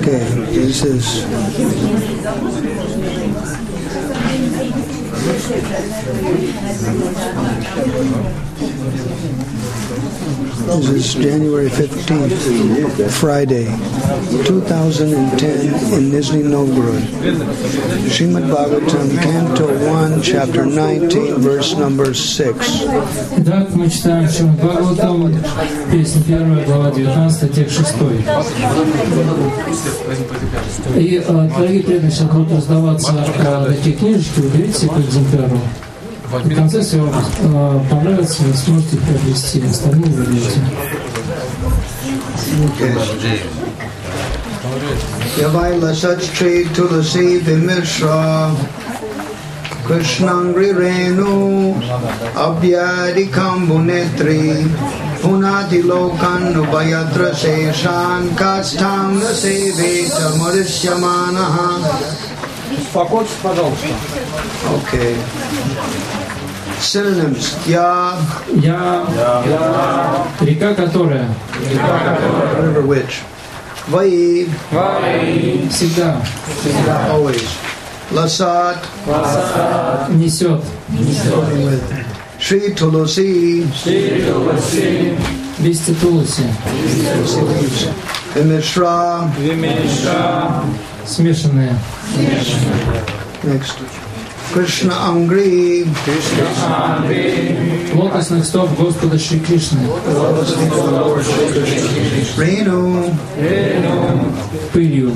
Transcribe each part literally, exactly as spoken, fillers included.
Okay, this is This is January fifteenth, Friday, two thousand ten in Nizhny Novgorod. Srimad Bhagavatam, Canto one, Chapter nineteen, verse number six. Итак, мы читаем Шримад Бхагаватам, песня первая, глава девятнадцатая, текст шестой. И, дорогие преданные, сейчас будут раздаваться такие книжечки, выберите по экземпляру. В конце, если вам э, понравится, вы сможете их приобрести, остальные выберете. Yavaila Satchri Tulasi Vimishra Krishnangri Renu Abhyadi Kambunetri Punati Lokan Ubayatra Seshan Kastam Naseveta Marishyamanaha. Успокойтесь, пожалуйста. Okay. Synonyms. Я. Я. Я. Река, которая. Река, которая. River which. Vai. Vai. Всегда. Всегда. Always. Lasat. Lasat. Несет. Несет. Shri Tulasi. Shri Tulasi. Листья Туласи. Vimishra. Vimishra. Смешанные. Next. Krishna Angri. Krishna Angri. Лотосных стоп Господа Шри Кришны. Renu. Рenu. Пылью.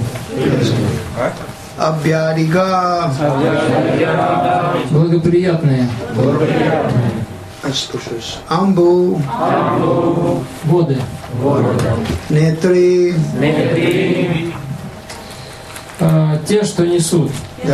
Abhyadiga. Благоприятные. Auspicious. Ambu. Воды. Netri. Netri. А, те, что несут.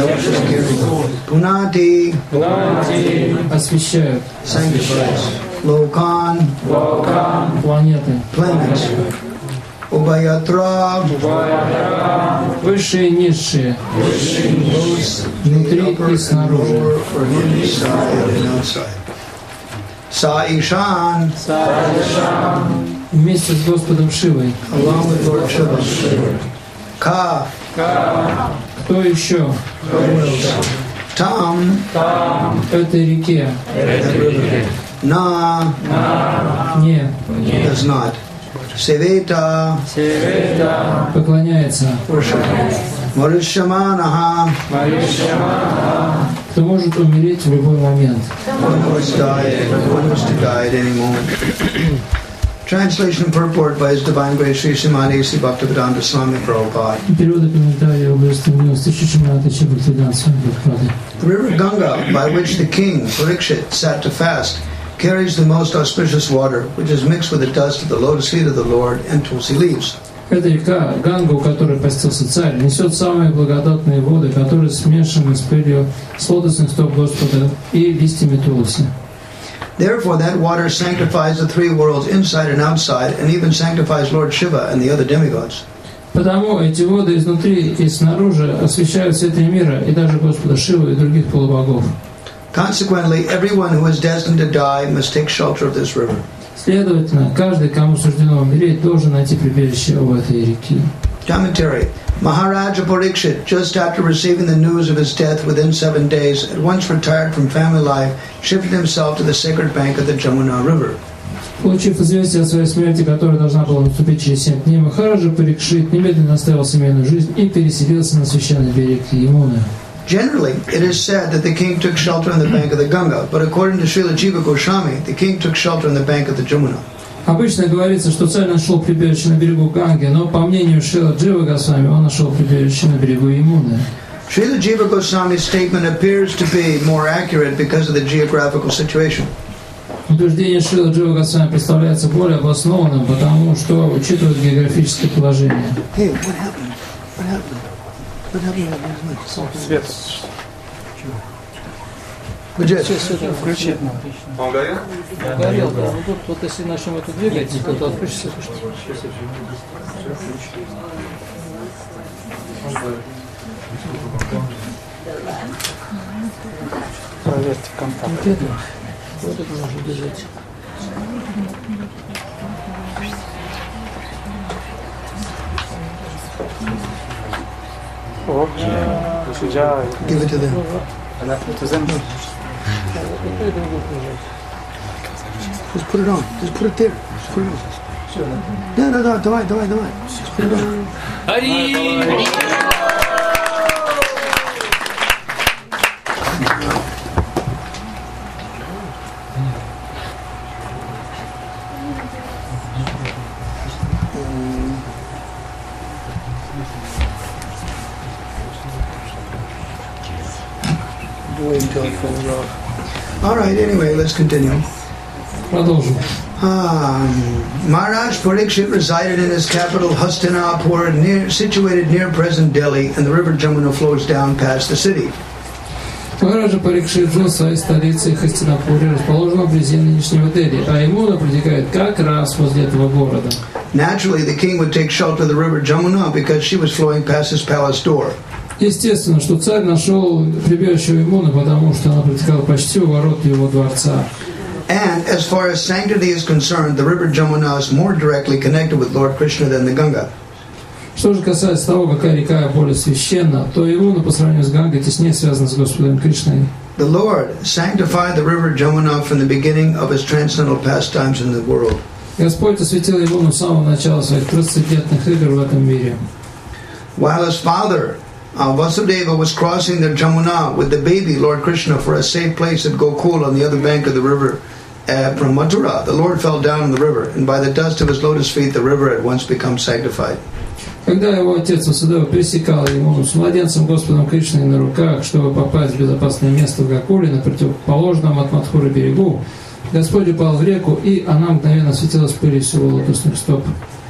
Punati. Punati. Освещают. Sanctifies. Lokan. Lokan. Планеты. Planets. Ubayatra. Ubayatra. Высшие и низшие. Внутри и снаружи. Sa-Ishan. Sa-Ishan. Вместе с Господом Шивой. Along with Lord Shiva. Ka. Ka. Кто еще? Tam. Там. Этой реке. Na. На. Не. Does not. Seveta. Seveta. Поклоняется. Marishamanaha. Marishamanaha. Кто может умереть в любой момент. One was died. One was to die at any moment. Translation and purport by His Divine Grace Sri Srimad A C Bhaktivedanta Swami Prabhupada. Перевод и комментарии об милости Шримати Шри Бхактивиданта Свами Прабхупады. The river Ganga, by which the king Parikshit sat to fast, carries the most auspicious water, which is mixed with the dust of the lotus feet of the Lord and tulsi leaves. Эта река, Ганга, у которой постился царь, несет самые благодатные воды, которые смешаны с пылью с лотосных стоп Господа и листьями тулси. Therefore, that water sanctifies the three worlds inside and outside, and even sanctifies Lord Shiva and the other demigods. Потому эти воды изнутри и снаружи освещают все три мира, и даже Господа Шиву и других полубогов. Consequently, everyone who is destined to die must take shelter of this river. Следовательно, каждый, кому суждено умереть, должен найти прибежище у этой реки. Commentary. Maharaja Parikshit, just after receiving the news of his death within seven days, at once retired from family life, shifted himself to the sacred bank of the Jamuna River. Получив известие о своей смерти, которая должна была наступить через семь дней, Махараджа Парикшит немедленно оставил семейную жизнь и переселился на священный берег Ямуны. Generally, it is said that the king took shelter on the bank of the Ganga, but according to Srila Jiva Goswami, the king took shelter on the bank of the Jamuna. Обычно говорится, что царь нашел прибежище на берегу Ганги, но по мнению Шрила Джива Госвами, он нашел прибежище на берегу Ямуны. Srila Jiva Goswami's statement appears to be more accurate because of the geographical situation. Утверждение Шрила Джива Госвами представляется более обоснованным, потому что учитывает географическое положение. Hey, what happened? What happened? What happened? Свет. Включи. Он горел? Горел, да. Вот, вот если начнем это двигать, то отключится. Проверьте контакт. Вот это, вот это можно держать. Give it to them. Just put it on. Just put it there. Just put it on. No, no, no. Давай, давай, давай. Just put it on. Ари! All right, anyway, let's continue. Продолжим. Um, Maharaj Parikshit resided in his capital Hastinapur, near, situated near present Delhi, and the river Jamuna flows down past the city. Махараджа Парикшит жил в своей столице Хастинапуре, расположенном вблизи нынешнего Дели, а Ямуна протекает как раз возле этого города. Naturally, the king would take shelter of the river Jamuna because she was flowing past his palace door. Естественно, что царь нашел прибежище у Ямуны, потому что она протекала почти у ворот его дворца. And as far as sanctity is concerned, the river Jamuna is more directly connected with Lord Krishna than the Ganga. Что же касается того, какая река более священна, то Ямуна по сравнению с Гангой теснее связана с Господом Кришной. The Lord sanctified the river Jamuna from the beginning of his transcendental pastimes in the world. Господь осветил Ямуну с самого начала своих трансцендентных игр в этом мире. While his father Uh, Vasudeva was crossing the Jamuna with the baby Lord Krishna for a safe place at Gokul on the other bank of the river uh, from Mathura. The Lord fell down in the river, and by the dust of his lotus feet, the river at once becomes sanctified. Когда его отец Васудева пересекал Ямуну с младенцем Господом Кришной на руках, чтобы попасть в безопасное место в Гокуле на противоположном от Мадхуры берегу, Господь упал в реку, и она мгновенно светилась пылью с его лотосных стоп.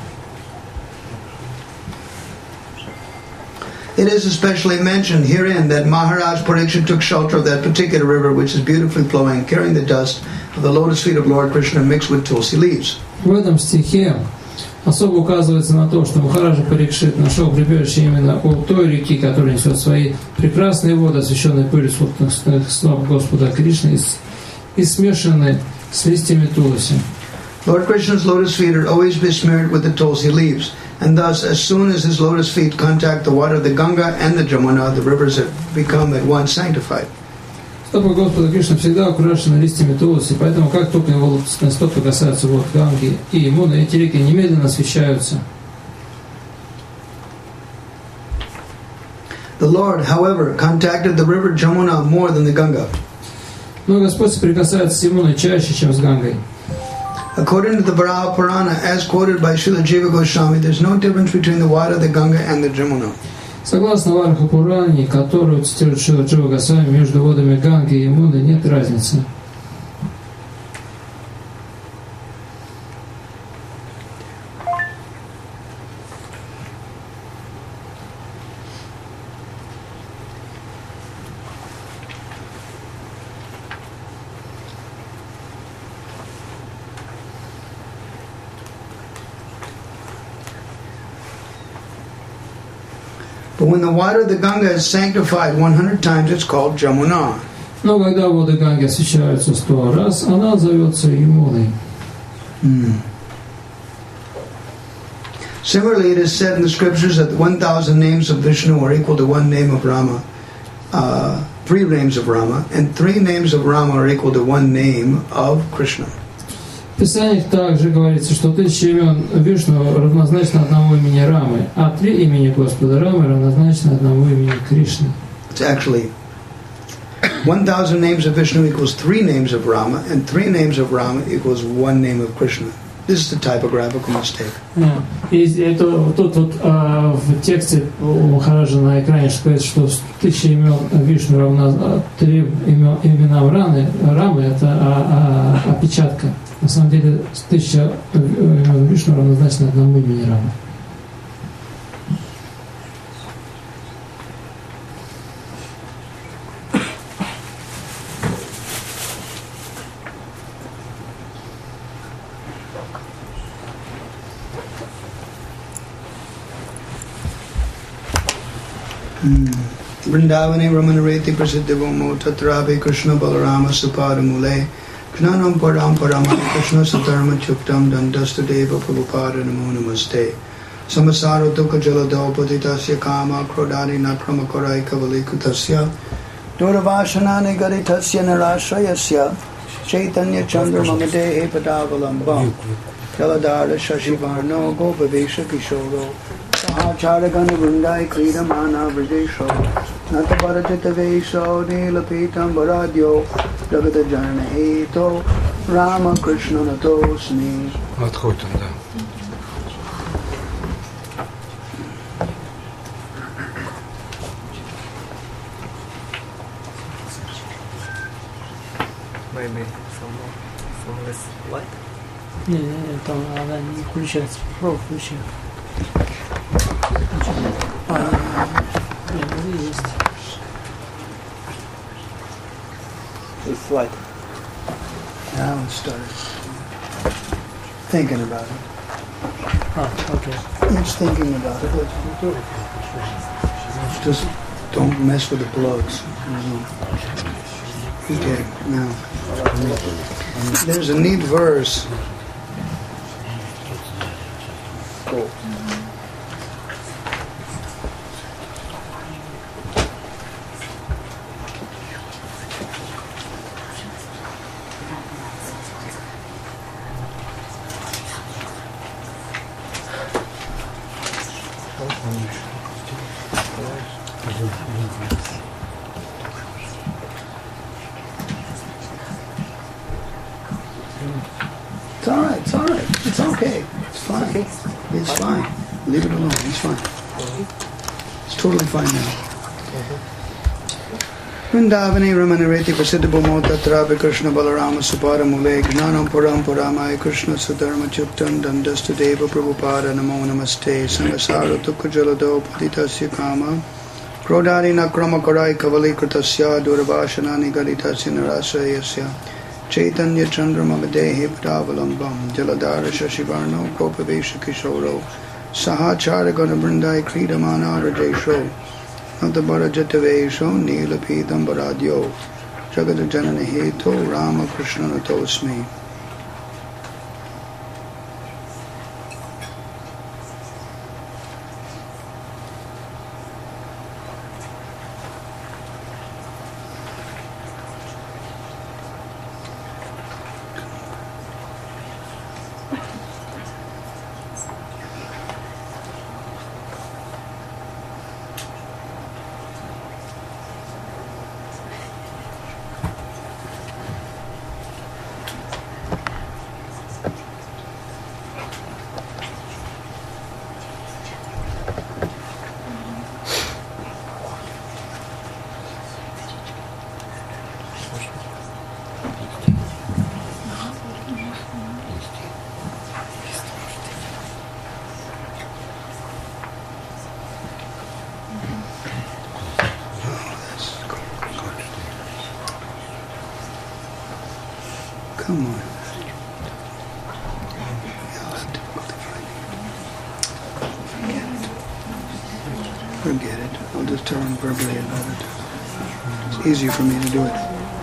It is especially mentioned herein that Maharaj Parikshit took shelter of that particular river which is beautifully flowing, carrying the dust of the lotus feet of Lord Krishna mixed with tulsi leaves. В этом стихе особо указывается на то, что Махараджа Парикшит нашел прибежище именно у той реки, которая несет свои прекрасные воды, освященные пылью лотосных сноп Господа Кришны и смешанные с листьями туласи. Lord Krishna's lotus feet are always besmeared with the tulsi leaves. And thus, as soon as his lotus feet contact the water of the Ganga and the Jamuna, the rivers have become at once sanctified. Стопы Господа Кришны всегда украшены листьями туласи, поэтому как только его лотосные стопы касаются вод Ганги и Ямуны, эти реки немедленно освещаются. The Lord, however, contacted the river Jamuna more than the Ganga. Но Господь соприкасается с Ямуной чаще, чем с Гангой. According to the Varaha Purana, as quoted by Srila Jiva Goswami, there is no difference between the water of the Ganga and the Jamuna. Согласно Вараха Пуране, которую цитирует Шрила Джива Госвами, между водами Ганги и Ямуны нет разницы. But when the water of the Ganga is sanctified one hundred times, it's called Jamuna. Но когда воды Ганги освещаются сто раз, она зовется Ямуной. Mm. Similarly, it is said in the scriptures that one thousand names of Vishnu are equal to one name of Rama, uh, three names of Rama, and three names of Rama are equal to one name of Krishna. В Писаниях также говорится, что тысяча имен Вишну равнозначно одному имени Рамы, а три имени Господа Рамы равнозначно одному имени Кришны. It's actually one thousand names of Vishnu equals three names of Rama, and three names of Rama equals one name of Krishna. This is the typographical mistake. И это, тут вот а, в тексте у Махараджа на экране сказать, что тысяча имен Вишну равно три имен, именам Рамы, Рамы это а, а, опечатка. На самом деле тысяча имен Вишну равнозначно одному имени Рамы. Vrindavane Ramanareti Prasiddhivamo Tatrabe Krishna Balarama Supadamule Knanam Param Parama Krishna Satarma Chuktam Dandastadeva Prabhupada Namo Namaste. Samasaro Dukha Jalado Patitasya Kama Krodani Nakrama Korai Kavalikutasya Duravashanani Garitasya Narashrayasya Chaitanya Chandra Mamade Epadavalambam Jaladara Shashivarno Gopavesha Kishoro Sahacharagana Vundai Kridamana Vrajesho Nataparatita Vesho Nilapitam Varadyo Jagata Jana Heto Rama Krishna Natosmi. Отходим, да. Maybe some more, some less light. Не, не, не, там она не включается. Попробуй включи. А, нет, ну есть. It's light. Now it started thinking about it. А, окей. It's thinking about it. Just don't mess with the plugs. Okay, now. There's a neat verse. Cool. It's all right. It's all right. It's okay. It's fine. It's fine. Leave it alone. It's fine. It's totally fine now. Vrindavani Ramanareti Prasiddhabhumo Tatrapi Krishna Balarama Suparamule Gnanam Puram Puramaya Krishna Sudharma Chuttam Dandastu Deva Prabhupada Namo Namaste Sangasara Tukka Jalado Patitasya Kama Krodari Nakrama Karai Kavali Kritasya Duravashanani Gaditasya Narasayasya Chaitanya Chandra Mamadehi Padavalambam Jaladara Shashivarno Gopavesha Kishoro Sahachara Ganabrindai Kridamana Rajesho Natabara Jatavesho Nilapidam Baradyo Jagata Janani Heto Rama Krishna Natosmi. Come on. Forget it. I'll just tell him verbally about it. It's easier for me to do it.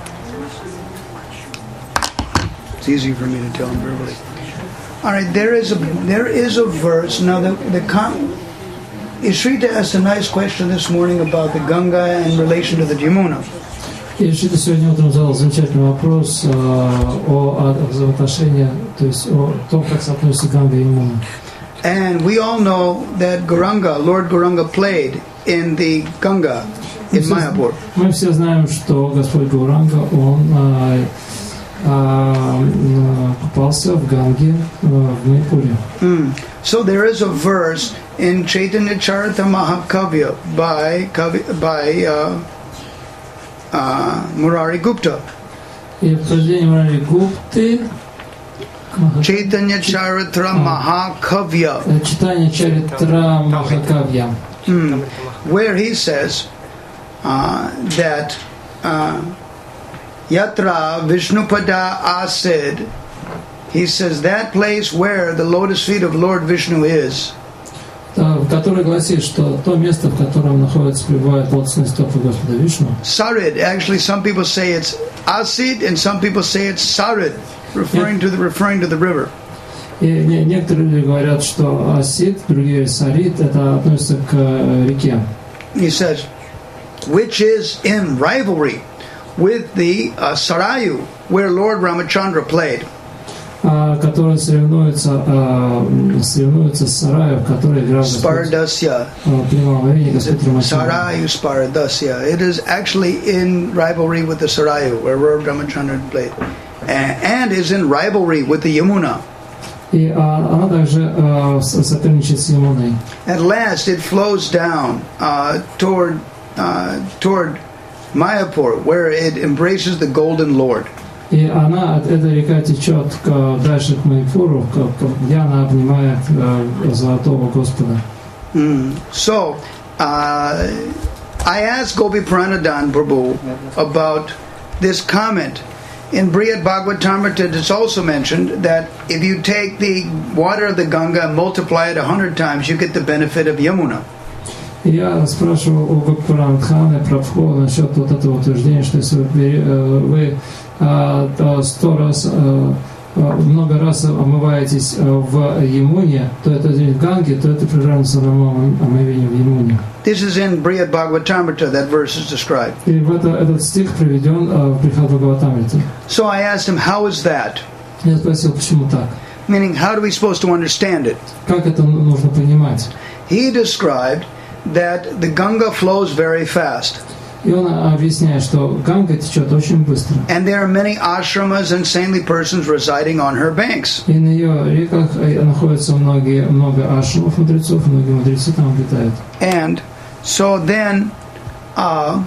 It's easier for me to tell him verbally. All right, there is a there is a verse now. The the com, Ishrita asked a nice question this morning about the Ganga in relation to the Jamuna. И Шита сегодня утром задал замечательный вопрос э, о, о взаимоотношении, то есть о том, как соотносятся Ганга и Ямуна. And we all know that Gauranga, Lord Gauranga, played in the Ganga in Mayapur. Мы все знаем, что Господь Гауранга, он э, э, купался в Ганге э, в Майпуре. Mm. So there is a verse in Chaitanya Charita Mahakavya by by uh, uh, Murari Gupta. И в произведении Мурари Гупты Chaitanya Charitra Mahakavya. Читание Чаритра Махакавья, Mm. Where he says uh, that uh, Yatra Vishnupada Asid, he says that place where the lotus feet of Lord Vishnu is, в которой гласит, что то место, в котором находится, пребывает лотосные стопы Господа Вишну. Sarid. Actually, some people say it's Asid, and some people say it's Sarid, referring to the referring to the river. И не- некоторые люди говорят, что Асид, другие Сарит, это относится к э, реке. He says, which is in rivalry with the uh, Sarayu, where Lord Ramachandra played. А, которые соревнуются, а, соревнуются с Сараю, в которой играл Господь, Spardasya. а, принимал во имя Господь Рамачандра. Sarayu Spardasya. It is actually in rivalry with the Sarayu, where Lord Ramachandra played. And, and is in rivalry with the Yamuna. И а, она также а, с- соперничает с Ямуной. At last, it flows down uh, toward uh, toward Mayapur, where it embraces the Golden Lord. И она, эта река течет к, дальше к Майпуру, к- к- где она обнимает э, Золотого Господа. Mm. So, uh, I asked Gopi Pranadhan Prabhu about this comment. In Brihad Bhagavatamrita, it's also mentioned that if you take the water of the Ganga and multiply it a hundred times, you get the benefit of Yamuna. И я спрашивал у Гопуранадханы Прабху насчет вот этого утверждения, что если вы, бери- э, вы э, то сто раз, э, э, много раз омываетесь э, в Ямуне, то это в Ганге, то это приравнивается равному омовению в Ямуне. This is in Brihad Bhagavatamrita, that verse is described. И в это, этот стих приведен э, в Брихад Бхагаватамрите. So I asked him, how is that? Я спросил, почему так? Meaning, how are we supposed to understand it? Как это нужно понимать? He described that the Ganga flows very fast. И он объясняет, что Ганга течет очень быстро. And there are many ashramas and saintly persons residing on her banks. И на ее реках э, находятся многие, много ашрамов мудрецов, многие мудрецы там обитают. And so then, uh,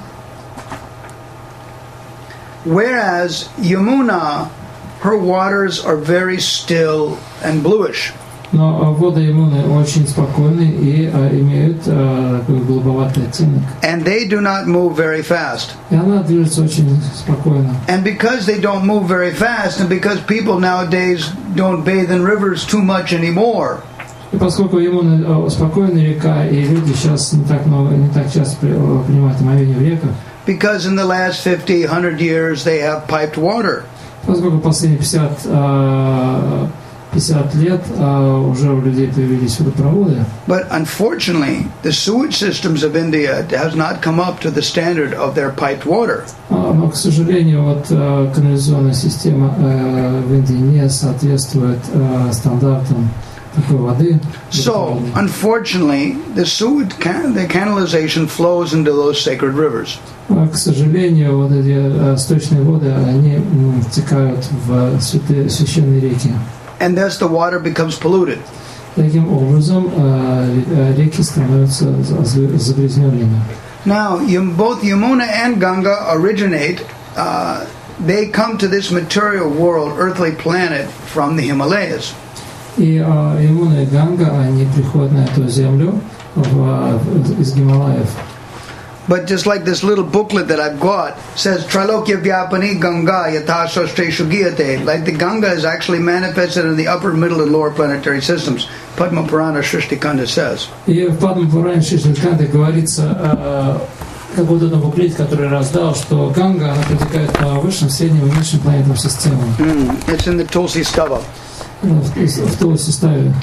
whereas Yamuna, her waters are very still and bluish. Но воды Ямуны очень спокойны и а, имеют а, такой голубоватый оттенок. And they do not move very fast. И она движется очень спокойно. And because they don't move very fast, and because people nowadays don't bathe in rivers too much anymore, И поскольку Ямуна а, спокойная река, и люди сейчас не так много, не так часто при- а, принимают омовение в реках, because in the last fifty, one hundred years they have piped water. поскольку последние пятьдесят, а, пятьдесят лет а, уже у людей появились водопроводы, But unfortunately, the sewage systems of India has not come up to the standard of their piped water. а, но, к сожалению, вот а, канализационная система а, в Индии не соответствует а, стандартам такой воды. So, unfortunately, the sewage, can, the canalization flows into those sacred rivers. А, К сожалению, вот эти а, сточные воды, они м, втекают в святые, священные реки. And thus the water becomes polluted. Таким образом, а, ре- реки становятся за- загрязненными. Now, Yam- both Yamuna and Ganga originate, uh, they come to this material world, earthly planet, from the Himalayas. И а, Ямуна и Ганга, они приходят на эту землю в- в- из Гималаев. But just like this little booklet that I've got says, Trilokya Vyapani Ganga Yatha Shastreshu Giyate. Like the Ganga is actually manifested in the upper, middle, and lower planetary systems. Padma Purana Shrishtikanda says. И в Падма Пуране Шишниканте говорится, а, как вот этот буклет, который раздал, что Ганга, она протекает по высшим, средним и низшим планетам системам. Mm, it's in the Tulsi Stava. Ну, В, в Тулси ставе.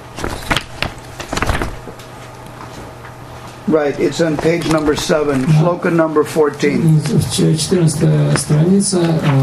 Right, it's on page number seven, shloka number fourteen. четырнадцатая страница,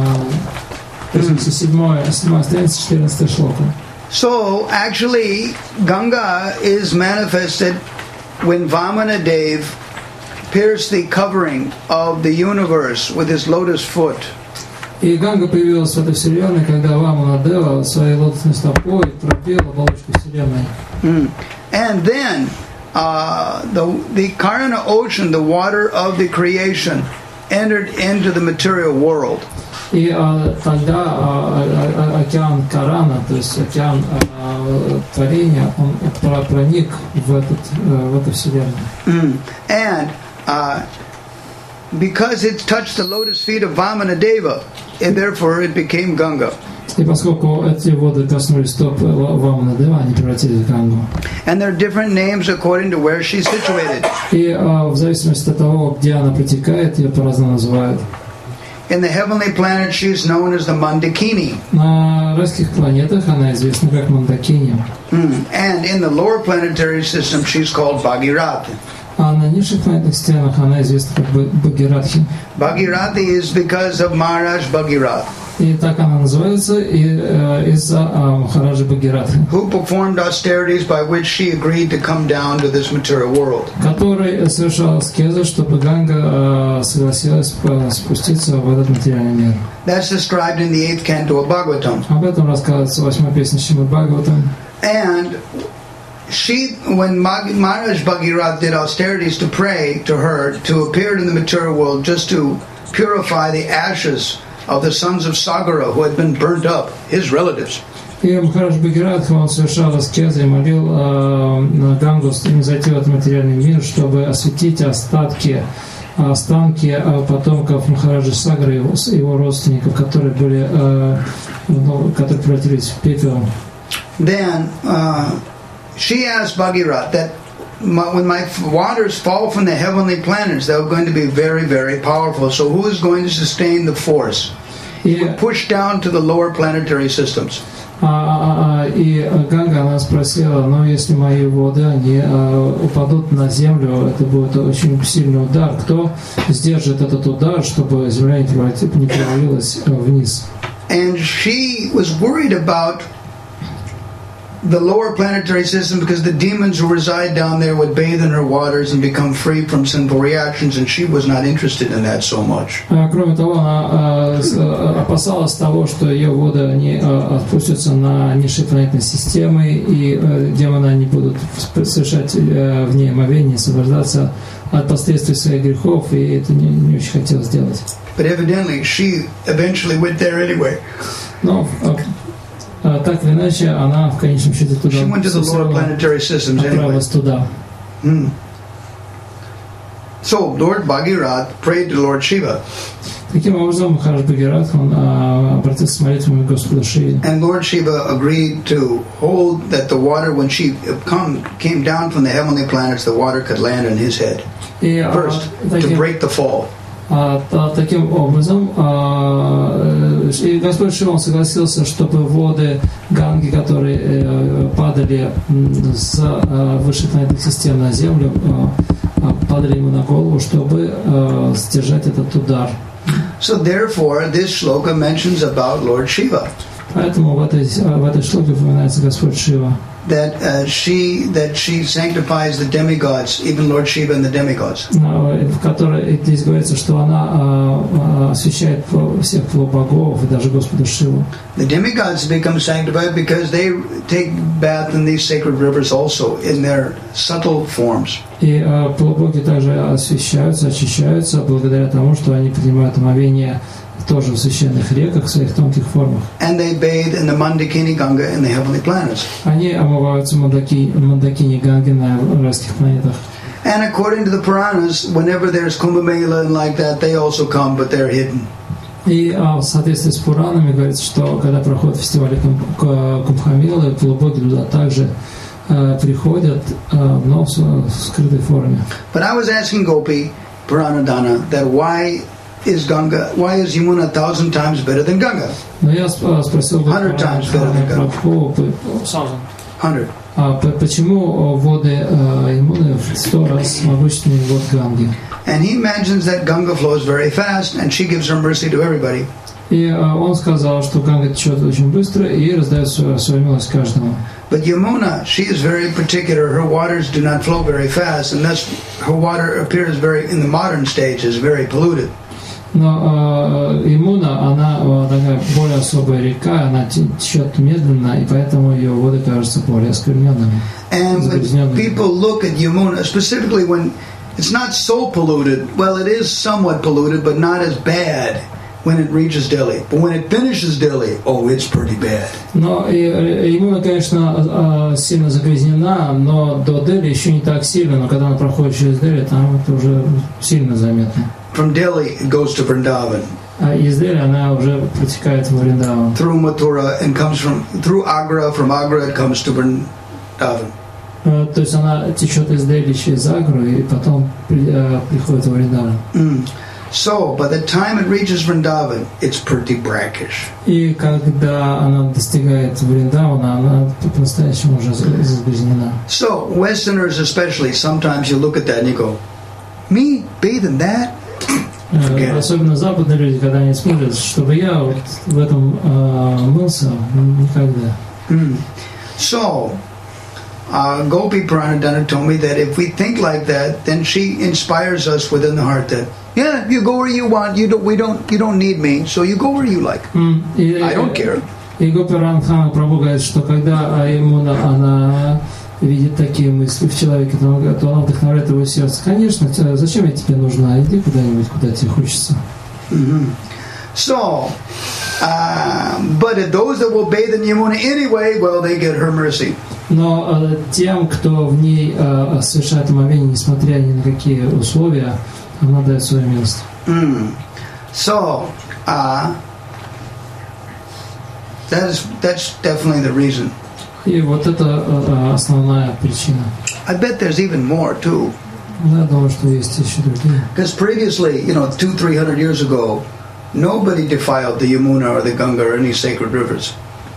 седьмая страница, четырнадцатая шлока. So, actually, Ganga is manifested when Vamana Dev pierced the covering of the universe with his lotus foot. И Ганга появилась в этой вселенной, когда Вамана Дева своей лотосной стопой пропел оболочку вселенной. Mm. And then, uh, the, the Karana ocean, the water of the creation, entered into the material world. И а, тогда а, а, а, океан Карана, то есть океан а, творения, он про- проник в, этот, а, в эту вселенную. Mm. And uh, because it touched the lotus feet of Vamana Deva, and therefore it became Ganga. И поскольку эти воды коснулись стоп Вамана Дева, они превратились в Гангу. And there are different names according to where she's situated. И а, в зависимости от того, где она протекает, ее по-разному называют. In the heavenly planet, she is known as the Mandakini. На райских планетах она известна как Мандакини. Mm. And in the lower planetary system, she's called Bhagirathi. А на низших планетных системах она известна как Бхагиратхи. Bhagirathi is because of Maharaj Bhagirath. И так она называется и, э, из-за э, Махараджа Бхагиратхи, who performed austerities by which she agreed to come down to this material world. который совершал аскезы, чтобы Ганга э, согласилась спуститься в этот материальный мир. That's described in the eighth canto of Bhagavatam. Об этом рассказывается в восьмой песне Шримад Бхагаватам. And she, when Maharaj Bhagirath did austerities to pray to her to appear in the material world just to purify the ashes of the sons of Sagara who had been burnt up, his relatives. И Махарадж Бхагиратха, он совершал аскезы и молил э, Гангу не зайти в этот материальный мир, чтобы осветить остатки, останки потомков Махараджа Сагара, его, его родственников, которые были, э, ну, которые превратились в пепел. Then uh, she asked Bhagirath that My, when my waters fall from the heavenly planets, they're going to be very, very powerful. So who is going to sustain the force? It would push down to the lower planetary systems. И Ганга, она спросила, но если мои воды, они упадут на землю, это будет очень сильный удар. Кто сдержит этот удар, чтобы земля не провалилась вниз? And she was worried about the lower planetary system because the demons who reside down there would bathe in her waters and become free from sinful reactions, and she was not interested in that so much. Кроме того, она опасалась того, что ее воды они отпустятся на низшие планетные системы, и демоны они будут совершать в ней омовение, освобождаться от последствий своих грехов, и это не, не очень хотелось сделать. But evidently, she eventually went there anyway. Но так или иначе, она в конечном счете туда отправилась туда. Mm. So Lord Bhagirath prayed to Lord Shiva. Таким образом, Махарадж Бхагиратха, он обратился с молитвами к Господу Шиве. And Lord Shiva agreed to hold that the water, when she come, came down from the heavenly planets, the water could land on his head first to break the fall. А, таким образом, а, и Господь Шива согласился, чтобы воды Ганги, которые э, падали с а, высших планетных систем на землю, а, падали ему на голову, чтобы а, сдержать этот удар. So therefore, this shloka mentions about Lord Shiva. Поэтому в этой, в этой шлоке упоминается Господь Шива. That uh, she that she sanctifies the demigods, even Lord Shiva and the demigods. В которой здесь говорится, что она освящает всех полубогов и даже Господа Шиву. The demigods become sanctified because they take bath in these sacred rivers also in their subtle forms. И полубоги также освящаются, очищаются благодаря тому, что они принимают омовение тоже в священных реках, в своих тонких формах. And they bathe in the Mandakini Ganga in the heavenly planets. Они омываются в Мандакини Ганге на райских планетах. And according to the Puranas, whenever there's Kumbh Mela and like that, they also come, but they're hidden. И в соответствии с Пуранами говорится, что когда проходит фестиваль Кумбхамелы, полубоги туда также приходят, но в скрытой форме. But I was asking Gopi Puranadana that why is Ganga, why is Yamuna a thousand times better than Ganga? Но я спросил Hundred times better than Ganga. Hundred. Почему воды Ямуны в сто раз могущественнее вод Ганги? And he imagines that Ganga flows very fast, and she gives her mercy to everybody. И он сказал, что Ганга течет очень быстро и раздает свою, свою милость каждому. But Yamuna, she is very particular. Her waters do not flow very fast, and thus her water appears very, in the modern stage, is very polluted. Но э, Ямуна, она такая более особая река, она течет медленно, и поэтому ее воды кажутся более оскверненными. And when people look at Yamuna, specifically when it's not so polluted, well, it is somewhat polluted, but not as bad when it reaches Delhi. But when it finishes Delhi, oh, it's pretty bad. Но Ямуна, конечно, сильно загрязнена, но до Дели еще не так сильно, но когда она проходит через Дели, там это уже сильно заметно. From Delhi, it goes to Vrindavan. А из Дели она уже протекает в Вриндаван. Through Mathura and comes from through Agra. From Agra, it comes to Vrindavan. То есть она течет из Дели через Агру и потом приходит в Вриндаван. Mm. So, by the time it reaches Vrindavan, it's pretty brackish. И когда она достигает Вриндавана, она по-настоящему уже загрязнена. So, Westerners especially, sometimes you look at that and you go, me bathe in that? Э, Особенно западные люди, когда они смотрят, чтобы я вот в этом э, мылся, никогда. Mm. So, uh, Gopi Pranadana told me that if we think like that, then she inspires us within the heart that, yeah, you go where you want. You don't. We don't. You don't need me. So you go where you like. Mm. И, I don't care. И Гопи Радхарани Прабху говорит, что когда ему она видит такие мысли в человеке, то, то она вдохновляет его сердце. Конечно, зачем я тебе нужна? Иди куда-нибудь, куда тебе хочется. Mm-hmm. So, uh, but those that will bathe in Yamuna anyway, well, they get her mercy. Но э, тем, кто в ней э, совершает омовение, несмотря ни на какие условия, она дает свое место. Mm. So, uh, that is that's definitely the reason. И вот это э, основная причина. I bet there's even more too. Я думаю, что есть еще другие. Because previously, you know, two, three hundred years ago, nobody defiled the Yamuna or the Ganga or any sacred rivers.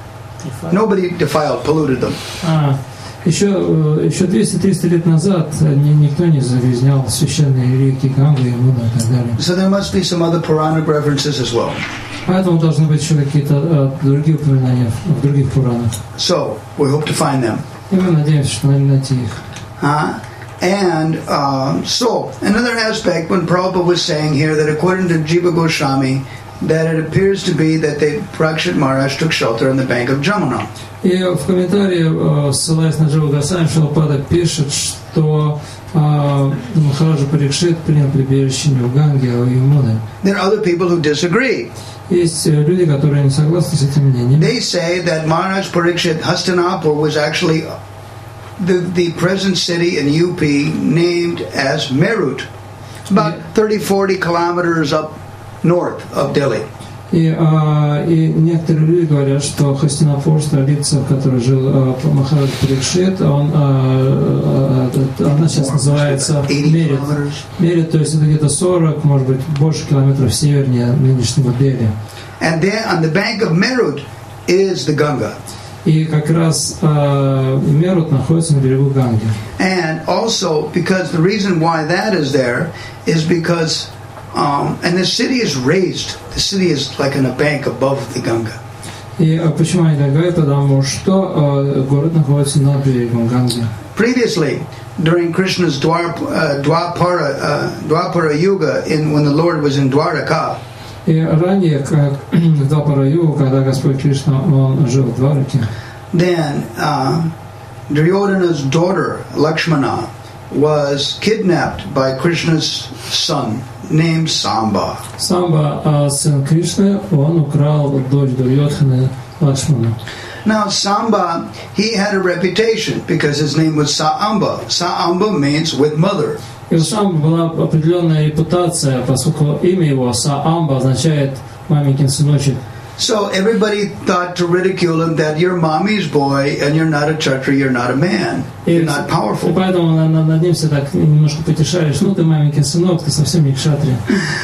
Nobody defiled, polluted them. А, еще, э, еще двести-триста лет назад ни, никто не загрязнял священные реки Ганга, Ямуна и так далее. So there must be some other Puranic references as well. Поэтому должны быть еще какие-то э, другие упоминания в, в других Пуранах. So we hope to find them. И мы надеемся, что найти их. Huh? And um, so another aspect, when Prabhupada was saying here that according to Jiva Goswami, that it appears to be that they Prakshit Maharaj took shelter on the bank of Jamuna. И в комментарии, э, ссылаясь на Джива Госвами, Шилапада пишет, что э, Махараджа Парикшит принял прибежище не в Ганге, а в Ямуне. There are other people who disagree. Есть люди, которые не согласны с этим мнением. They say that Maharaj Parikshit Hastinapur was actually the, the present city in U P named as Meerut, about thirty, forty kilometers up north of Delhi. И, а, и некоторые люди говорят, что Хастинапур, столица, в которой жил а, Махарадж Парикшит, он, а, а, она сейчас называется Мерит. Мерит, то есть это где-то сорок, может быть, больше километров севернее нынешнего Дели. And there on the bank of Meerut is the Ganga. И как раз а, Мерут находится на берегу Ганги. And also because the reason why that is there is because Um, and the city is raised. The city is like on a bank above the Ganga. И а почему они так говорят? Потому что а, город находится над берегом Ганги. Previously, during Krishna's Dwar, uh, Dwapara, uh, Dwapara Yuga, in when the Lord was in Dwaraka, и ранее, как в Двапара-югу, когда Господь Кришна он жил в Двараке, then uh, Duryodhana's daughter Lakshmana was kidnapped by Krishna's son named Samba. Самба, сын Кришны, он украл дочь Дурьодханы Лакшману. Now Samba, he had a reputation because his name was Saamba. Saamba means with mother. И у Самбы была определенная репутация, поскольку имя его Саамба означает маменькин сыночек. So everybody thought to ridicule him that you're mommy's boy and you're not a Kshatriya, you're not a man, you're not powerful. И поэтому над ним все так немножко потешались. Ну ты маменькин сынок, ты совсем не кшатрия.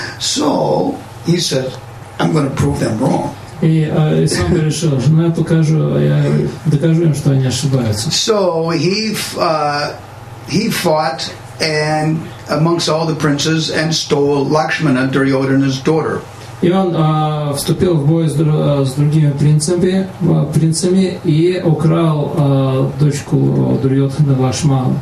So he said, I'm going to prove them wrong. И, и сам решил, ну я покажу, я докажу им, что они ошибаются. So he uh, he fought and amongst all the princes and stole Lakshmana, Duryodhana's daughter. И он а, вступил в бой с, с другими принцами, принцами и украл а, дочку Дурьодханы Лакшману.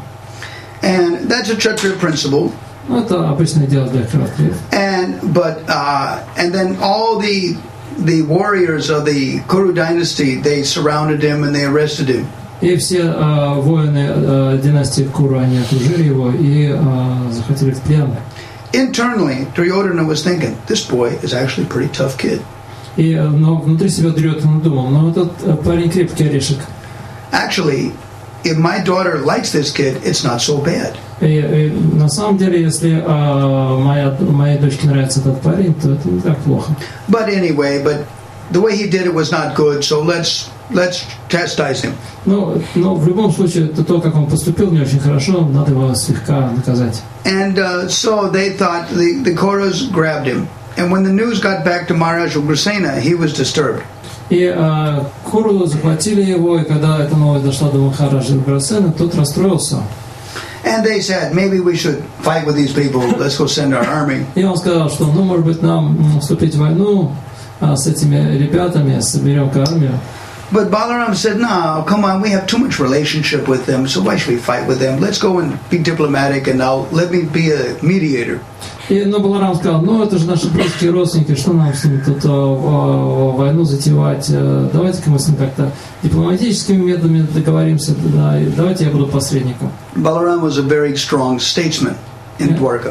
And that's a Kshatriya principle. Это обычное дело для кшатриев. And but uh, and then all the the warriors of the Kuru dynasty, they surrounded him and they arrested him. И все а, воины а, династии Куру, они окружили его и а, захватили в плен. Internally, Duryodhana was thinking, this boy is actually a pretty tough kid. И, но внутри себя Дурьодхана думал, ну этот парень крепкий орешек. Actually, if my daughter likes this kid, it's not so bad. И, и на самом деле, если а, моя, моей дочке нравится этот парень, то это не так плохо. But anyway, but the way he did it was not good, so let's let's chastise him. Но, но в любом случае, это то, как он поступил, не очень хорошо, надо его слегка наказать. And uh, so they thought, the, the Kauravas grabbed him. And when the news got back to Maharaj Ugrasena, he was disturbed. И э, Куру захватили его, и когда эта новость дошла до Махараджа Уграсена, тот расстроился. And they said, maybe we should fight with these people. Let's go send our army. И он сказал, что, ну, может быть, нам вступить в войну а, с этими ребятами, соберем-ка армию. But Balaram said, no, come on, we have too much relationship with them, so why should we fight with them? Let's go and be diplomatic, and I'll, let me be a mediator. И, но Баларам сказал, ну, это же наши близкие родственники, что нам с ними тут а, а, войну затевать? Давайте-ка мы с ним как-то дипломатическими методами договоримся, да, и давайте я буду посредником. Balaram was a very strong statesman in Dwarka.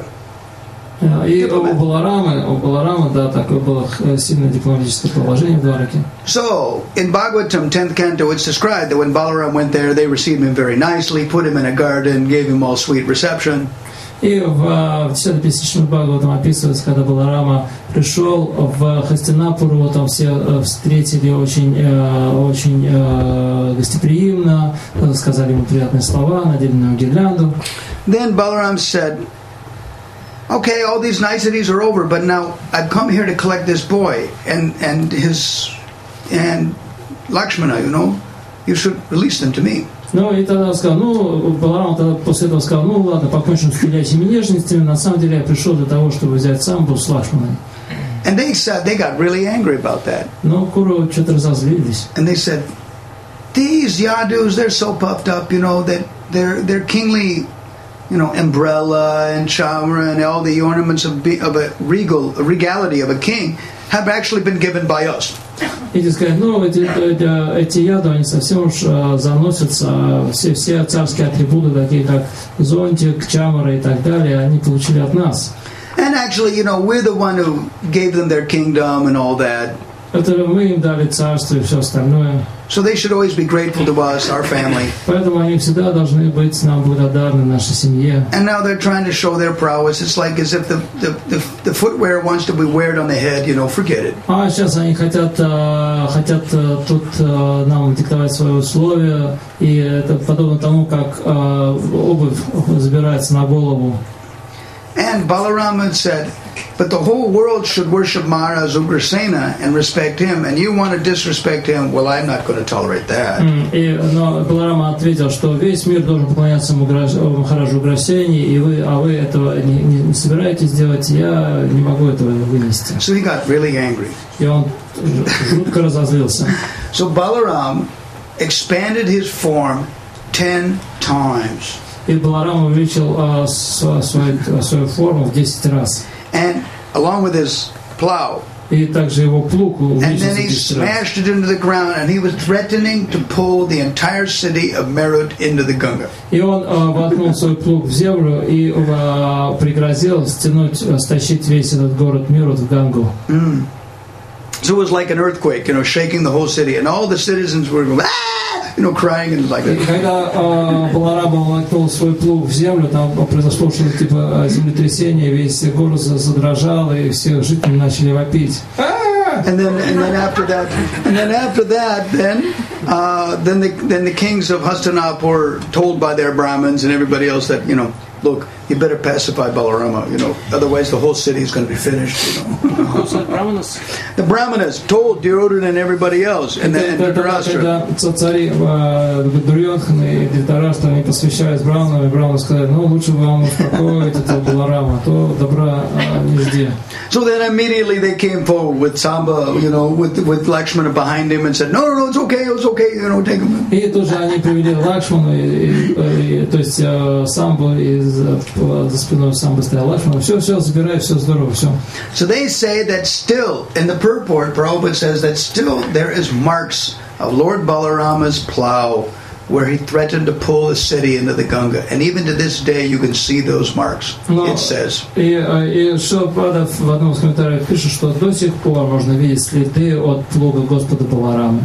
И у Баларама, у Баларама, да, такое было сильное дипломатическое положение в Двараке. So, in Bhagavatam, tenth canto, it's described that when Balaram went there, they received him very nicely, put him in a garden, gave him all sweet reception. И в десятой песне Шримад Бхагаватам описывается, когда Баларама пришел в Хастинапуру, там все встретили очень, очень гостеприимно, сказали ему приятные слова, надели на него гирлянду. Then Balaram said, okay, all these niceties are over, but now I've come here to collect this boy and, and his and Lakshmana, you know, you should release them to me. Ну, и тогда сказал, ну, Баларам тогда после этого сказал, ну, ладно, покончим с телячьими нежностями, на самом деле я пришел для того, чтобы взять самбу с Лакшманой. And they said, they got really angry about that. Но Куру что-то разозлились. And they said, these Yadus, they're so puffed up, you know, that their their kingly, you know, umbrella and chakra and all the ornaments of, be, of a regal, a regality of a king have actually been given by us. И сказать, ну, эти, эти яды, они совсем уж заносятся, все, все царские атрибуты, такие как зонтик, чамара и так далее, они получили от нас. And actually, you know, we're the one who gave them their kingdom and all that. Это мы им дали царство и все остальное. So they should always be grateful to us, our family. Поэтому они всегда должны быть нам благодарны, нашей семье. And now they're trying to show their prowess. It's like as if the, the, the, the footwear wants to be weared on the head, you know, forget it. А сейчас они хотят, хотят тут нам диктовать свои условия, и это подобно тому, как обувь забирается на голову. And Balarama said, but the whole world should worship Maharaj Ugrasena and respect him, and you want to disrespect him, well, I'm not going to tolerate that. И, но Баларама ответил, что весь мир должен поклоняться Махараджу Уграсене, и вы, а вы этого не, не, не собираетесь делать, я не могу этого вынести. So he got really angry. И он жутко разозлился. So Balaram expanded his form ten times. И Баларам увеличил а, свою, свою форму в десять раз. And along with his plow. И также его плуг And then увеличился he в десять раз. smashed it into the ground, and he was threatening to pull the entire city of Meerut into the Ganga. И он а, воткнул свой плуг в землю и а, пригрозил стянуть, стащить весь этот город Мирут в Гангу. Mm. So it was like an earthquake, you know, shaking the whole city, and all the citizens were going, ah! You know, crying and like that. И когда а, Баларама воткнул свой плуг в землю, там произошло что-то типа землетрясения, весь город задрожал, и все жители начали вопить. And then, and then after that, and then after that, then, uh, then the then the kings of Hastinapur were told by their Brahmins and everybody else that, you know, look, you better pacify Balarama, you know, otherwise the whole city is going to be finished, you know. Who's the Brahmanas? The Brahmanas told Duryodhana and everybody else, and then Dhritarashtra. Когда цари Дурьёдхан и Dhritarashtra, они посвящают Браманам, и Браманы сказали, ну, лучше вам успокоить этого Баларама, а то добра не жди. So then immediately they came forward with Samba, you know, with with Lakshmana behind him and said, no, no, no, it's okay, it's okay, you know, take him. И тут же они привели Лакшману, то есть Самбу, и за спиной Самбы стоял Лакшмана. Все, все, забирай, все здорово, все. So they say that still, in the purport, Prabhupada says that still there is marks of Lord Balarama's plow where he threatened to pull the city into the Ganga. And even to this day, you can see those marks, Но, it says. И, и Шилапада в одном из комментариев пишет, что до сих пор можно видеть следы от плуга Господа Баларама.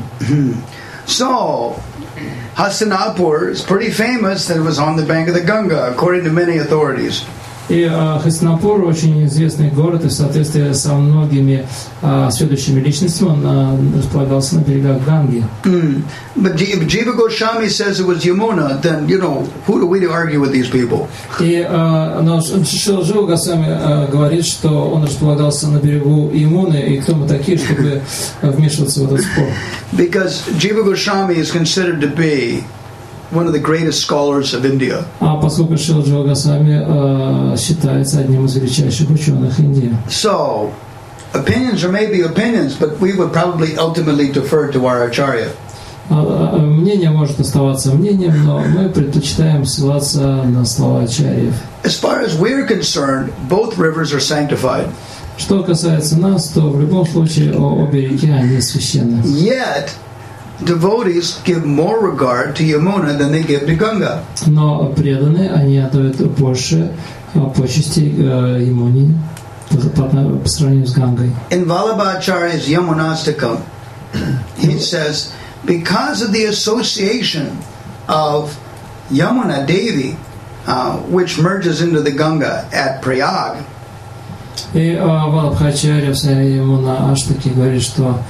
So, Hastinapur is pretty famous that it was on the bank of the Ganga, according to many authorities. И а, Хастинапур очень известный город, и в соответствии со многими а, следующими личностями он а, располагался на берегах Ганги. Mm. But if Jiva Goswami says it was Yamuna, then, you know, who do we to argue with these people? И а, но Шрила Джива Госвами а, говорит, что он располагался на берегу Ямуны, и кто мы такие, чтобы вмешиваться в этот спор? Because Jiva Goswami is considered to be one of the greatest scholars of India. А поскольку Шрила Джива Госвами а, считается одним из величайших ученых Индии. So, opinions are maybe opinions, but we would probably ultimately defer to our acharya. А, а, мнение может оставаться мнением, но мы предпочитаем ссылаться на слова ачарьев. As far as we're concerned, both rivers are sanctified. Что касается нас, то в любом случае обе реки, они священны. Yet, devotees give more regard to Yamuna than they give to Ganga. Но преданные, они отдают больше почести Ямуне по, по сравнению с Гангой. In Vallabhacharya's Yamunastakam, he says, because of the association of Yamuna Devi, uh, which merges into the Ganga at Prayag, и Валабхачарья в своей Ямуна Аштаке говорит, что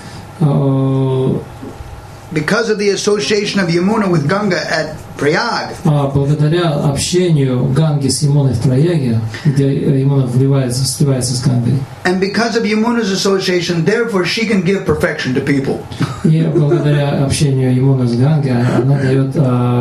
because of the association of Yamuna with Ganga at Prayag, благодаря общению Ганги с Ямуной в Праяге, где Ямуна вливается, сливается с Гангой, and because of Yamuna's association, therefore she can give perfection to people. И благодаря общению Ямуны с Гангой она дает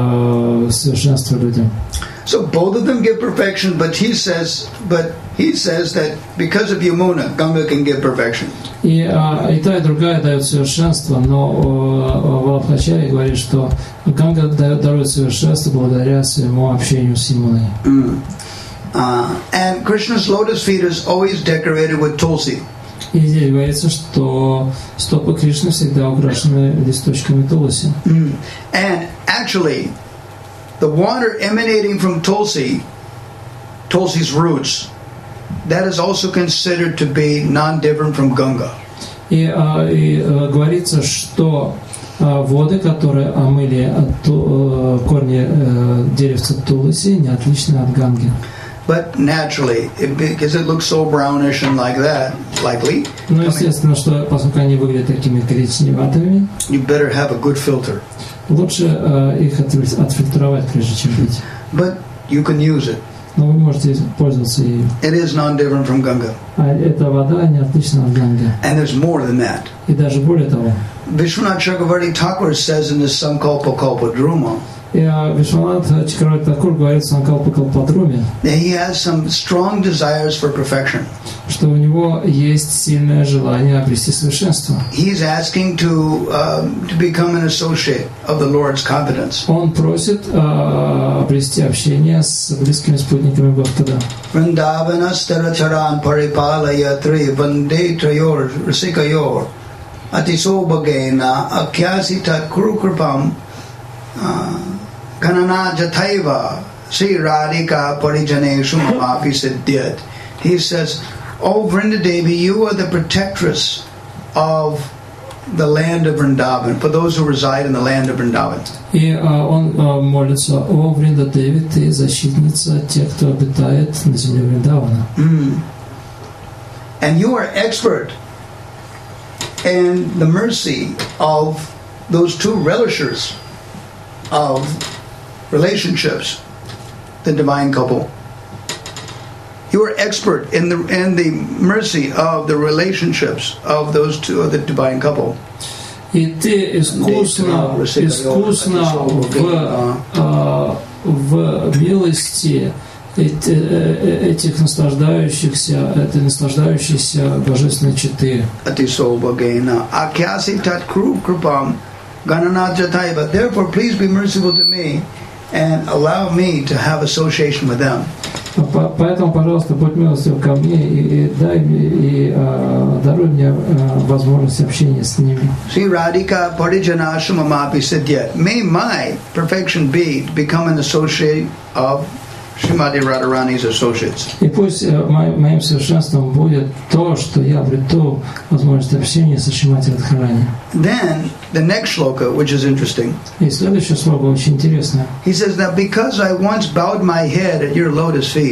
э, совершенство людям. So both of them give perfection, but he says, but he says that because of Yamuna, Ganga can give perfection. И, а, и та, и другая дают совершенство, но Валабхачарья говорит, что Ганга дарует совершенство благодаря своему общению с Ямуной. Mm. Uh, and Krishna's lotus feet is always decorated with tulsi. И здесь говорится, что стопы Кришны всегда украшены листочками туласи. Mm. And actually, the water emanating from tulsi, tulsi's roots, that is also considered to be non-different from Ganga. И, а, и а, говорится, что а, воды, которые омыли от, а, корни а, деревца туласи, не отличны от Ганги. But naturally, it, because it looks so brownish and like that, likely, Ну, естественно, что поскольку они выглядят такими коричневатыми, you better have a good filter. лучше а, их отфильтровать, прежде чем пить. But you can use it. Но вы можете пользоваться ею. It is non-different from Ganga. А эта вода не отлична от Ганги. And there's more than that. И даже более того, Vishwanath Chakravarti Thakur says in his Sankalpa Kalpa Druma, и Вишванат Чакраварти Такур говорит в Санкалпа Калпадруме, that he has some strong desires for perfection. что у него есть сильное желание обрести совершенство. He's asking to um, to become an associate of the Lord's confidence. Он просит э, обрести общение с близкими спутниками Господа. Vrindavana staracharan paripalaya tri vande trayor rasikayor atisobhagena akyasita kurukripam kanana jataiva Sri Radhika parijaneshu mamapi siddhyat. He says, "O Vrindadevi, you are the protectress of the land of Vrindavan, for those who reside in the land of Vrindavan." И э, он э, молится: «О Вриндадеви, ты защитница тех, кто обитает на земле Вриндавана». Mm. And you are expert in the mercy of those two relishers of relationships, the divine couple. You are expert in the in the mercy of the relationships of those two of the divine couple. И ты искусно, искусно в, в милости этих наслаждающихся, этой наслаждающейся божественной четы. Therefore, please be merciful to me and allow me to have association with them. Поэтому, пожалуйста, будь милостив ко мне и, и дай мне и а, даруй мне а, возможность общения с ними. Sri Radhika Parijanashamamapi Siddhyat. May my perfection be to become an associate of Srimati Radharani's associates. И пусть моим совершенством будет то, что я обрету возможность общения со Шримати Радхарани. Then the next shloka, which is interesting. И следующее слово очень интересное. He says that because I once bowed my head at your lotus feet.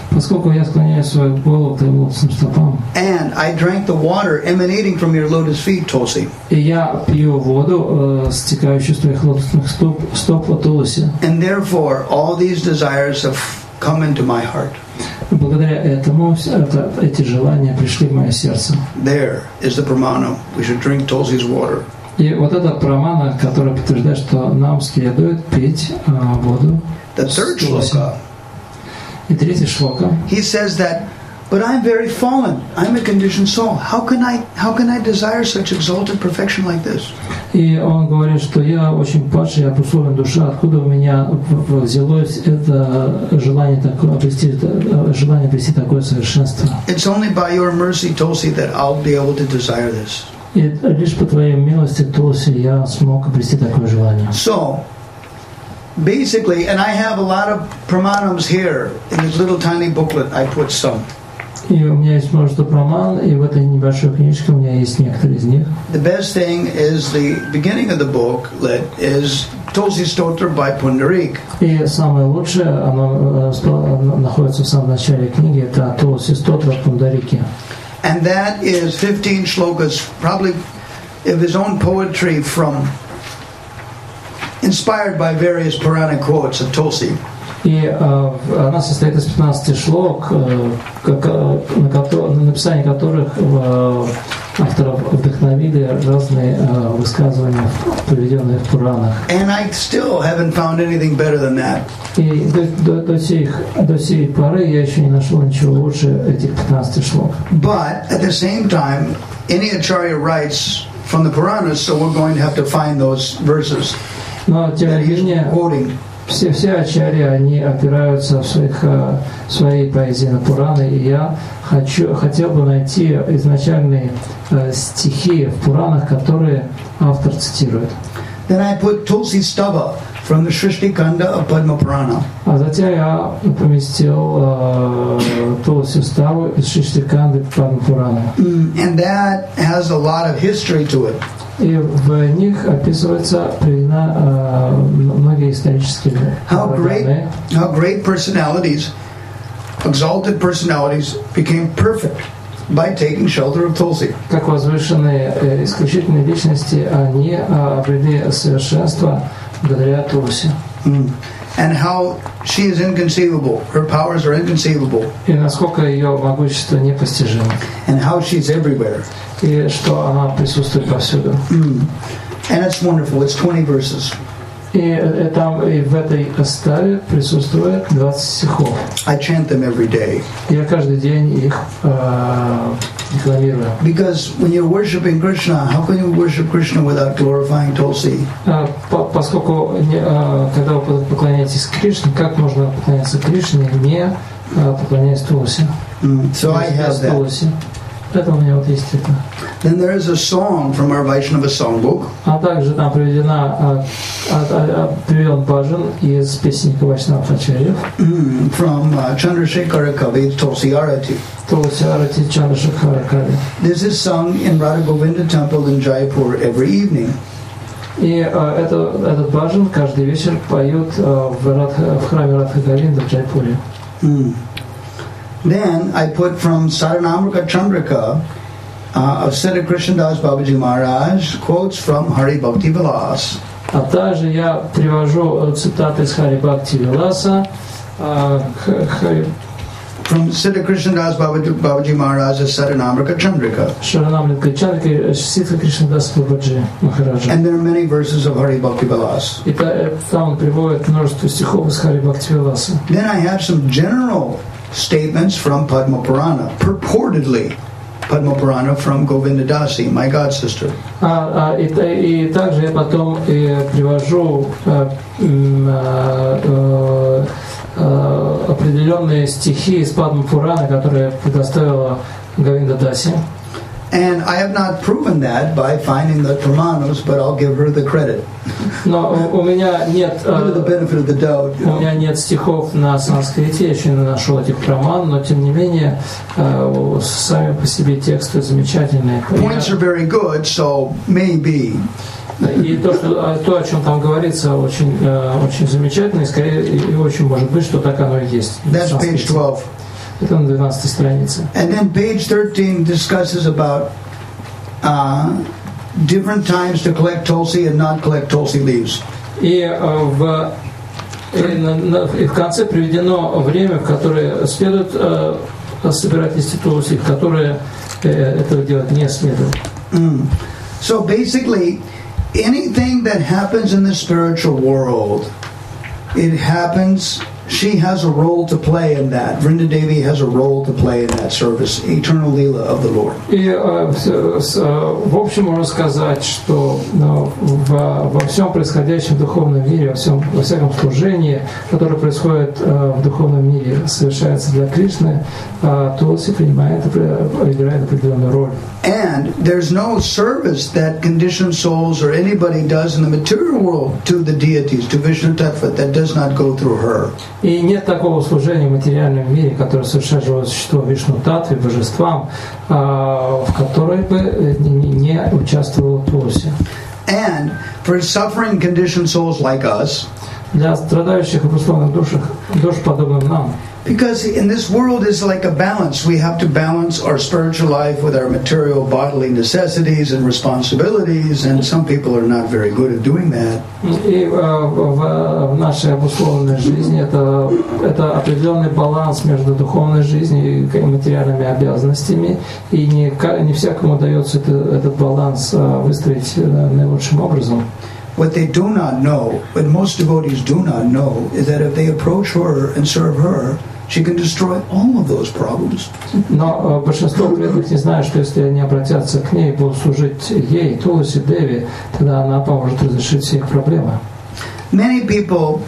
Поскольку я склоняю свою голову к твоим лотосным стопам, and I drank the water emanating from your lotus feet, Tulsi. и я пью воду, э, стекающую с твоих лотосных стоп, стоп от Туласи. And therefore, all these desires have come into my heart. Благодаря этому это, эти желания пришли в мое сердце. There is the pramana. We should drink Tulsi's water. И вот эта прамана, которая подтверждает, что нам следует пить э, воду. The third shloka. И третий шлока. He says that, but I'm very fallen. I'm a conditioned soul. How can I? How can I desire such exalted perfection like this? И он говорит, что я очень падший, я обусловлен душа. Откуда у меня взялось это желание такое, обрести, желание обрести такое совершенство? It's only by your mercy, Tulsi, that I'll be able to desire this. И лишь по твоей милости, Тулси, я смог обрести такое желание. So, basically, and I have a lot of pramanams here in this little tiny booklet. I put some. И у меня есть множество праман, и в этой небольшой книжке у меня есть некоторые из них. The best thing is the beginning of the booklet is Tulsi Stotra by Pundarik. И самое лучшее, оно находится в самом начале книги, это Тулси Стотра Пундарики. And that is fifteen shlokas, probably of his own poetry from, inspired by various Puranic quotes of Tulsi. И э, она состоит из пятнадцати шлок, э, как, э, на, ко- на написание которых э, авторов вдохновили разные э, высказывания, приведенные в Пуранах. And I still haven't found anything better than that. И до, до, до, сих, до сей поры я еще не нашел ничего лучше этих пятнадцати шлок. But at the same time, any Acharya writes from the Puranas, so we're going to have to find those verses Но тем that не he's менее, quoting. все, все ачарьи, они опираются в своих, э, своей поэзии на Пураны, и я хочу, хотел бы найти изначальные э, стихи в Пуранах, которые автор цитирует. Then I put Tulsi Stava from the Shrishti Kanda of Padma Purana. А затем я поместил э, Тулси Ставу из Шиштиканды Падма Пурана. Mm, and that has a lot of history to it. И в них описывается приведена э, многие исторические How great, данные. how great personalities, exalted personalities, became perfect by taking shelter of Tulsi. Как возвышенные э, исключительные личности, они э, обрели совершенство благодаря Тулси. Mm. And how she is inconceivable. Her powers are inconceivable. И насколько ее могущество непостижимо. And how she's everywhere. И что она присутствует повсюду. Mm. And it's wonderful. It's twenty verses. И, и там и в этой оставе присутствует двадцать стихов. I chant them every day. Я каждый день их э, декламирую. Because when you're worshiping Krishna, how can you worship Krishna without glorifying Tulsi? Э, по, поскольку не, э, когда вы поклоняетесь Кришне, как можно поклоняться Кришне, не э, поклоняясь Тулси? Mm. So I have that. Тулси. Это у меня вот есть это. Then there is a song from our Vaishnava songbook. А также там приведена а, а, а, приведен баджан из песенника Вайшнав Ачарьев. Mm. From uh, Chandrasekhara Kavi Tulsi Arati. Тулси Арати Чандрашекхара Кави. This is sung in Radha Govinda Temple in Jaipur every evening. И а, это, этот баджан каждый вечер поют а, в, Радха, в храме Радха Говинда в Джайпуре. Mm. Then I put from Saranamrika Chandrika uh, of Siddha Krishnadas Babaji Maharaj quotes from Hari Bhakti Vilas. А также я привожу цитаты из Хари Бхакти Виласа. а, х- Хари From Siddha Krishnadas Babaji, Babaji Maharaj's Saranamrika Chandrika. Шаранамрика Чандрика Ситха Кришнадас Бабаджи Махараджа. And there are many verses of Hari Bhakti Vilas. И та- там он приводит множество стихов из Хари Бхакти Виласа. Then I have some general statements from Padma Purana, purportedly Padma Purana from Govinda Dasi, my god sister. А, а, и, та- и также я потом и привожу а, м, а, а, а, определенные стихи из Падма Пурана, которые предоставила Говинда Даси. And I have not proven that by finding the Pramanos, but I'll give her the credit. Но у, у меня нет Give her the а, benefit of the doubt. You у know? меня нет стихов на санскрите, я еще не нашел этих праман, но тем не менее а, сами по себе тексты замечательные. Points are very good, so maybe. И то, что, то, о чем там говорится, очень, э, очень замечательно, и скорее и очень может быть, что так оно и есть. That's page twelve. Это на двенадцатой странице. And then page thirteen discusses about uh, different times to collect tulsi and not collect tulsi leaves. И в, и, на, на, и в конце приведено время, в которое следует э, собирать листья тулси, в которое э, этого делать не следует. Mm. So basically, anything that happens in the spiritual world, it happens. She has a role to play in that. Vrinda Devi has a role to play in that service, eternal Leela of the Lord. И в общем можно сказать, что во всем происходящем в духовном мире, во всем, во всяком служении, которое происходит в духовном мире, совершается для Кришны, Тулси принимает, играет определенную роль. And there's no service that conditioned souls or anybody does in the material world to the deities, to Vishnu Tattva, that does not go through her. И нет такого служения в материальном мире, которое совершает живое существо Вишну Таттве, божествам, в которой бы не участвовал Тулси. And for suffering conditioned souls like us, для страдающих и посланных душах, душ подобным нам. Because in this world is like a balance. We have to balance our spiritual life with our material bodily necessities and responsibilities, and some people are not very good at doing that. И в, в нашей обусловленной жизни это, это определенный баланс между духовной жизнью и материальными обязанностями, и не, не всякому удается это, этот баланс выстроить наилучшим образом. What they do not know, what most devotees do not know, is that if they approach her and serve her, she can destroy all of those problems. Но большинство преданных не знают, что если они обратятся к ней и будут служить ей, Тулси Деви, тогда она поможет разрешить все их проблемы. Many people,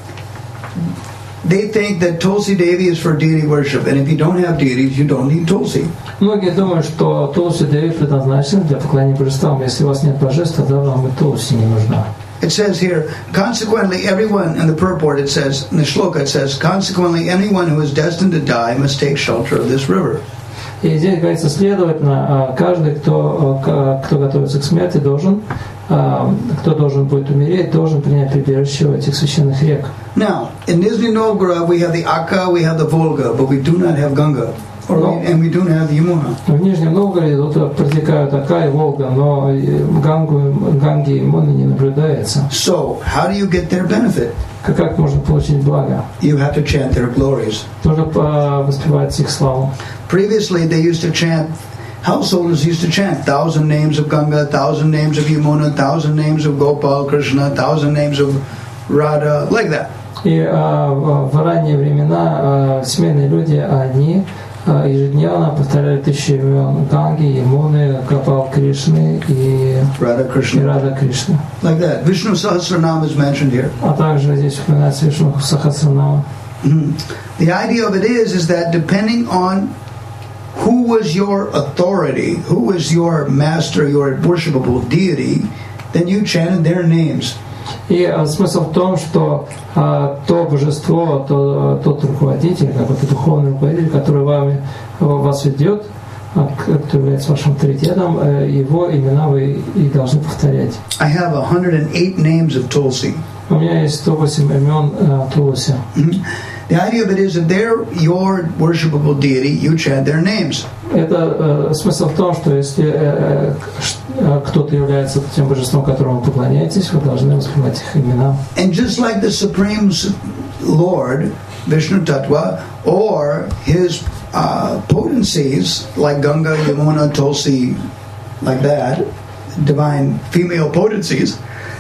they think that Tulsi Devi is for deity worship, and if you don't have deities, you don't need Tulsi. Многие думают, что Тулси Деви предназначена для поклонения божествам. Если у вас нет божеств, тогда вам и Тулси не нужна. It says here, consequently, everyone, in the purport it says, in the shloka it says, consequently, anyone who is destined to die must take shelter of this river. И здесь говорится, следовательно, каждый, кто, кто готовится к смерти, должен, кто должен будет умереть, должен принять прибежище у этих священных рек. Now, in Nizhny Novgorod, we have the Akka, we have the Volga, but we do not have Ganga. Or we, and we don't have the Yamuna. В Нижнем Новгороде тут протекают Ака и Волга, но Гангу, Ганги и Ймуны не наблюдается. So, how do you get their benefit? Как, как можно получить благо? You have to chant their glories. Нужно воспевать их славу. Previously, they used to chant, householders used to chant thousand names of Ganga, thousand names of Yamuna, thousand names of Gopal, Krishna, thousand names of Radha, like that. И а, в ранние времена а, семейные люди, они ежедневно повторяли тысячи имен Ганги, Ямуны, Гопал Кришны и Radha Krishna. И Рада Кришна. Like that. Vishnu Sahasranam is mentioned here. А также здесь упоминается Вишну Сахасранама. Mm-hmm. The idea of it is, is that depending on who was your authority, who was your master, your worshipable deity, then you chanted their names. И а, смысл в том, что а, то божество, то, тот руководитель, какой-то духовный руководитель, который вами, вас ведет, а, который является вашим авторитетом, а, его имена вы и должны повторять. I have one hundred eight names of Tulsi. У меня есть сто восемь имен а, Тулси. Mm-hmm. The idea of it is that they're your worshipable deity, you chant their names. Это э, смысл в том, что если э, э, кто-то является тем божеством, которому вы поклоняетесь, вы должны воспевать их имена. And just like the Supreme Lord, Vishnu Tattva, or his uh, potencies, like Ganga, Yamuna, Tulsi, like that, divine female potencies,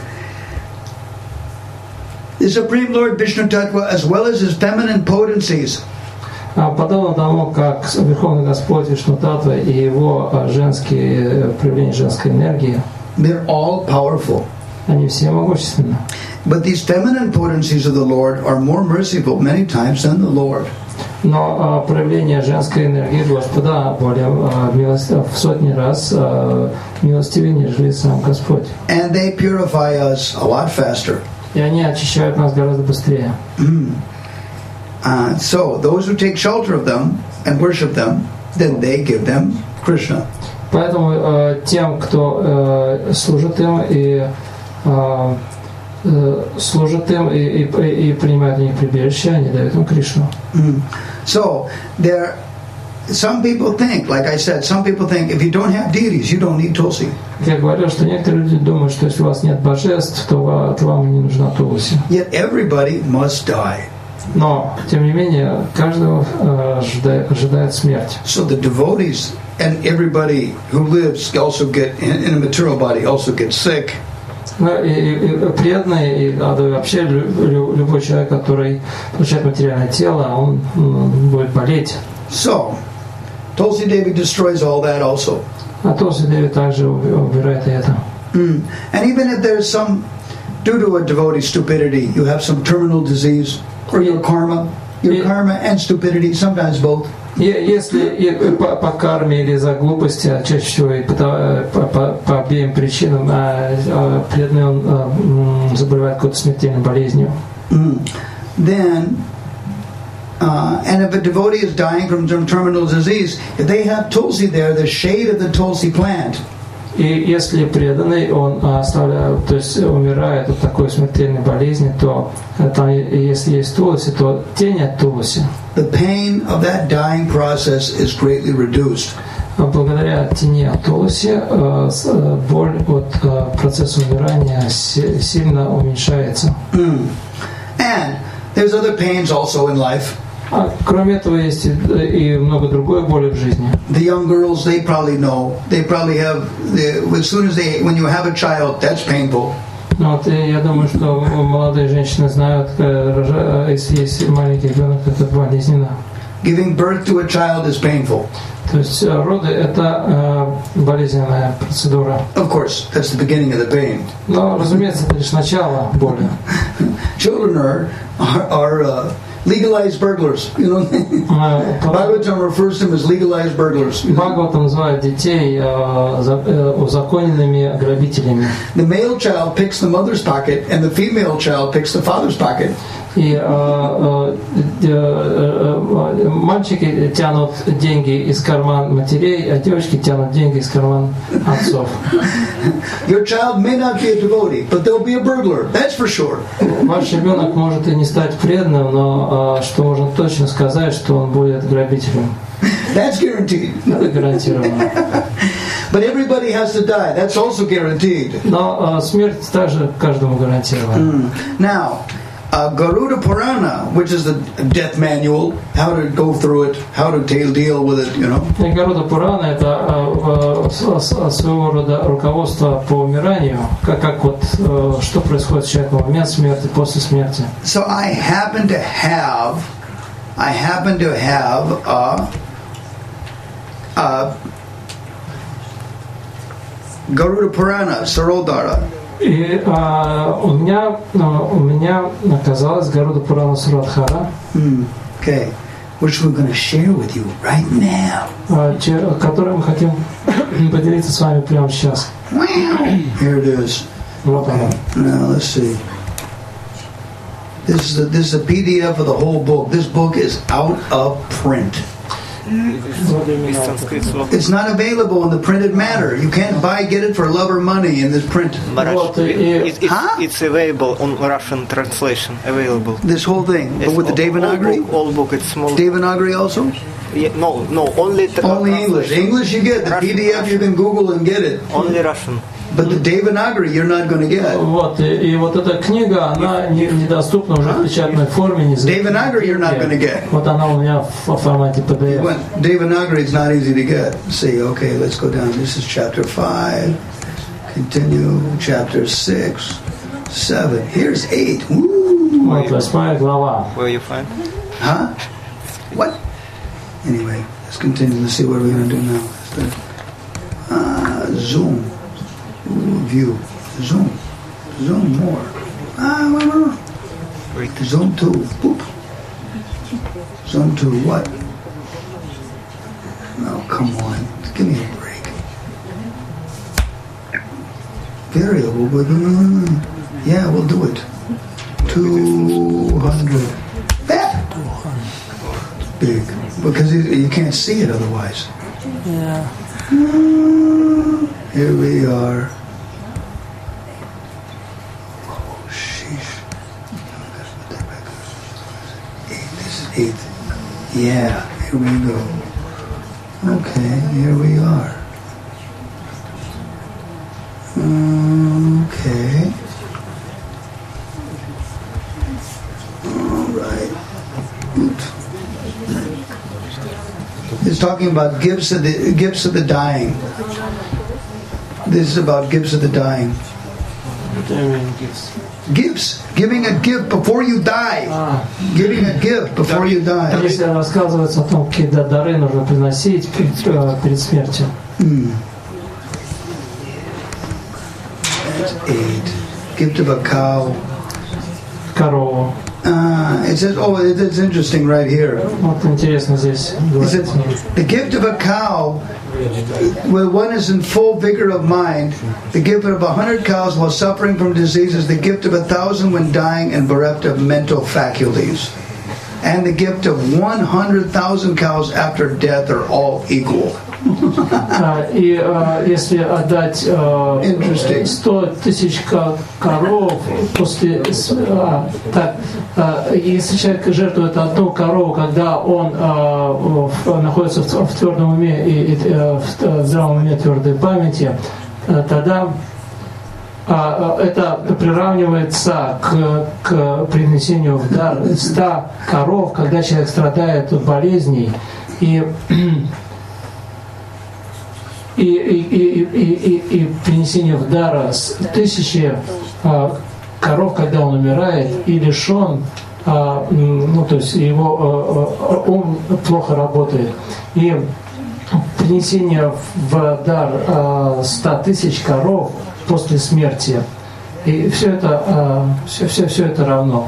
the Supreme Lord Vishnu Tattva, as well as his feminine potencies, подобно тому, как Верховный Господь Вишну Таттва и его женские проявления женской энергии, they're all powerful. Они все могущественны. But these feminine potencies of the Lord are more merciful many times than the Lord. Но проявление женской энергии Господа более в сотни раз милостивее, нежели сам Господь. And they purify us a lot faster. И они очищают нас гораздо быстрее. Mm. Uh, so those who take shelter of them and worship them, then they give them Krishna. Поэтому э, тем, кто э, служит им и э, служат им и, и, и принимают у них прибежище, они дают им Кришну. Mm. So there, some people think, like I said, some people think if you don't have deities, you don't need Tulsi. Я говорил, что некоторые люди думают, что если у вас нет божеств, то вам не нужна Тулси. Yet everybody must die. Но, тем не менее, каждого ожидает, ожидает смерть. So the devotees and everybody who lives also get in, in a material body also get sick. Ну, и, и, и преданные, и да, вообще лю, любой человек, который получает материальное тело, он, он будет болеть. So, Tulsi Devi destroys all that also. А Tulsi Devi также убирает это. Mm. And even if there's some, due to a devotee stupidity, you have some terminal disease, or your karma, your Yeah. karma and stupidity, sometimes both. Если и по, по карме или за глупости, а чаще всего и по, по, по, по обеим причинам, а, а преданный он а, заболевает какой-то смертельной болезнью. Mm. Then, uh, and if a devotee is dying from some terminal disease, if they have Tulsi there, the shade of the Tulsi plant, И если преданный, он оставляет, то есть умирает от такой смертельной болезни, то там, если есть Туласи, то тень от Туласи. the pain of that dying process is greatly reduced. Благодаря тени от Туласи боль от процесса умирания сильно уменьшается. Mm. And there's other pains also in life. А кроме этого есть и много другой боли в жизни. The young girls, they probably know. They probably have, the, as soon as they, when you have a child, that's painful. Ну, вот, я думаю, что молодые женщины знают, если есть маленький ребенок, это болезненно. Giving birth to a child is painful. То есть роды – это болезненная процедура. Of course, that's the beginning of the pain. Но, разумеется, это лишь начало боли. Children are, are, are uh, legalized burglars. You know, Bhagavatam refers to them as legalized burglars. Бхагаватам называют детей узаконенными грабителями. The male child picks the mother's pocket, and the female child picks the father's pocket. И э, э, э, мальчики тянут деньги из карман матерей, а девочки тянут деньги из карман отцов. Your child may not be a devotee, but they'll be a burglar. That's for sure. Ваш ребенок может и не стать преданным, но э, что можно точно сказать, что он будет грабителем. That's guaranteed. Это гарантированно. But everybody has to die. That's also guaranteed. Но э, смерть также каждому гарантирована. Mm. Now, uh, Garuda Purana, which is the death manual, how to go through it, how to deal, deal with it, you know. Гаруда Пурана – это э, своего рода руководство по умиранию, как, как вот, э, что происходит с человеком в момент смерти, после смерти. So I happen to have, I happen to have a, a Garuda Purana, Sarodhara. И а, у меня у меня оказалась Гаруда Пурана Сурадхара, Hmm. Okay, which we're going to share with you right now. которую мы хотим поделиться с вами прямо сейчас. Here it is. Вот она. Now let's see. This is the, this is a P D F of the whole book. This book is out of print. It's not available in the printed matter. You can't buy, get it for love or money in this print. Вот, и, It, it, Huh? it's available on Russian translation. Available. This whole thing, Yes, but with the all- Devanagari? All book, all book. It's small. Devanagari also? Yeah, no, no. Only tra- Only English. translation. English you get. The P D F you can Google and get it. Only Russian. But the Devanagari you're not going to get. Вот, и, и вот эта книга, она не- недоступна уже в печатной форме. Не Devanagari you're not going to get. Вот она у меня в формате пи ди эф. When Devanagari is not easy to get. See, okay, let's go down. This is chapter five. Continue. Chapter six, seven. Here's eight. Woo! Вот восьмая глава. Where you find? Huh? What? Anyway, let's continue. Let's see what we're going to do now. Uh, zoom. Ooh, view. Zoom. Zoom more. Ah, wait, wait, wait. Wait. Zoom to. Boop. Zoom to what? Oh, come on. Give me a break. Variable. But, uh, yeah, we'll do it. two hundred. That. Big. Because you, you can't see it otherwise. Yeah. Here we are. Oh, shit. eighth. Yeah, here we go. Okay, here we are. Okay. All right. Oops. It's talking about gifts of the gifts of the dying. This is about gifts of the dying. Gifts. Giving a gift before you die. А, Giving a gift before you die. здесь рассказывается о том, какие да- дары нужно приносить перед, э, перед смертью. Hmm. That's eight. Gift of a cow. Корову. Uh, it says, oh, it, it's interesting right here. Вот интересно здесь It говорится. says, the gift of a cow, when one is in full vigor of mind, the gift of a hundred cows while suffering from diseases, the gift of a thousand when dying and bereft of mental faculties, and the gift of one hundred thousand cows after death are all equal. А, И а, если отдать а, Interesting. сто тысяч ко- коров после с- а, так, а, если человек жертвует одну корову, когда он а, в- находится в, в твердом уме и, и, э, в, в здравом уме твердой памяти, а, тогда а, а, это приравнивается к, к принесению в дар ста коров, когда человек страдает от болезней и И, и, и, и, и, и принесение в дар с тысячи а, коров, когда он умирает, и лишен, а, м, ну то есть его а, а, ум плохо работает. И принесение в дар а, ста тысяч коров после смерти, и все это, а, все, все, все это равно.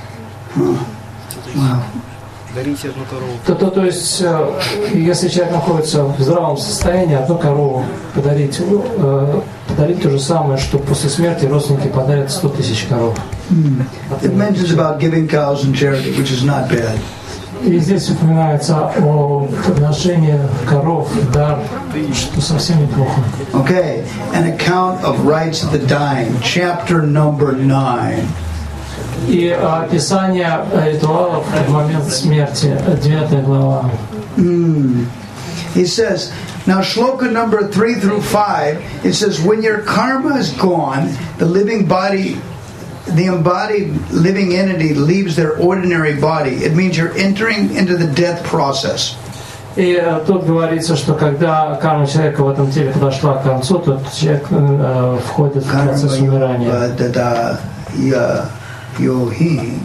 Wow. Дарите одну корову. То, то, то есть, э, если человек находится в здравом состоянии, одну корову подарить, э, подарить то же самое, что после смерти родственники подарят сто тысяч коров. It mentions about giving cows in charity, which is not bad. И здесь упоминается о подношении коров в дар, что совсем неплохо. Okay, an account of rights of the dying, chapter number nine. И э, описание ритуалов в момент смерти, девятая глава. He says, now shloka number three through five, it says, when your karma is gone, the living body, the embodied living entity leaves their ordinary body. It means you're entering into the death process. И э, тут говорится, что когда карма человека в этом теле подошла к концу, то человек э, входит в процесс умирания. Karma ya yohi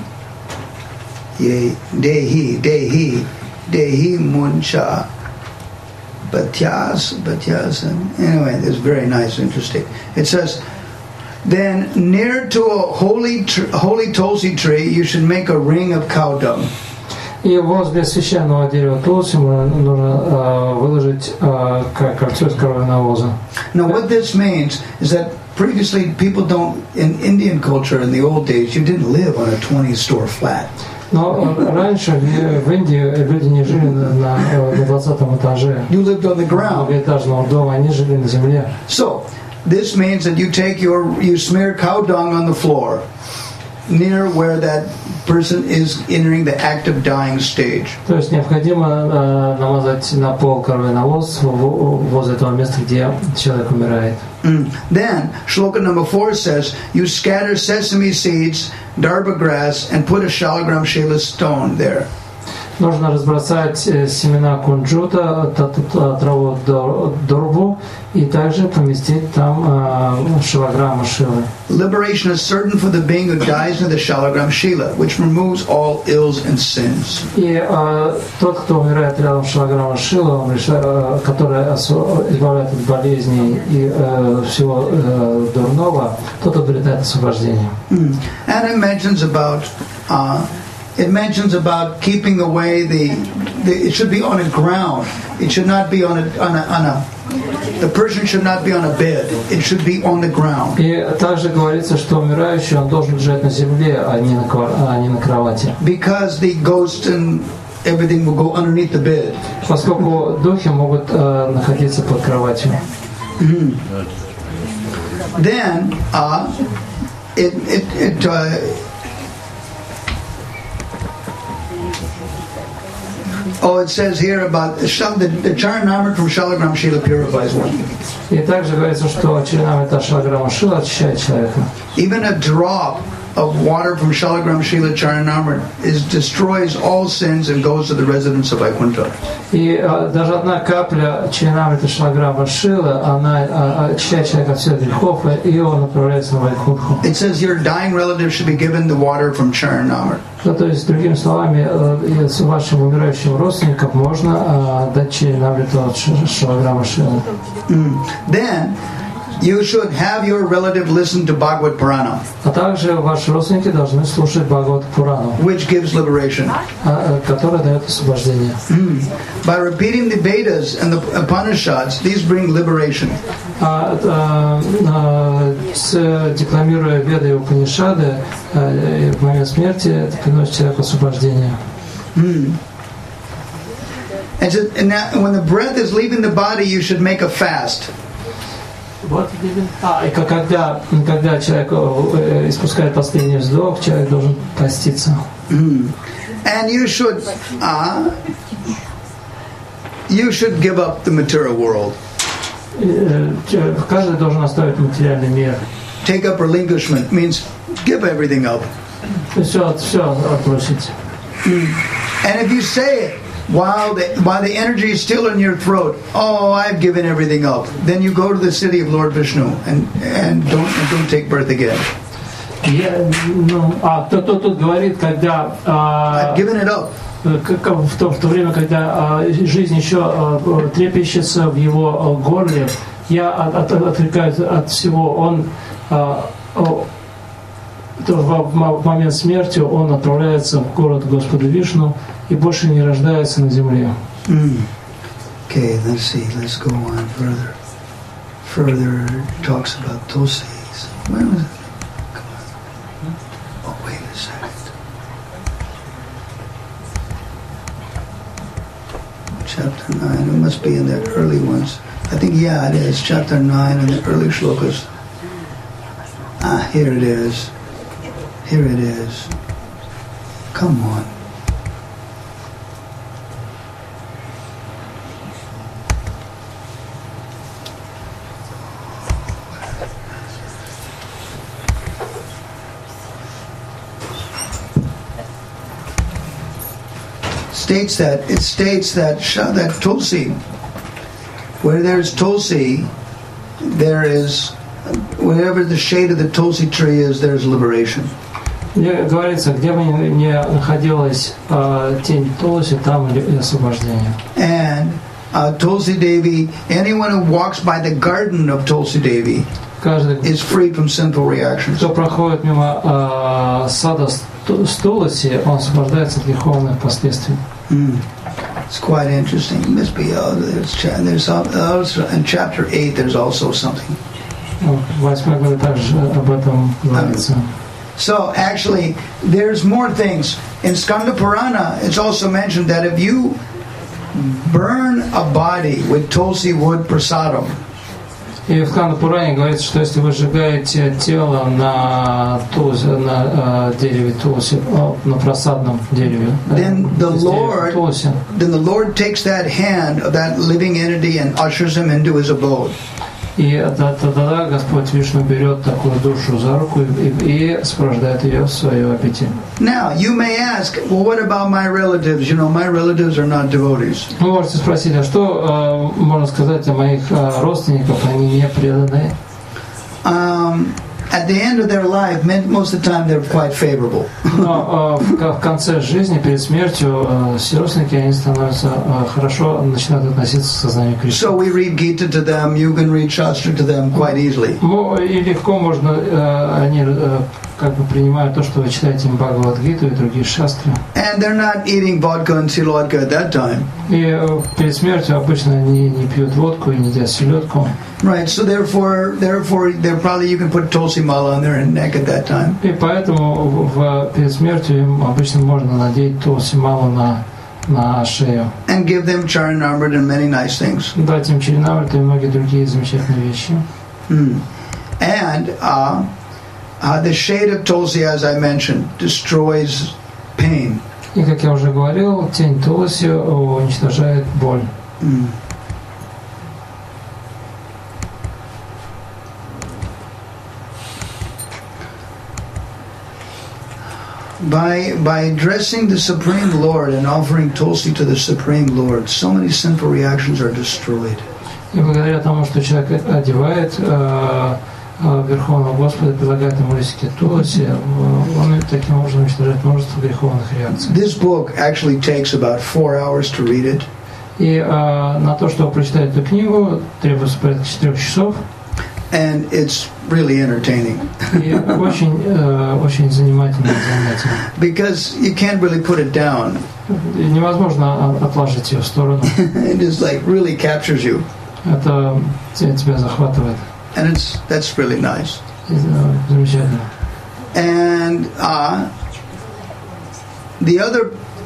ye dehi dehi dehi muncha batyas batyas. Anyway, it's very nice, interesting. It says, then near to a holy tr- holy tulsi tree, you should make a ring of cow dung. И возле священного дерева Тулси нужно э, выложить э, кольцо из коровьего навоза. Now, what this means is that previously people don't, in Indian culture in the old days, you didn't live on a twenty-store flat. Но э, раньше в, в Индии люди не жили на, на, на двадцатом этаже You lived on the ground. многоэтажного дома, они жили на земле. So, this means that you take your, you smear cow dung on the floor near where that person is entering the active dying stage. То есть необходимо э, намазать на пол коровий навоз в- в- возле того места, где человек умирает. Mm. Then, shloka number four says, you scatter sesame seeds, darba grass, and put a shalagram shela stone there. Нужно разбросать э, семена кунжута, та- та- та- траву дор- дорбу и также поместить там э, шилограммы шилы. Liberation is certain for the being who dies in the shalagram shila, which removes all ills and sins. И э, тот, кто умирает рядом с шилограммом шила, он решает, э, который осво- избавляет от болезней и э, всего э, дурного, тот обретает освобождение. Mm. And it mentions about uh, it mentions about keeping away the, the it should be on a ground. It should not be on a on a on a the person should not be on a bed. It should be on the ground. И также говорится, что умирающий он должен лежать на земле, а не на, ква- а не на кровати. Because the ghost and everything will go underneath the bed. Поскольку духи могут э, находиться под кроватью. Then uh, it it it uh, Oh, it says here about the, the, the Charanamrit from Shalagram Shila purifies one. И также говорится, что Чаринамрита Шалаграма Шила очищает человека. Even a drop of water from Shalagram Shila Charanamrit is destroys all sins and goes to the residence of Vaikuntha. И а, даже одна капля Чаринамрита Шалаграма Шила, она а, очищает человека от всех грехов, и он направляется на Вайкунтху. It says your dying relative should be given the water from Charanamrit. Ну, то есть, другими словами, э, с вашим умирающим родственникам можно э, дать Чаринамриту от Шалаграма Шила. Mm. Then you should have your relative listen to Bhagavad Purana, А также ваши родственники должны слушать Бхагават Пурану, which gives liberation. которая дает освобождение. Mm. By repeating the Vedas and the Upanishads, these bring liberation. А, а, а, с, декламируя Веды и Упанишады, а, в момент смерти это приносит человеку освобождение. Mm. And, so, and now, when the breath is leaving the body, you should make a fast. Вот, а, и когда, когда человек испускает последний вздох, человек должен поститься. Mm. And you should, uh, you should give up the material world. Каждый должен оставить материальный мир. Take up relinquishment means give everything up. Все, все отбросить. Mm. And if you say it while the, while the energy is still in your throat, oh, I've given everything up, then you go to the city of Lord Vishnu and, and don't and don't take birth again. Я, ну, а кто тут говорит, когда I've given it up. В то, в то время, когда а, жизнь еще а, трепещется в его а, горле, я от, от, отрекаюсь от всего. Он а, о, то, в, в момент смерти он отправляется в город Господа Вишну и больше не рождается на земле. Mm. Okay, let's see. Let's go on further. Further talks about Tulsis. Where was it? Come on. Oh, wait a second. Chapter nine. It must be in the early ones. I think, yeah, it is. Chapter nine in the early shlokas. Ah, here it is. Here it is. Come on. States that it states that that Tulsi, where there's Tulsi, there is, wherever the shade of the Tulsi tree is, there's liberation. Где говорится, где бы ни находилась э, тень Тулси, там и освобождение. And uh, Tulsi Devi, anyone who walks by the garden of Tulsi Devi Каждый, is free from sinful reactions. кто проходит мимо э, сада с Тулси, он освобождается от греховных последствий. Mm. It's quite interesting. It must be, uh, there's, there's also, in chapter eight, there's also something. В восьмой главе также об этом говорится. So actually, there's more things. In Skanda Purana, it's also mentioned that if you burn a body with Tulsi wood prasadam, и в Сканда Пуране говорится, что если вы сжигаете тело на, туз, на э, дереве Тулси, на просадном дереве, then the Lord, Тулси, then the Lord takes that hand of that living entity and ushers him into his abode. и тогда Господь Вишну берет такую душу за руку и, и сопровождает ее в свою обитель. Now, you may ask, well, what about my relatives? You know, my relatives are not devotees. Вы можете спросить, а что э, можно сказать о моих э, родственниках, они не преданные? Um, at the end of their life, most of the time they're quite favorable. Но э, в конце жизни, перед смертью, э, все родственники, они становятся э, хорошо, начинают относиться к сознанию Кришны. So we read Gita to them, you can read Shastra to them quite easily. И легко можно, э, они э, как бы принимают то, что вы читаете им Бхагавад-гиту и другие шастры. And they're not eating vodka and селедка at that time. И э, перед смертью обычно они не пьют водку и не едят селедку. Right, so therefore, therefore, they're probably you can put tulsi mala on their neck at that time. И поэтому в, перед смертью им обычно можно надеть тулси малу на, на шею. And give them charanamrita and many nice things. Дать им чаринамриту и многие другие замечательные вещи. Mm. And uh, uh, the shade of tulsi, as I mentioned, destroys pain. И, как я уже говорил, тень Туласи уничтожает боль. Mm. By, by addressing the Supreme Lord and offering Tulsi to the Supreme Lord, so many sinful reactions are destroyed. И благодаря тому, что человек одевает э, э, Верховного Господа, предлагает ему листики Туласи, он таким образом уничтожает множество греховных реакций. This book actually takes about four hours to read it. И э, на то, чтобы прочитать эту книгу, требуется порядка четырех часов. And it's really entertaining. И очень, э, очень занимательное занятие. Because you can't really put it down. И невозможно отложить ее в сторону. It just like really captures you. Это тебя захватывает. And it's that's really nice. И, э, замечательно. And uh, the other,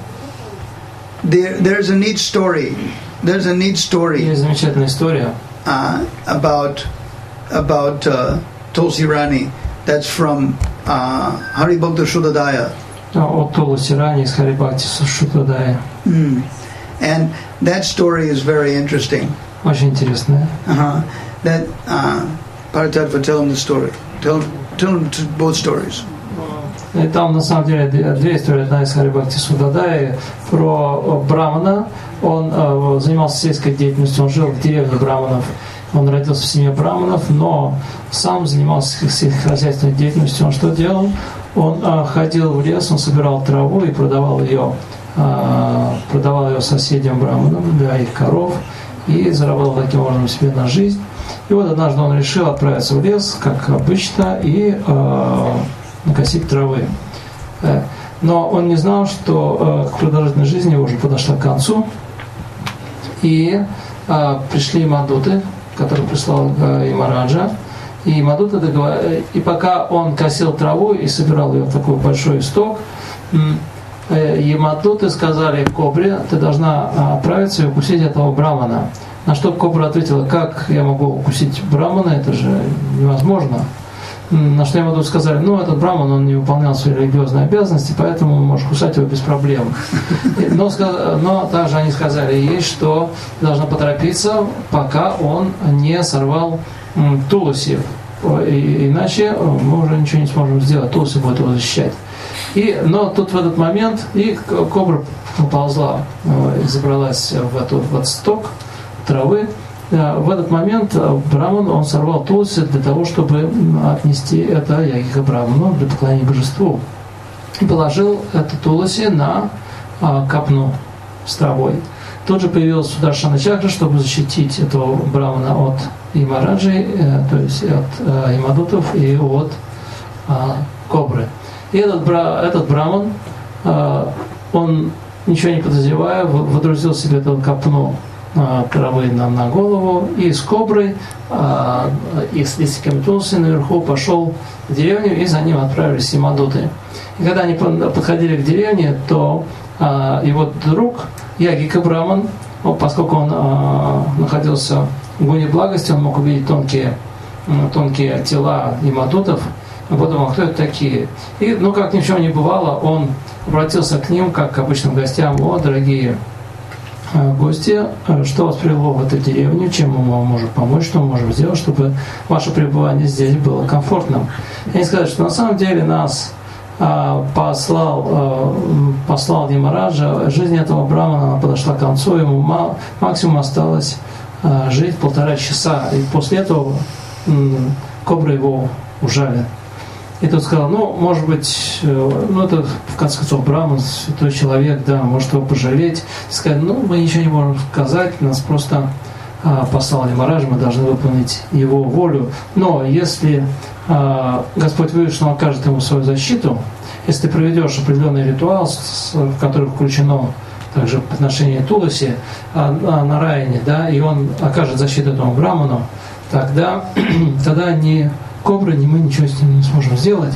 there, there's a neat story. There's a neat story. Есть замечательная история. Uh, about about uh, Tulsi Rani. That's from uh, Haribhakta Shuddhadaya. От Туласи Рани из Харибхакти Шуddhadaya. Mm. And that story is very interesting. Очень интересная. Uh-huh. That uh, Paratattva, tell him the story. Tell tell him both stories. И там на самом деле две истории. Одна из Харибхакти Шуddhadaya про брамана. Он э, занимался сельской деятельностью, он жил в деревне браманов. Он родился в семье браманов, но сам занимался сельскохозяйственной деятельностью. Он что делал? Он э, ходил в лес, он собирал траву и продавал ее, э, продавал ее соседям браманам для их коров и зарабатывал таким образом себе на жизнь. И вот однажды он решил отправиться в лес, как обычно, и э, накосить травы. Э, но он не знал, что э, продолжительность жизни его уже подошла к концу. И э, пришли мадуты, который прислал э, Ямараджа. И мадуты договор... и пока он косил траву и собирал ее в такой большой исток, э, Ямадуты сказали кобре: ты должна отправиться и укусить этого брамана. На что кобра ответила: как я могу укусить брамана, это же невозможно. На что ему тут сказали: ну, этот браман, он не выполнял свои религиозные обязанности, поэтому можешь кусать его без проблем. Но, но также они сказали ей, что должна поторопиться, пока он не сорвал Туласи. И, иначе мы уже ничего не сможем сделать, Туласи будет его защищать. И, но тут в этот момент и кобра поползла и забралась в, эту, в этот сток травы. В этот момент Браман, он сорвал Туласи для того, чтобы отнести это Ягика Браману для поклонения божеству. И положил это Туласи на а, копну с травой. Тут же появилась Сударшана Чакра, чтобы защитить этого Брамана от Ямараджи, э, то есть от э, Ямадутов и от э, кобры. И этот, бра, этот Браман, э, он, ничего не подозревая, водрузил себе эту копну травы на, на голову, и с коброй, а, и с листиками Туласи наверху пошел в деревню, и за ним отправились Ямадуты. И когда они подходили к деревне, то а, его друг Ягика Браман, поскольку он а, находился в гуне благости, он мог увидеть тонкие, тонкие тела Ямадутов, а подумал, кто это такие. И, ну, как ни в чем не бывало, он обратился к ним, как к обычным гостям: о, дорогие гости, что вас привело в эту деревню, чем мы вам можем помочь, что мы можем сделать, чтобы ваше пребывание здесь было комфортным. И они сказали, что на самом деле нас а, послал, а, послал Ямараджа, жизнь этого брамана она подошла к концу, ему мал, максимум осталось а, жить полтора часа, и после этого м, кобра его ужалит. И тут сказал: ну, может быть, ну, это, в конце концов, Браман, святой человек, да, может его пожалеть. И сказать: ну, мы ничего не можем сказать, нас просто а, послал Ямарадж, мы должны выполнить его волю. Но если а, Господь видит, что он окажет ему свою защиту, если ты проведешь определенный ритуал, в который включено также подношение Туласи а, а, на Райане, да, и он окажет защиту этому Браману, тогда, тогда не кобры, ни мы ничего с ним не сможем сделать.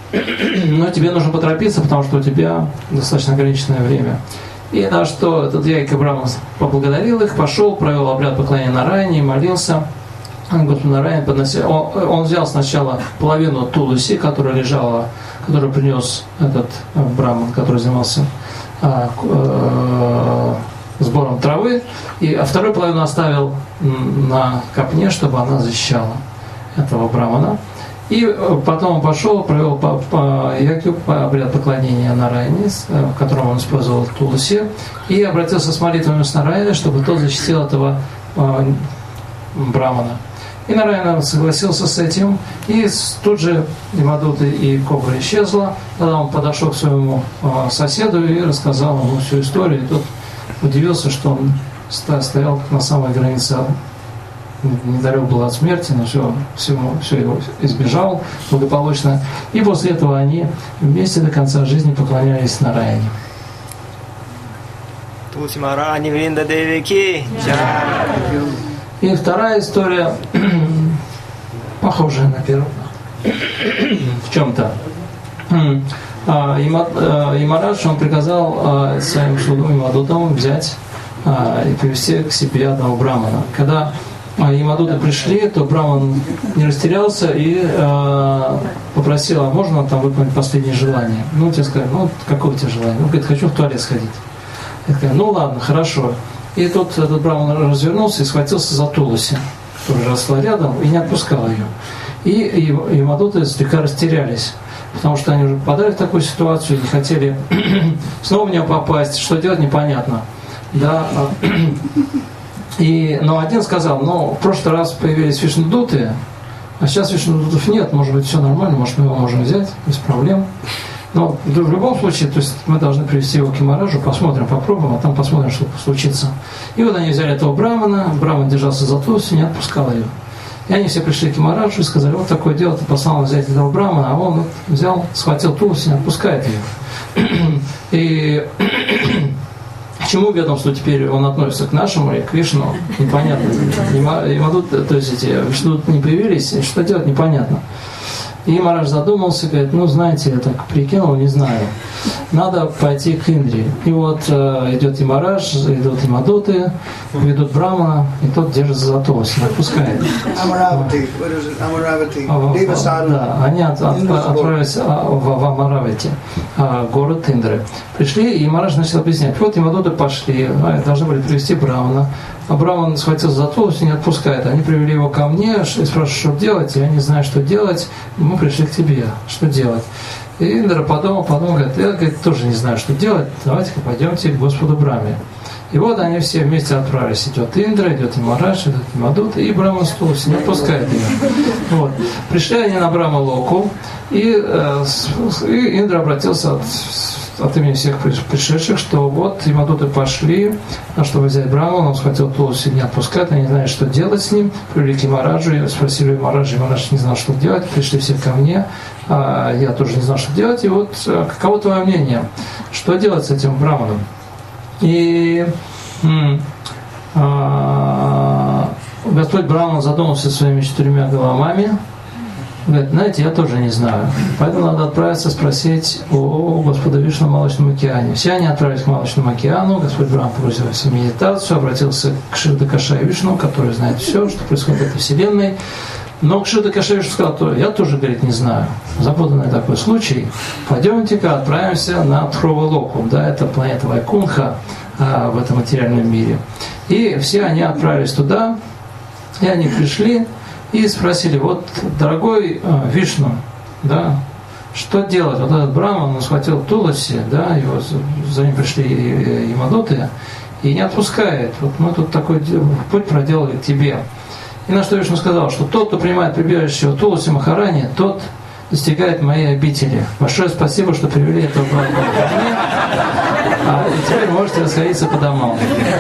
Но тебе нужно поторопиться, потому что у тебя достаточно ограниченное время. И на что этот Ягика Браман поблагодарил их, пошел, провел обряд поклонения Нараяне, молился. Господь Нараян подносил. Он, он взял сначала половину Туласи, которая лежала, которую принес этот Браман, который занимался а, а, сбором травы, и, а вторую половину оставил на копне, чтобы она защищала этого брамана. И потом он пошел, провел по, по Ягью по обряд поклонения Нараяне, в котором он использовал Туласи, и обратился с молитвами с Нараяной, чтобы тот защитил этого э, брамана. И Нараяна согласился с этим, и тут же Ямадута и кобра исчезла. Тогда он подошел к своему э, соседу и рассказал ему всю историю. И тот удивился, что он стоял на самой границе, недалек был от смерти, но все, все, все его избежал благополучно. И после этого они вместе до конца жизни поклонялись Нараяне. И вторая история, похожая на первую, в чем-то. Ямарадж, он приказал своим слугам Ямадутам взять и привести к себе одного брамана. Когда Ямадуты пришли, то браман не растерялся и э, попросил, а можно там выполнить последнее желание? Ну, тебе сказали, ну, какое у тебя желание? Он говорит, хочу в туалет сходить. Я говорю, ну ладно, хорошо. И тут этот браман развернулся и схватился за Туласи, которая росла рядом, и не отпускал ее. И Ямадуты слегка растерялись, потому что они уже попадали в такую ситуацию, не хотели снова в нее попасть, что делать непонятно. Да. И, но один сказал, ну, в прошлый раз появились вишнудуты, а сейчас вишнудутов нет, может быть, все нормально, может, мы его можем взять, без проблем. Но в любом случае, то есть мы должны привести его к Ямараджу, посмотрим, попробуем, а там посмотрим, что случится. И вот они взяли этого брамана, браман держался за Туласи, не отпускал ее. И они все пришли к Ямараджу и сказали, вот такое дело, ты послал взять этого брамана, а он взял, схватил Туласи, не отпускает ее. И к чему ведомству теперь он относится, к нашему или к Вишну? Непонятно. Ямадут, то есть эти Вишну не появились, что делать непонятно. И Ямарадж задумался, говорит, ну знаете, я так прикинул, не знаю. Надо пойти к Индре. И вот э, идет Ямарадж, идут Ямадуты, ведут Брамана, и тот держится за Туласи, не отпускает. Амаравати, Амаравати, да, они от, от, отправились в, в Амаравати, город Индры. Пришли, и Ямарадж начал объяснять. Вот Ямадуты пошли, должны были привести Брамана. А Браман схватился за Туласи, не отпускает. Они привели его ко мне и спрашивают, что делать. Я не знаю, что делать. Мы пришли к тебе. Что делать? И Индра подумал, подумал, говорит, я говорит, тоже не знаю, что делать. Давайте-ка пойдемте к Господу Браме. И вот они все вместе отправились. Идет Индра, идет Ямарадж, идет Ямадут, и Браман с Туласи не отпускает ее. Вот. Пришли они на Брама Локу, и, э, и Индра обратился от, от имени всех пришедших, что вот Ямадуты пошли, чтобы взять Брамана, он схватил Туласи, не отпускает, они не знают, что делать с ним. Привели к Ямараджу, спросили у Ямараджа, Ямарадж не знал, что делать, пришли все ко мне, а я тоже не знал, что делать. И вот каково твое мнение, что делать с этим Браманом? И м- а- Господь Браман задумался своими четырьмя головами. Говорит, знаете, я тоже не знаю. Поэтому надо отправиться спросить у Господа Вишну в Молочном океане. Все они отправились к Молочному океану. Господь Браман погрузился в медитацию, обратился к Кширдакашаю Вишну, который знает все, что происходит в этой вселенной. Но Кширдакашай Вишну сказал, то я тоже, говорит, не знаю. Запутанный такой случай. Пойдемте-ка отправимся на Тхрова-Локу. Да, это планета Вайкунха а, в этом материальном мире. И все они отправились туда, и они пришли и спросили, вот, дорогой а, Вишну, да, что делать? Вот этот Браман, он схватил Туласи, да, его, за ним пришли Ямадуты, и не отпускает. Вот мы тут такой путь проделали к тебе. И на что Вишну сказал, что тот, кто принимает прибежище у Туласи Махарани, тот достигает моей обители. Большое спасибо, что привели этого Брамана ко мне. А и теперь можете расходиться по домам.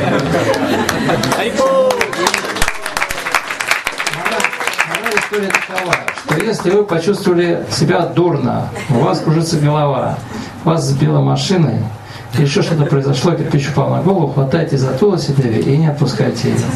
Моя история такова, что если вы почувствовали себя дурно, у вас кружится голова, вас сбила машиной, и еще что-то произошло, кирпич упал на голову, хватайте за Туласи Деви и не отпускайте ее.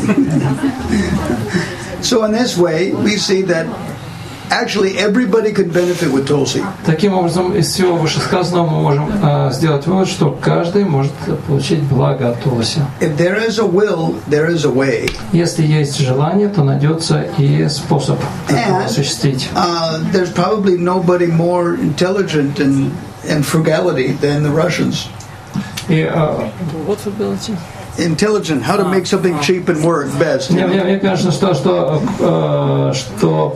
So in this way, we see that actually everybody could benefit with Tulsi. Таким образом, из всего вышесказанного мы можем э, сделать вывод, что каждый может получить благо от Туласи. If there is a will, there is a way. Если есть желание, то найдется и способ это осуществить. Uh, there's probably nobody more intelligent and, and frugality than the Russians. И uh, what ability? Intelligent, how to make something cheap and work best. Мне, мне, мне кажется, что что э, что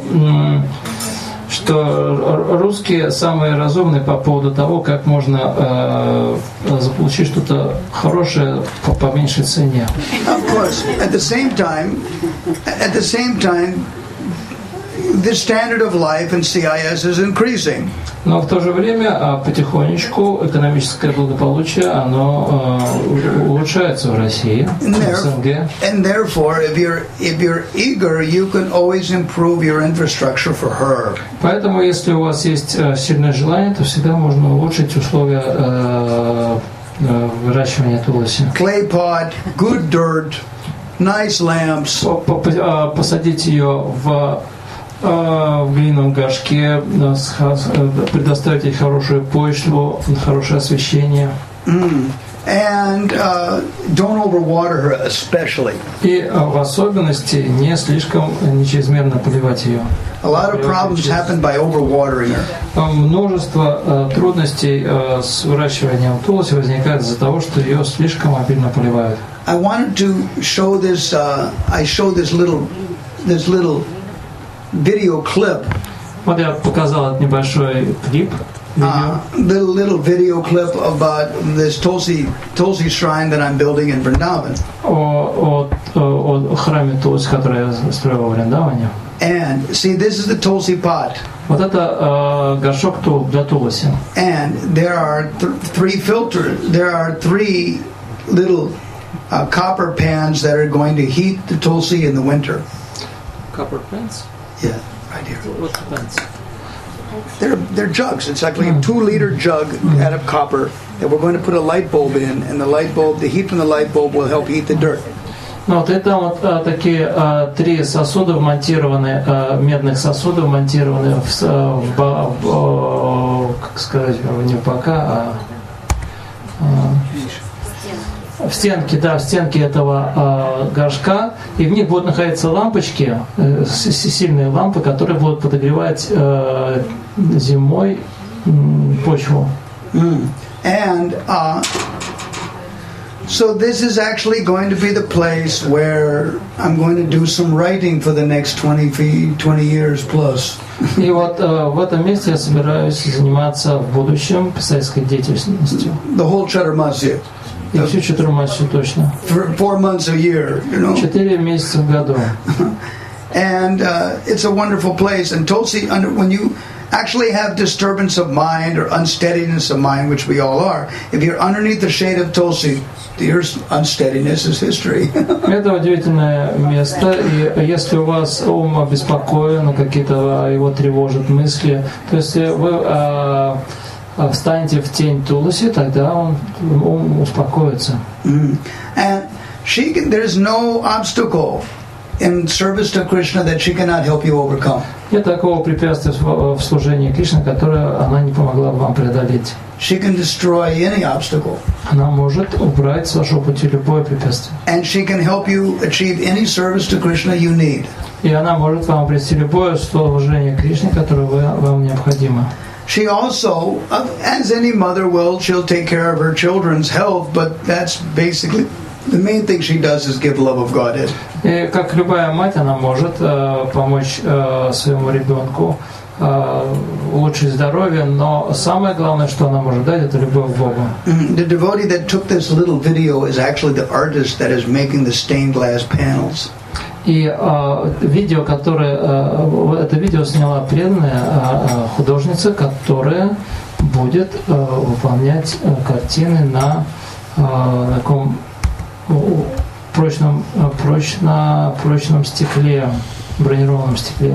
что русские самые разумные по поводу того, как можно э, заполучить что-то хорошее по, по меньшей цене. Of course, at the same time, at the same time, the standard of life in C I S is increasing. Но в то же время потихонечку экономическое благополучие оно э, улучшается в России, And, в there, СНГ. and therefore, if you're if you're eager, you can always improve your infrastructure for her. Поэтому, если у вас есть сильное желание, то всегда можно улучшить условия э, э, выращивания тулоси. Clay pot, good dirt, nice lamps. Посадить ее в в глиняном горшке, предоставить ей хорошую почву, хорошее освещение. Mm. And uh, don't overwater her, especially. И в особенности не слишком, не чрезмерно поливать ее. A lot of problems happen by overwatering her. Множество трудностей с выращиванием тулоси возникает из-за того, что ее слишком обильно поливают. I wanted to show this. Uh, I showed this little, this little. video clip. Вот я показал этот небольшой клип. Uh, little little video clip about this Tulsi Tulsi shrine that I'm building in Vrindavan. О, о, о храме Тулси, который я строил в Вриндаване. And see, this is the Tulsi pot. Вот это э, горшок для Тулси. And there are th- three filters. There are three little uh, copper pans that are going to heat the Tulsi in the winter. Copper pans? Yeah, right here. What pans? They're they're jugs. It's actually a two-liter jug out of copper that we're going to put a light bulb in, and the light bulb, the heat from the light bulb will help heat the dirt. Ну вот это вот а, такие а, три сосуда вмонтированы, а, медных сосудов вмонтированы в, в, в, в как сказать, не пока, а, а в стенке, да, в стенке этого а, горшка, и в них будут находиться лампочки, э, сильные лампы, которые будут подогревать э, зимой м, почву. Mm. And uh, so this is actually going to be the place where I'm going to do some writing for the next twenty, twenty years plus. И вот э, в этом месте я собираюсь заниматься в будущем писательской деятельностью. The whole Chaturmasya. И всю Чатурмасию точно. For four months a year, you know. Четыре месяца в году. And uh, it's a wonderful place. And Tulsi, under, when you actually have disturbance of mind or unsteadiness of mind, which we all are, if you're underneath the shade of Tulsi, your unsteadiness is history. Это удивительное место, и если у вас ум обеспокоен, какие-то его тревожат мысли, то если вы а, встанете в тень Туласи, тогда он ум успокоится. Mm. And she can, there's no obstacle in service to Krishna that she cannot help you overcome. Нет такого препятствия в служении Кришны, которое она не помогла бы вам преодолеть. She can destroy any obstacle. Она может убрать с вашего пути любое препятствие. And she can help you achieve any service to Krishna you need. И она может вам привести любое служение Кришне, которое вам необходимо. She also, as any mother will, she'll take care of her children's health, but that's basically the main thing she does is give love of Godhead. И как любая мать, она может э, помочь э, своему ребенку э, улучшить здоровье, но самое главное, что она может дать, это любовь к Богу. The devotee that took this little video is actually the artist that is making the stained glass panels. И э, видео, которое э, это видео сняла преданная э, художница, которая будет э, выполнять э, картины на э, таком прочном, прочно, прочном стекле, бронированном стекле.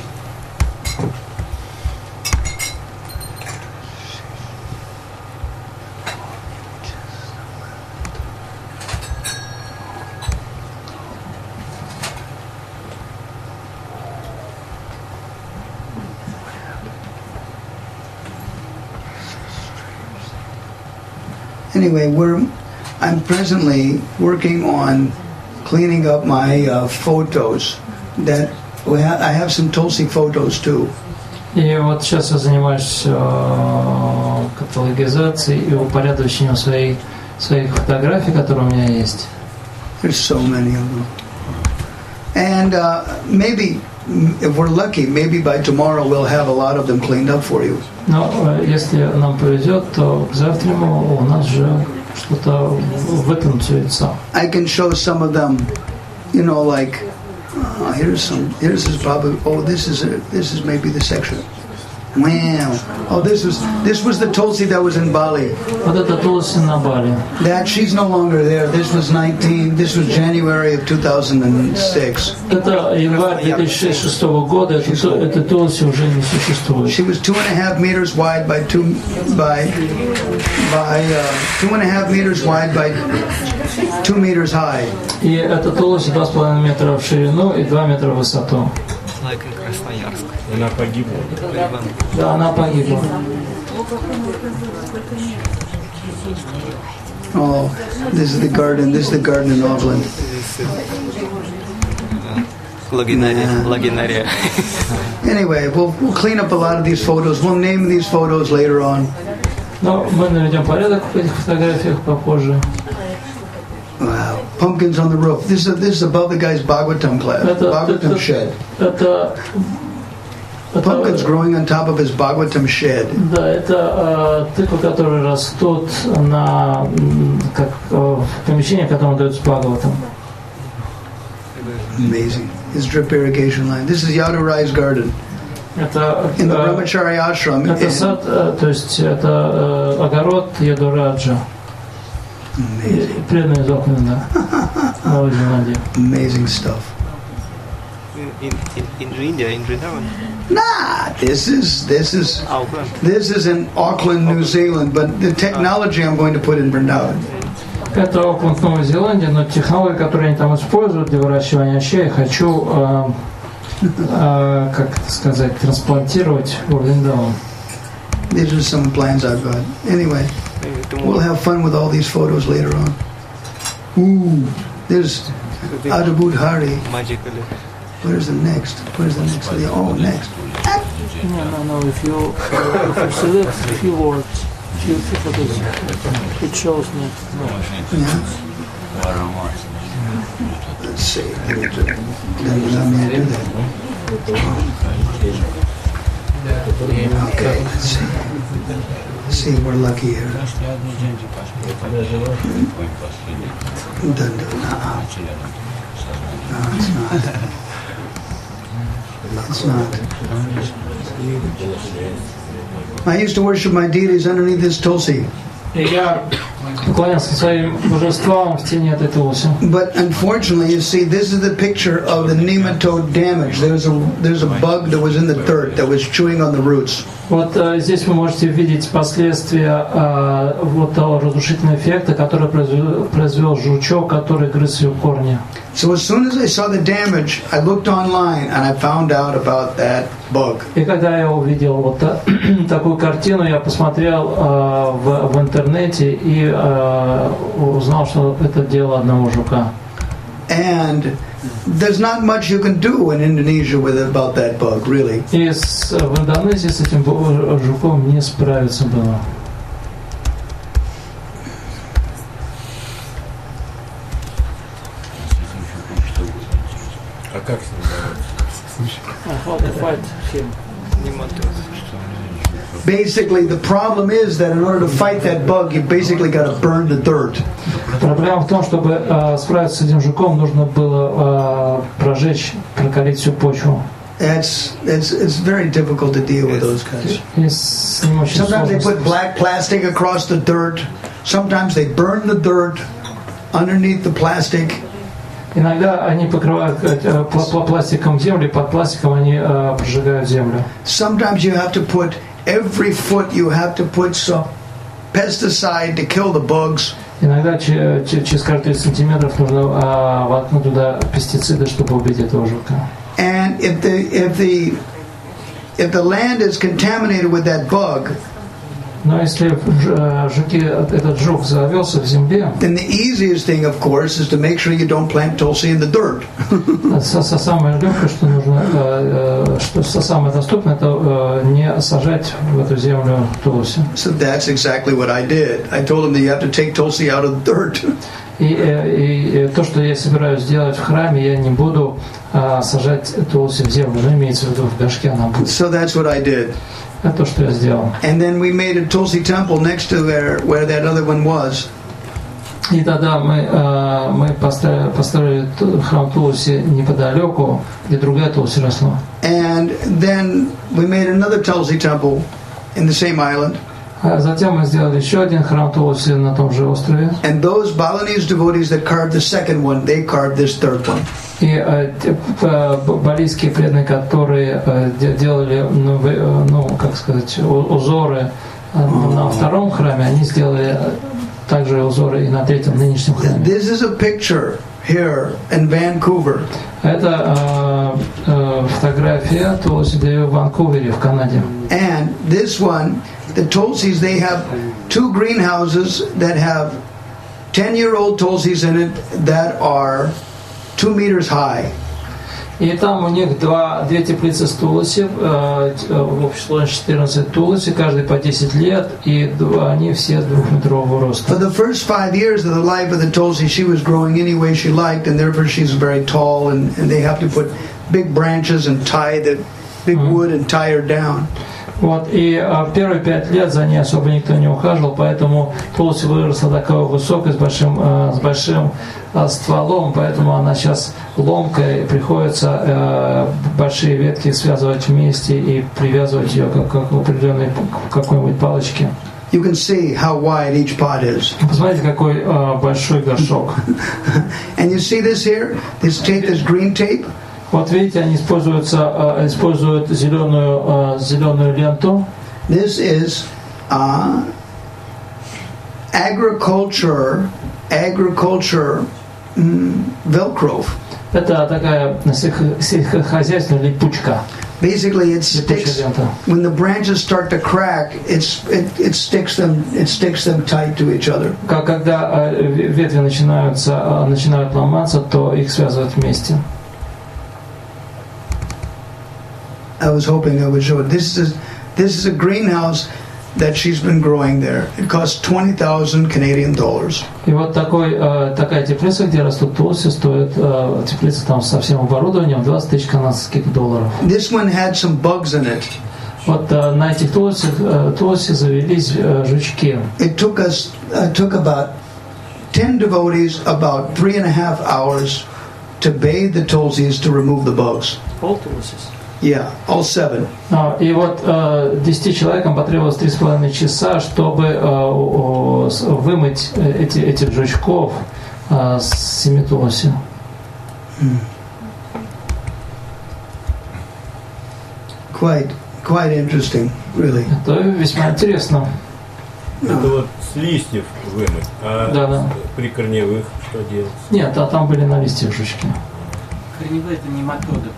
Anyway, we're I'm presently working on cleaning up my uh, photos. That we ha- I have some Tulsi photos too. И вот сейчас я занимаюсь э, каталогизацией и упорядочением своей своих фотографий, которые у меня есть. There's so many of them. And uh, maybe, if we're lucky, maybe by tomorrow we'll have a lot of them cleaned up for you. Но если нам повезет, то к завтраму у нас же что-то в этом все лицо. I can show some of them, you know, like, uh, here's some, here's is probably, oh, this is, a, this is maybe the section. Wow. Oh, this was this was the Tulsi that was in Bali. Вот это Тулси на Бали. That she's no longer there. This was nineteen. This was January of two thousand six. Это январь две тысячи шестого года. Это, это Тулси уже не существует. She was two and a half meters wide by two by by uh, two and a half meters wide by two meters high. И это Тулси два с половиной метра в ширину и два метра в высоту. Like in Красноярск. Она погибла. Да, она погибла. Oh, this is the garden. This is the garden in Auckland. Лагинария. Лагинария. Anyway, we'll we'll clean up a lot of these photos. We'll name these photos later on. Но мы наведем порядок в этих фотографиях попозже. Wow, pumpkins on the roof. This is this is above the guy's Bhagavatam class. Это, Bhagavatam это, shed. это, Pumpkins это, growing on top of his Bhagavatam shed. да, это э, тыквы, которые растут на как э, в помещении, которое дается Бхагаватам. Amazing. His drip irrigation line. This is Yadurai's garden. Это, In the э, Brahmachari ashram. это сад, э, то есть это э, огород Ядураджа. Amazing. Преданный из Окленда. Новой Зеландии. Amazing stuff. In, in, in India, in Vrindavan. Nah, this is this is Auckland. this is in Auckland, New Zealand, but the technology I'm going to put in Vrindavan. Это Окленд, Новая Зеландия, но технологии, которые они там используют для выращивания овощей, я хочу, э, э, как это сказать, трансплантировать в Вриндаван. These are some plans I've got. Anyway, we'll have fun with all these photos later on. Ooh, there's Adabud Hari. Magically. Where's the next? Where's the next? Oh, next. No, no, no. If you uh, if you select a few words, few photos, it shows me. Yeah. Let's see. Let me do let me do that. Okay, let's see. Let's see, we're lucky here. Dun, dun, uh-uh. No, it's not. It's not. I used to worship my deities underneath this tulsi. И я поклонялся своим божествам в тени этой Тулси. But unfortunately, you see, this is the picture of the nematode damage. There's a there's a bug that was in the dirt that was chewing on the roots. Вот э, здесь вы можете видеть последствия э, вот того разрушительного эффекта, который произвел, произвел жучок, который грыз ее корни. So as soon as I saw the damage, I looked online and I found out about that bug. И когда я увидел вот та, такую картину, я посмотрел э, в, в интернете и э, узнал, что это дело одного жука. And there's not much you can do in Indonesia with about that bug, really. И с, в Индонезии с этим жуком не справиться было. А как с ним бороться? Basically, the problem is that in order to fight that bug, you basically got to burn the dirt. Проблема в том, чтобы э, справиться с этим жуком, нужно было э, прожечь, прокалить всю почву. It's, it's, it's very difficult to deal with those guys. И с ним очень Sometimes they сложно. put black plastic across the dirt. Sometimes they burn the dirt underneath the plastic. Иногда они покрывают э, пла- пластиком землю, под пластиком они э, прожигают землю. Sometimes you have to put every foot you have to put some pesticide to kill the bugs. Иногда че- че- через каждые тридцать сантиметров нужно э, воткнуть туда пестициды, чтобы убить этого жука. And if the if the if the land is contaminated with that bug, Но если в жуке этот жук завелся в земле, then the easiest thing, of course, is to make sure you don't plant tulsi in the dirt. самое легкое, что нужно, что самое доступное, это не сажать в эту землю тулси. So that's exactly what I did. I told him that you have to take tulsi out of the dirt. И, и, и то, что я собираюсь делать в храме, я не буду а, сажать тулси в землю, но имеется в виду в горшке она будет. So that's what I did. Это то, что я сделал. And then we made a tulsi temple next to where, where that other one was. И тогда мы, а, мы поставили, поставили храм Тулси неподалеку, где другая Тулси росла. And then we made another tulsi temple in the same island. А затем мы сделали еще один храм Тулси на том же острове. And those Balinese devotees that carved the second one, they carved this third one. И э, балийские преданные, которые э, делали, ну, ну, как сказать, узоры э, на втором храме, они сделали также узоры и на третьем нынешнем храме. This is a picture here in Vancouver. Это э, э, фотография Тулси в Ванкувере, в Канаде. And this one, the Tulsis, they have two greenhouses that have ten-year-old Tulsis in it that are two meters high. И там у них два, две теплицы с Тулси, э, в общей сложности четырнадцать Тулси, каждый по десять лет, и два, они все двухметрового роста. For the first five years of the life of the Tulsi, she was growing any way she liked, and therefore she's very tall, and, and they have to put big branches and tie the big wood and tie her down. Вот, и а, первые пять лет за ней особо никто не ухаживал, поэтому Тулси выросла такой высокой, с большим, э, с большим э, стволом, поэтому она сейчас ломкая, и приходится э, большие ветки связывать вместе и привязывать ее как, как в определенной какой-нибудь палочке. You can see how wide each pot is. Посмотрите, какой э, большой горшок. And you see this here? This tape, this green tape? Вот видите, они используются, э, используют зеленую, э, зеленую ленту. This is uh, agriculture, agriculture mm, Velcro. Это такая сельскохозяйственная липучка. Basically, it sticks when the branches start to crack. It's it, it sticks them it sticks them tight to each other. Когда ветви начинаются начинают ломаться, то их связывают вместе. I was hoping I would show it. This is this is a greenhouse that she's been growing there. It costs twenty thousand Canadian dollars. И вот такой такая теплица, где растут тулси, стоит теплица там со всем оборудованием двадцать тысяч канадских долларов. This one had some bugs in it. Вот на этих тулси тулси завелись жучки. It took us uh, took about ten devotees about three and a half hours to bathe the tulsis to remove the bugs. All tulsis. Yeah, all seven. И вот десяти человекам потребовалось три с половиной часа, чтобы вымыть эти этих жучков с семи тулси. Quite, quite interesting, really. Это весьма интересно. Это вот с листьев вымыть, а да, да. При корневых что делать? Нет, а там были на листьях жучки. Корневые это нематоды.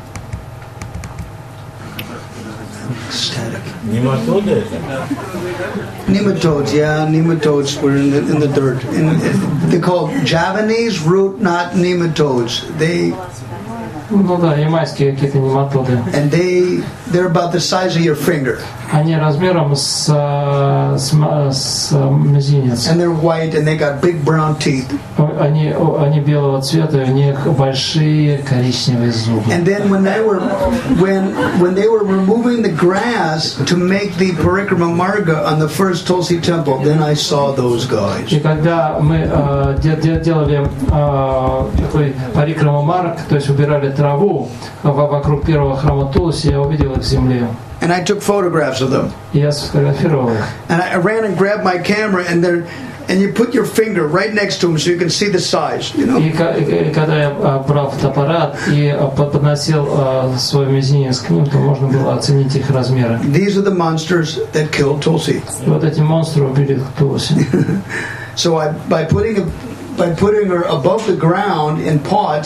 Static. Нематоды это? Nematodes, yeah, nematodes were in the in the dirt. And they're called Javanese root knot nematodes. They Ну да, ямайские какие-то нематоды. And they they're about the size of your finger. Они размером с, с, с мизинец. And they're white and they got big brown teeth. Они они белого цвета, у них большие коричневые зубы. And then when they were when when they were removing the grass to make the Parikrama Marga on the first Tulsi temple, then I saw those guys. И когда мы э, делали э, такой Парикрама Марг, то есть убирали траву вокруг первого храма Тулси, я увидел их в земле. And I took photographs of them. И я сфотографировал их. And I ran and grabbed my camera, and there, and you put your finger right next to them so you can see the size. You know. И, и когда я брал фотоаппарат и подносил свой мизинец к ним, то можно было оценить их размеры. These are the monsters that killed Tulsi. И вот эти монстры убили Тулси. So I, by putting a, by putting her above the ground in pots,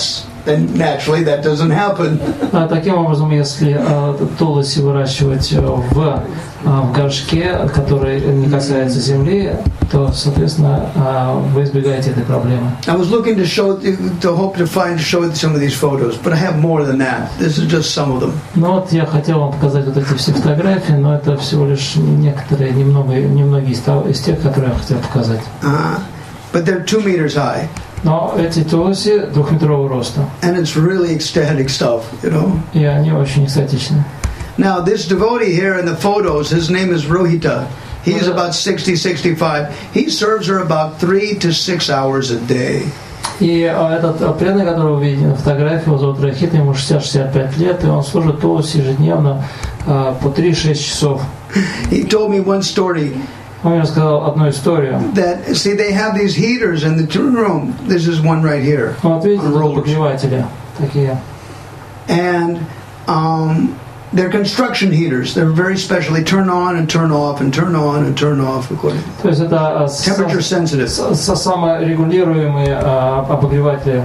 then naturally that doesn't happen. А таким образом, если а, туласи выращивать в, а, в горшке, который не касается земли, то, соответственно, а, вы избегаете этой проблемы. I was looking to show, to hope to find, to show some of these photos, but I have more than that. This is just some of them. Ну вот я хотел вам показать вот эти все фотографии, но это всего лишь некоторые, немного, немногие из, того, из тех, которые я хотел показать. Uh, but they're two meters high. Но эти туласи двухметрового роста. And it's really ecstatic stuff, you know. И они очень экстатичны. Now, this devotee here in the photos, his name is Rohita. He's about sixty, sixty-five. He serves her about three to six hours a day. И этот преданный, которого вы видите на фотографии, его зовут Рахит, ему шестьдесят - шестьдесят пять лет, и он служит туласи ежедневно по три-шесть часов. He told me one story. Он мне рассказал одну историю. That, see, they have these heaters in the room. This is one right here. Вот видите, обогреватели такие. And um, they're construction heaters. They're very special. They turn on and turn off and turn on and turn off according. То есть это temperature sensitive. Саморегулируемые обогреватели.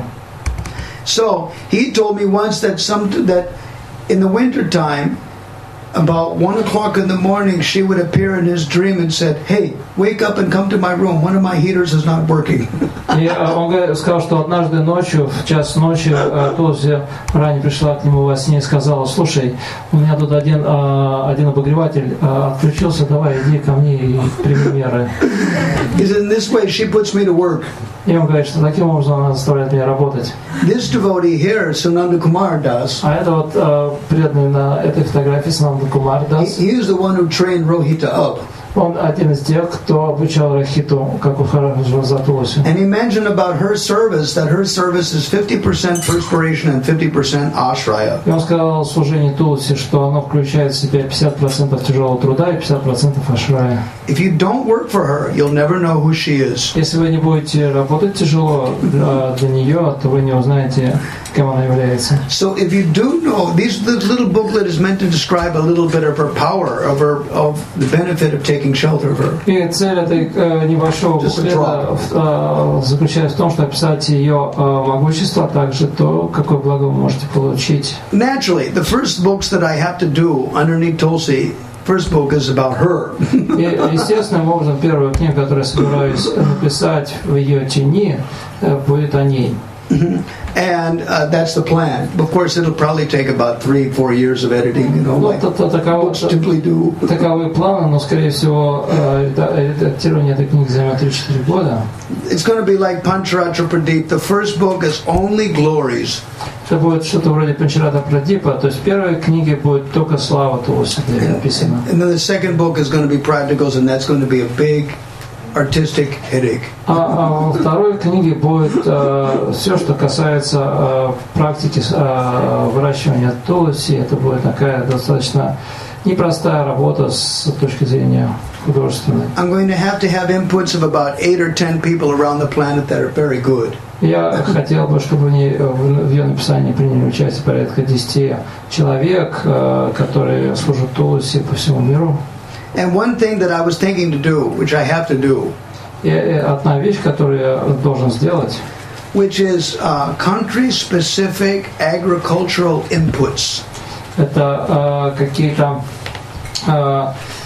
So he told me once that some that in the winter time, about one o'clock in the morning, she would appear in his dream and said, "Hey, wake up and come to my room. One of my heaters is not working." И он сказал, что однажды ночью, в час ночи, Туласи ранее пришла к нему во сне и сказала: "Слушай, у меня тут один один обогреватель отключился, давай иди ко мне и прими меры." He said, "In this way, she puts me to work." И он говорит, что таким образом она заставляет меня работать. This devotee here, Sunanda Kumar Das. А это вот преданный на этой фотографии Sunanda Kumar Das. He is the one who trained Rohita up. Он один из тех, кто обучал Рахиту, как ухаживать за Туласи. And he mentioned about her service, that her service is fifty percent perspiration and fifty percent ashraya. И он сказал о служении Туласи, что оно включает в себя пятьдесят процентов тяжелого труда и пятьдесят процентов ашрая. If you don't work for her, you'll never know who she is. Если вы не будете работать тяжело для, для нее, то вы не узнаете, кем она является. So if you do know, this little booklet is meant to describe a little bit of her power, of her, of the benefit of taking shelter of her. И цель этой э, небольшого буклета э, заключается в том, что описать ее э, могущество, а также то, какое благо вы можете получить. Naturally, the first books that I have to do underneath Tulsi, first book is about her. И естественным образом первая книга, которую я собираюсь написать в ее тени, будет о ней. And uh, that's the plan. Of course, it'll probably take about three, four years of editing, you know, like books typically do. Таковы планы, но, скорее всего, редактирование этой книги займет три-четыре года. It's going to be like Pancharatra Pradeep. The first book is only glories. Это будет что-то вроде Панчарата Прадипа, то есть в первой книге будет только слава Туласи написана. And then the second book is going to be practicals, and that's going to be a big artistic headache. А, а во второй книге будет э, все, что касается э, практики э, выращивания Туласи. Это будет такая достаточно непростая работа с точки зрения художественной. I'm going to have to have inputs of about eight or ten people around the planet that are very good. Я хотел бы, чтобы в, ней, в ее написании приняли участие порядка десяти человек, э, которые служат Туласи по всему миру. And one thing that I was thinking to do, which I have to do, и одна вещь, которую я должен сделать, which is uh, country-specific agricultural inputs. Это э, какие-то э,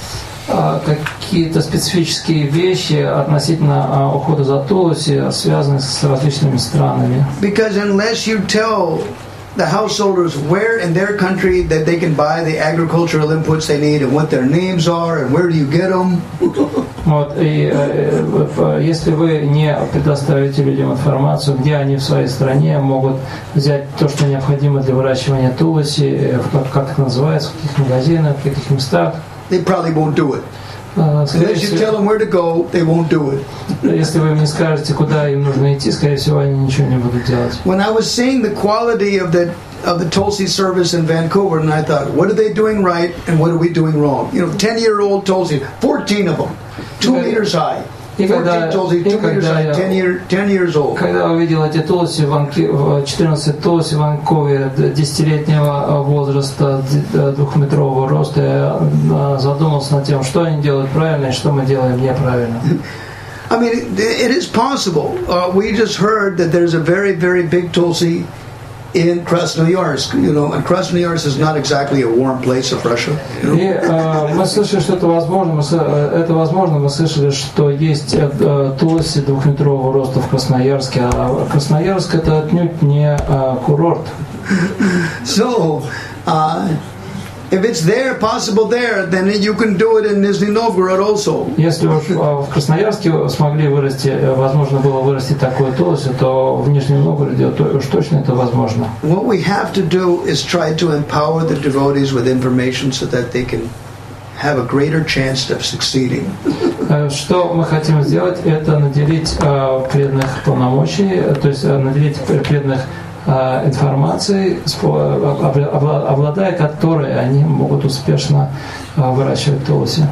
э, какие-то специфические вещи относительно э, ухода за Туласи, связанные с различными странами. Because unless you tell the householders where in their country that they can buy the agricultural inputs they need and what their names are and where do you get them. Вот, и э, э, если вы не предоставите людям информацию, где они в своей стране могут взять то, что необходимо для выращивания Туласи, как, как это называется, в каких магазинах, в каких местах, they probably won't do it. Unless you tell them where to go, they won't do it. Если вы им не скажете, куда им нужно идти, скорее всего, они ничего не будут делать. When I was seeing the quality of the of the Tulsi service in Vancouver, and I thought, what are they doing right and what are we doing wrong? You know, ten-year-old Tulsi, fourteen of them, two meters high. И когда, Tulsi, two meters high, ten, year, ten years old. Когда увидел эти Туласи, четырнадцать Туласи в Ванкувере, десятилетнего возраста, двухметрового роста, я задумался над тем, что они делают правильно и что мы делаем неправильно. I mean, it, it is possible. Uh, we just heard that there's a very, very big Tulsi in Krasnoyarsk. You know, and Krasnoyarsk is not exactly a warm place of Russia. You know? И э, мы слышали, что это возможно. Мы, это возможно. Мы слышали, что есть э, Тулси двухметрового роста в Красноярске, а Красноярск это отнюдь не э, курорт. So, uh, if it's there, possible there, then you can do it in Nizhny Novgorod also. Если уж в Красноярске смогли вырасти, возможно было вырасти такое Тулси, то в Нижнем Новгороде уж точно это возможно. What we have to do is try to empower the devotees with information so that they can have a greater chance of succeeding. Что мы хотим сделать, это наделить э, преданных полномочий, то есть э, наделить преданных э, информацией, обладая которой они могут успешно э, выращивать Тулси.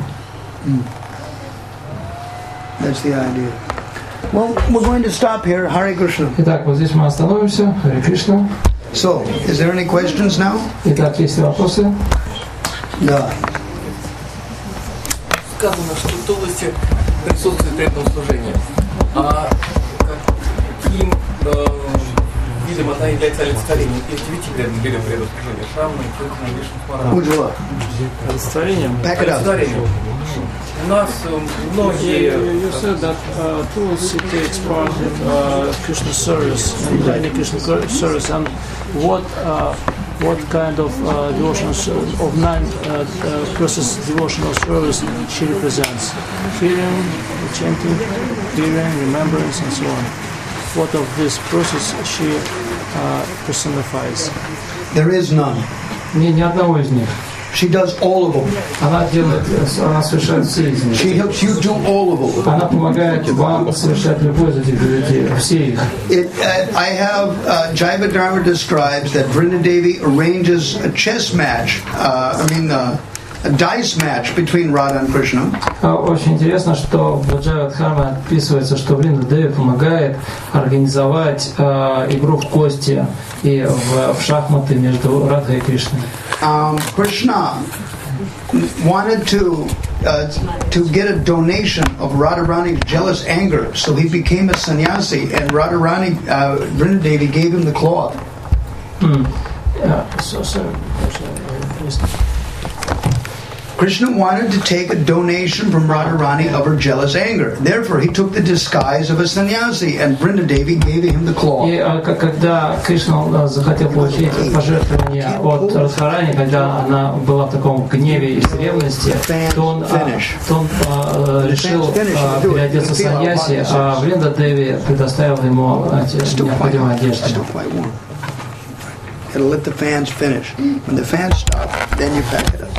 That's the idea. Well, we're going to stop here. Hare Krishna. Итак, вот здесь мы остановимся. Харе Кришна. So, is there any questions now? Итак, есть ли вопросы? Да. Сказано, что в Тулусе присутствует преданное служение. А каким э, видом она является олицетворением? Есть девяти преданных видов преданного служения. Шрамна, Киртана, Вишну, Смарана. Ujjwala. Олицетворением. Back it up. Олицетворением. У нас э, многие... You, you said that uh, Tulsi takes part in uh, Krishna service, in daily Krishna service, and what uh, what kind of uh, devotional of nine uh, uh, process devotional service she represents? Hearing, chanting, hearing, remembrance, and so on. What of this process she uh, personifies? There is none. Ни, ни одного из них. She does all of them. Она делает, она совершает все из них. She helps you do all of them. Она помогает вам совершать любой из этих людей, все их. It, uh, I have uh, Jaiva Dharma describes that Vrinda Devi arranges a chess match. Uh, I mean, uh, a dice match between Radha and Krishna. Очень интересно, что в Джайва Дхарме описывается, что Вринда Деви помогает организовать э, игру в кости и в, в шахматы между Радхой и Кришной. Um, Krishna wanted to uh, to get a donation of Radharani's jealous anger, so he became a sannyasi, and Radharani, uh, Vrinda Devi gave him the cloth. Mm. Yeah, so, so, Krishna wanted to take a donation from Radharani of her jealous anger. Therefore, he took the disguise of a sannyasi, and Vrinda Devi gave him the cloth. И когда Кришна захотел получить пожертвование от Радхарани, когда она была в таком гневе и ревности, то он, то он а, решил а, переодеться в саньяси, а Вринда Деви предоставила ему необходимую одежду. It'll let the fans finish. When the fans stop, then you pack it up.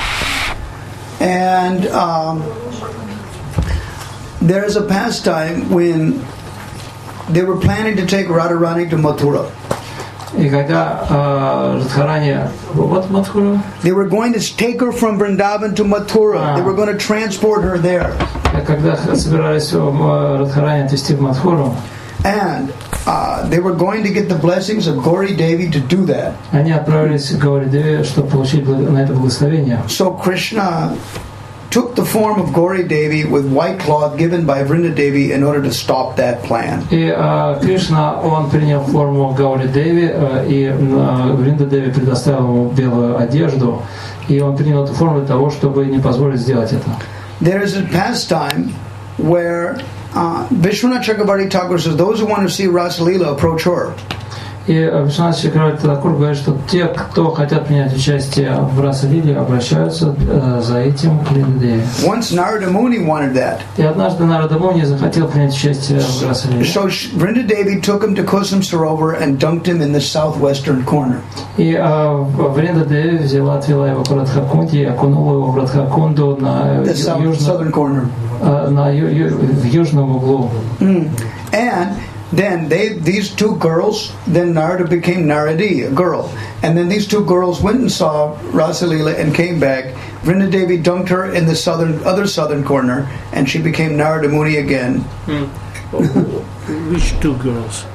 And um, there's a pastime when they were planning to take Radharani to Mathura. И когда Радхарани, what Mathura? They were going to take her from Vrindavan to Mathura. Ah. They were going to transport her there. Когда собирались Радхарани отвезти в Мадхуру. And uh, they were going to get the blessings of Gauri Devi to do that. Они отправились к Гаури Деви, чтобы получить на это благословение. So Krishna took the form of Gauri Devi with white cloth given by Vrinda Devi in order to stop that plan. И Кришна, он принял форму Гаури Деви, и Вринда Деви предоставил ему белую одежду, и он принял эту форму для того, чтобы не позволить сделать это. There is a pastime where Uh, Vishwanath Chakravarti Thakur says, those who want to see Rasa Leela approach her. И Вишванат Чакраварти Тхакур говорит, что те, кто хотят принять участие в Раса-лиле, обращаются э, за этим к Вринда Деви. Once Narada Muni wanted that. И однажды Нарада Муни захотел принять участие в Раса-лиле. So Vrinda Devi took him to Kusum Sarovar and dunked him in the southwestern corner. И э, Вринда Деви взяла, отвела его к Радхакунде и окунула его в Радхакунду на южном, э, на ю, ю, в южном углу. Mm. And then they, these two girls, then Narada became Naradi, a girl. And then these two girls went and saw Rasa Leela and came back. Vrinda Devi dunked her in the southern, other southern corner, and she became Narada Muni again. Mm. Which two girls?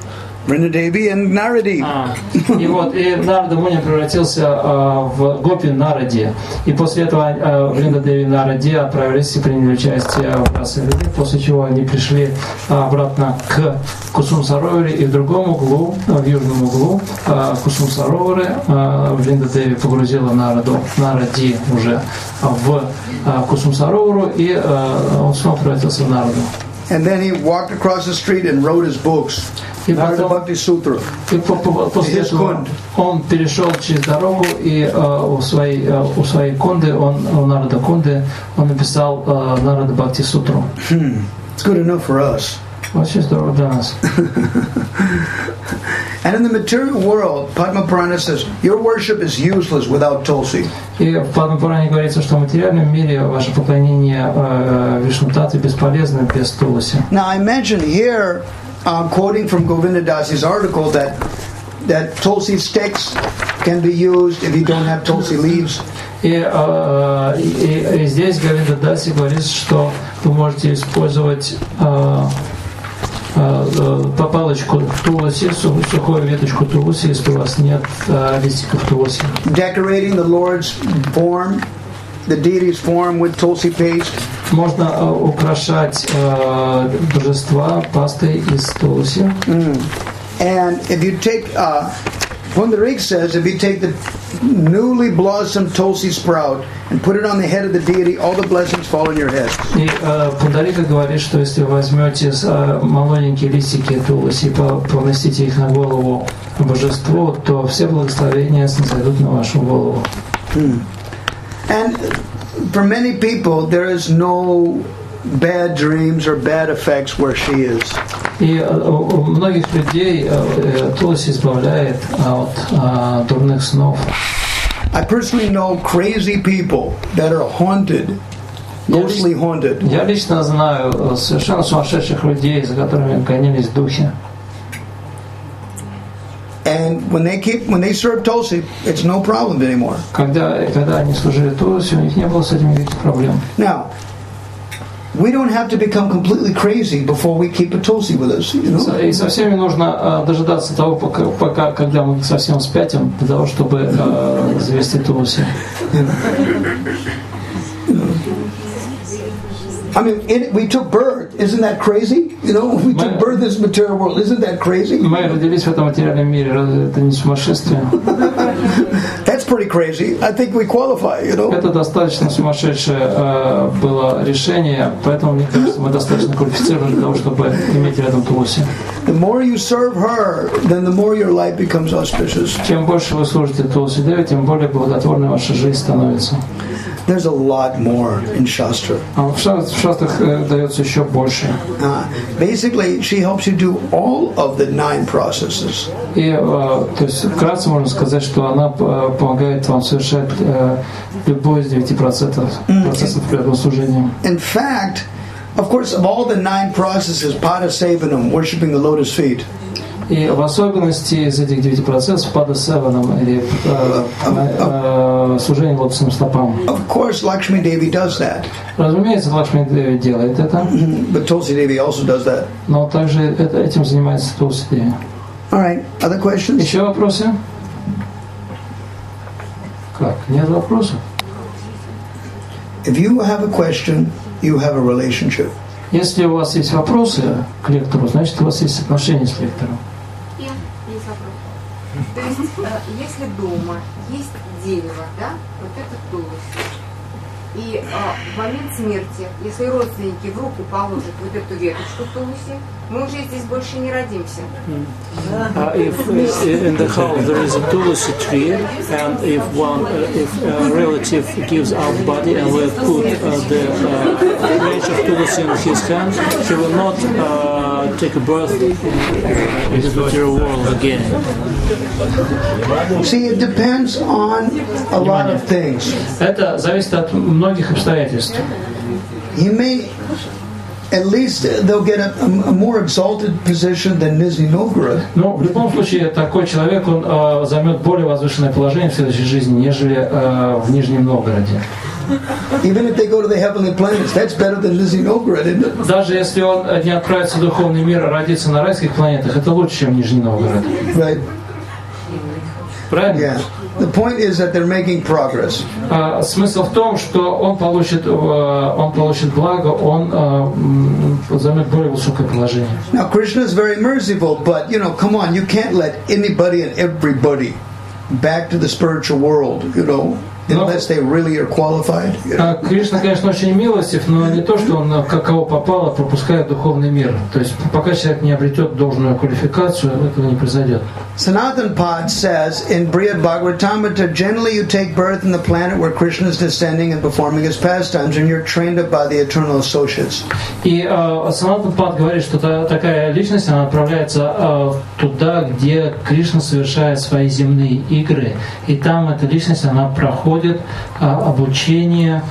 Vrindadevi and Naradi. А, и вот, и Нарада Муни превратился а, в гопи Наради. И после этого а, Вриндадеви и Наради отправились и приняли участие в расе людей, после чего они пришли а, обратно к Кусум-Сароваре, и в другом углу, в южном углу а, Кусум-Сароваре а, Вриндадеви погрузила Нараду, Наради уже а, в а, Кусум-Саровару, и а, он снова превратился в Нараду. And then he walked across the street and wrote his books. Narada Bhakti Sutra. И по, по, после этого он перешел через дорогу, и uh, у, своей, uh, у своей конды, он, у Нарада Конды, он написал uh, Нарада Бхакти Сутру. Hmm. It's good enough for us. Очень здорово для нас. And in the material world, Padma Purana says, your worship is useless without Tulsi. И в Падма Пуране говорится, что в материальном мире ваше поклонение uh, Вишну Татве бесполезно без Туласи. Now I mentioned here, uh, quoting from Govinda Dasi's article, that that Tulsi sticks can be used if you don't have Tulsi leaves. И, uh, и, и здесь Говинда Даси говорит, что вы можете использовать uh, по палочку туласи, сухую веточку туласи, если у вас нет uh, листиков туласи. Decorating the Lord's form, the deity's form with tulsi paste. Можно uh, украшать uh, божества пастой из туласи. Mm. And if you take, uh, Pundarik says, if you take the newly blossomed tulsi sprout and put it on the head of the deity, all the blessings fall on your head. И uh, Пундарика говорит, что если вы возьмете uh, молоденькие листики туласи и поместите их на голову божеству, то все благословения снизойдут на вашу голову. Mm. And for many people, there is no bad dreams or bad effects where she is. И у многих людей Туласи избавляет от uh, дурных снов. I personally know crazy people that are haunted, ghostly haunted. Я лично знаю совершенно сумасшедших людей, за которыми гонялись духи. And when they keep, when they serve Tulsi, it's no problem anymore. Когда, когда они служили Туласи, у них не было с этим никаких проблем. Now, we don't have to become completely crazy before we keep a Tulsi with us, you know? И со всеми нужно uh, дожидаться того, пока, пока, когда мы совсем спятим, для того, чтобы uh, завести Туласи. I mean, it, we took birth. Isn't that crazy? You know, we took birth in this material world. Isn't that crazy? Мы родились в этом материальном мире. Разве это не сумасшествие? That's pretty crazy. I think we qualify, you know? Это достаточно сумасшедшее uh, было решение, поэтому, мне кажется, мы достаточно квалифицированы для того, чтобы иметь рядом Туласи. The more you serve her, then the more your life becomes auspicious. Чем больше вы служите Туласи Деви, тем более благотворной ваша жизнь становится. There's a lot more in Shastra. А в шастрах uh, дается еще больше. Uh, basically, she helps you do all of the nine processes. И, uh, то есть, вкратце можно сказать, что она uh, помогает вам совершать uh, любой из девяти процентов процессов преданного служения. In fact, of course, of all the nine processes, Pada Sevanam, worshiping the lotus feet. И в особенности из этих девяти процессов Пада Севанам, или uh, uh, uh, служение лотосным стопам. Of course, Lakshmi Devi does that. Разумеется, Лакшми Деви делает это. But Tulsi Devi also does that. Но также это, этим занимается Тулси Деви. All right. Other questions? Еще вопросы? Как? Нет вопросов? If you have a question, you have a relationship. Если у вас есть вопросы к лектору, значит, у вас есть отношения с лектором. Есть вопрос. То есть, если дома есть дерево, да, вот это Туласи, и а, в момент смерти, если родственники в руку положат вот эту веточку Туласи, мы уже здесь больше не родимся. Uh, if uh, in the house there is a Tulasi tree, and if one, uh, if a relative gives out body and we put uh, the uh, branch of Tulasi in his hand, he will not uh, take a birth in, uh, in this material world again. See, it depends on a lot of things. Это зависит от многих обстоятельств. He may, at least they'll get a, a more exalted position than Nizhny Novgorod. Но в любом случае такой человек, он э, займет более возвышенное положение в следующей жизни, нежели э, в Нижнем Новгороде. Even if they go to the heavenly planets, that's better than Nizhny Novgorod, isn't it? Даже если он не отправится в духовный мир, а родится на райских планетах, это лучше, чем Нижний Новгород. Right. Правильно? Yeah. The point is that they're making progress. А, смысл в том, что он получит, он получит благо, он а, займет более высокое положение. Now Krishna is very merciful, but you know, come on, you can't let anybody and everybody back to the spiritual world, you know, unless they really are qualified. You know? Кришна, конечно, очень милостив, но не то, что он как кого попало пропускает духовный мир. То есть пока человек не обретет должную квалификацию, этого не произойдет. Sanatan Pad says in Brihad Bhagavatamrita, generally you take birth in the planet where Krishna is descending and performing his pastimes, and you're trained up by the eternal associates. И э, Санатан Пад говорит, что та, такая личность, она отправляется э, туда, где Кришна совершает свои земные игры, и там эта личность, она проходит э, обучение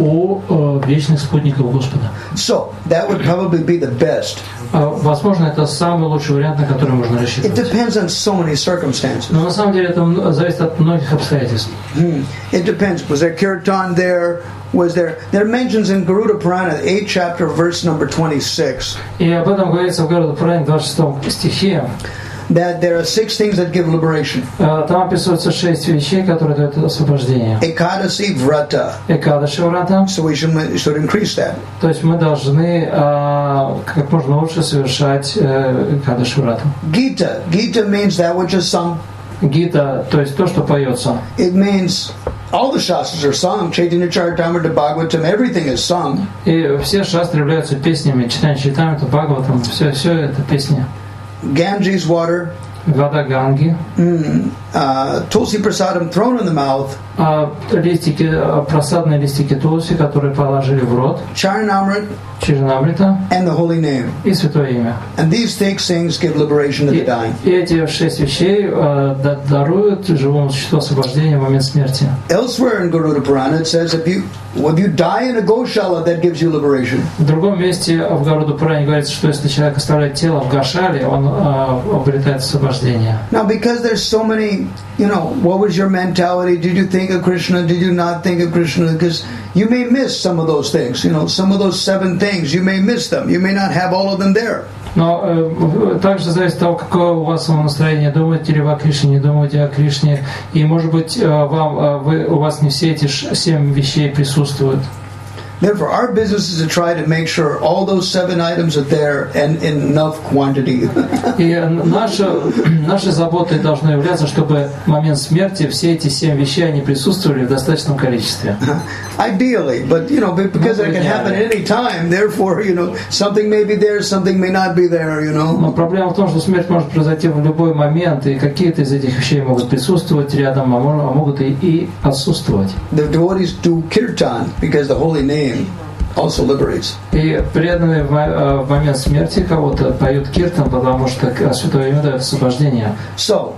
у э, вечных спутников Господа. So that would probably be the best. Возможно, это самый лучший вариант, на который можно It рассчитывать. depends on so many circumstances. Но на самом деле это зависит от многих обстоятельств. Hmm. It depends. Was there kirtan there? Was there? There are mentions in Garuda Purana, eighth chapter, verse number twenty-six. И об этом говорится в Гаруда Пуране, двадцать шестом стихе. That there are six things that give liberation. Там описываются шесть вещей, которые дают освобождение. Ekadasi Vrata. Экадаши врата. So we should, should increase that. То есть мы должны а, как можно лучше совершать э, Экадаши врата. Gita. Gita means that which is sung. Гита, то есть то, что поется. It means all the shastras are sung. Chaitanya Charitamrita, Bhagavatam, everything is sung. И все шастры являются песнями. Читание Чайтамрита, Бхагаватам, все, все это песни. Ganges water. Вода Ганги. Mm, uh, Tulsi Prasadam thrown in the mouth. А, листики, просадные листики тулси, которые положили в рот. Charanamrit. Чирнамрита. And the holy name. И святое имя. And these six things give liberation to the dying. И эти шесть вещей э, даруют живому существу освобождение в момент смерти. Elsewhere in Garuda Purana it says if you if you die in a Goshala, that gives you liberation. В другом месте в Гаруда Пуране говорится, что если человек оставляет тело в Гошале, он э, обретает освобождение. Now because there's so many, you know, what was your mentality? Did you think of Krishna? Did you not think of Krishna? Because you may miss some of those things. You know, some of those seven things, you may miss them. You may not have all of them there. Но э, также зависит от того, какое у вас настроение. Думаете ли вы о Кришне, не думаете о Кришне. И, может быть, э, вам, э, вы, у вас не все эти семь вещей присутствуют. Therefore, our business is to try to make sure all those seven items are there and in enough quantity. И наша, нашей заботой должно являться, чтобы в момент смерти все эти семь вещей они присутствовали в достаточном количестве. Ideally, but you know, because it can happen at any time. Therefore, you know, something may be there, something may not be there. You know. Но проблема в том, что смерть может произойти в любой момент, и какие-то из этих вещей могут присутствовать рядом, а могут и, и отсутствовать. The devotees do kirtan because the holy name also liberates. И преданные в момент смерти кого-то поют киртан, потому что святое имя дает освобождение. So,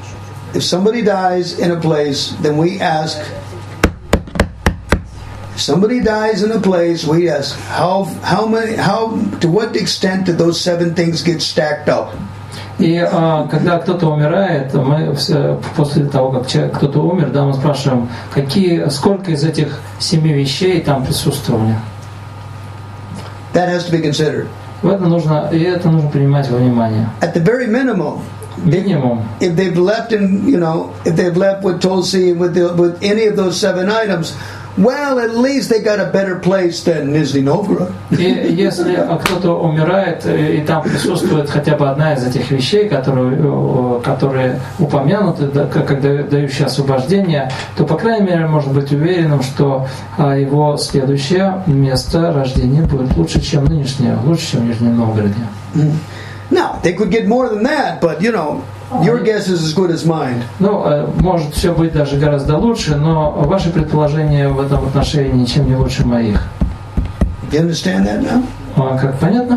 if somebody dies in a place, then we ask. If somebody dies in a place, we ask how how many how to what extent did those seven things get stacked up? И а, когда кто-то умирает, мы все, после того, как человек, кто-то умер, да, мы спрашиваем, какие, сколько из этих семи вещей там присутствовали. That has to be considered. Это нужно, и это нужно принимать во внимание. At the very minimum, минимум. If they've left in, you know, if they've left with Tulsi with the, with any of those seven items, well, at least they got a better place than Nizhny Novgorod. И если кто-то умирает, и там присутствует хотя бы одна из этих вещей, которые, которые упомянуты, как дающие освобождение, то, по крайней мере, может быть уверенным, что его следующее место рождения будет лучше, чем нынешнее, лучше, чем в Нижнем Новгороде. Now, they could get more than that, but, you know, your guess is as good as mine. Ну, может все быть даже гораздо лучше, но ваши предположения в этом отношении ничем не лучше моих. You understand that now? А, как понятно?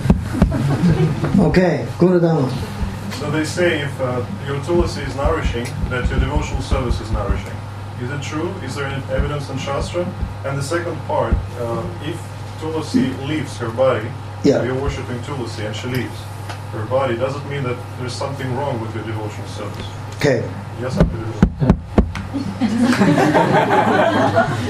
Okay, Gunadama. So they say if uh, your tulasi is nourishing, that your devotional service is nourishing. Is it true? Is there any evidence in Shastra? And the second part, uh, if tulasi leaves her body, yeah. so you're worshipping tulasi and she leaves her body, does it mean that there's something wrong with your devotional service? Okay. Yes, I believe. Yeah.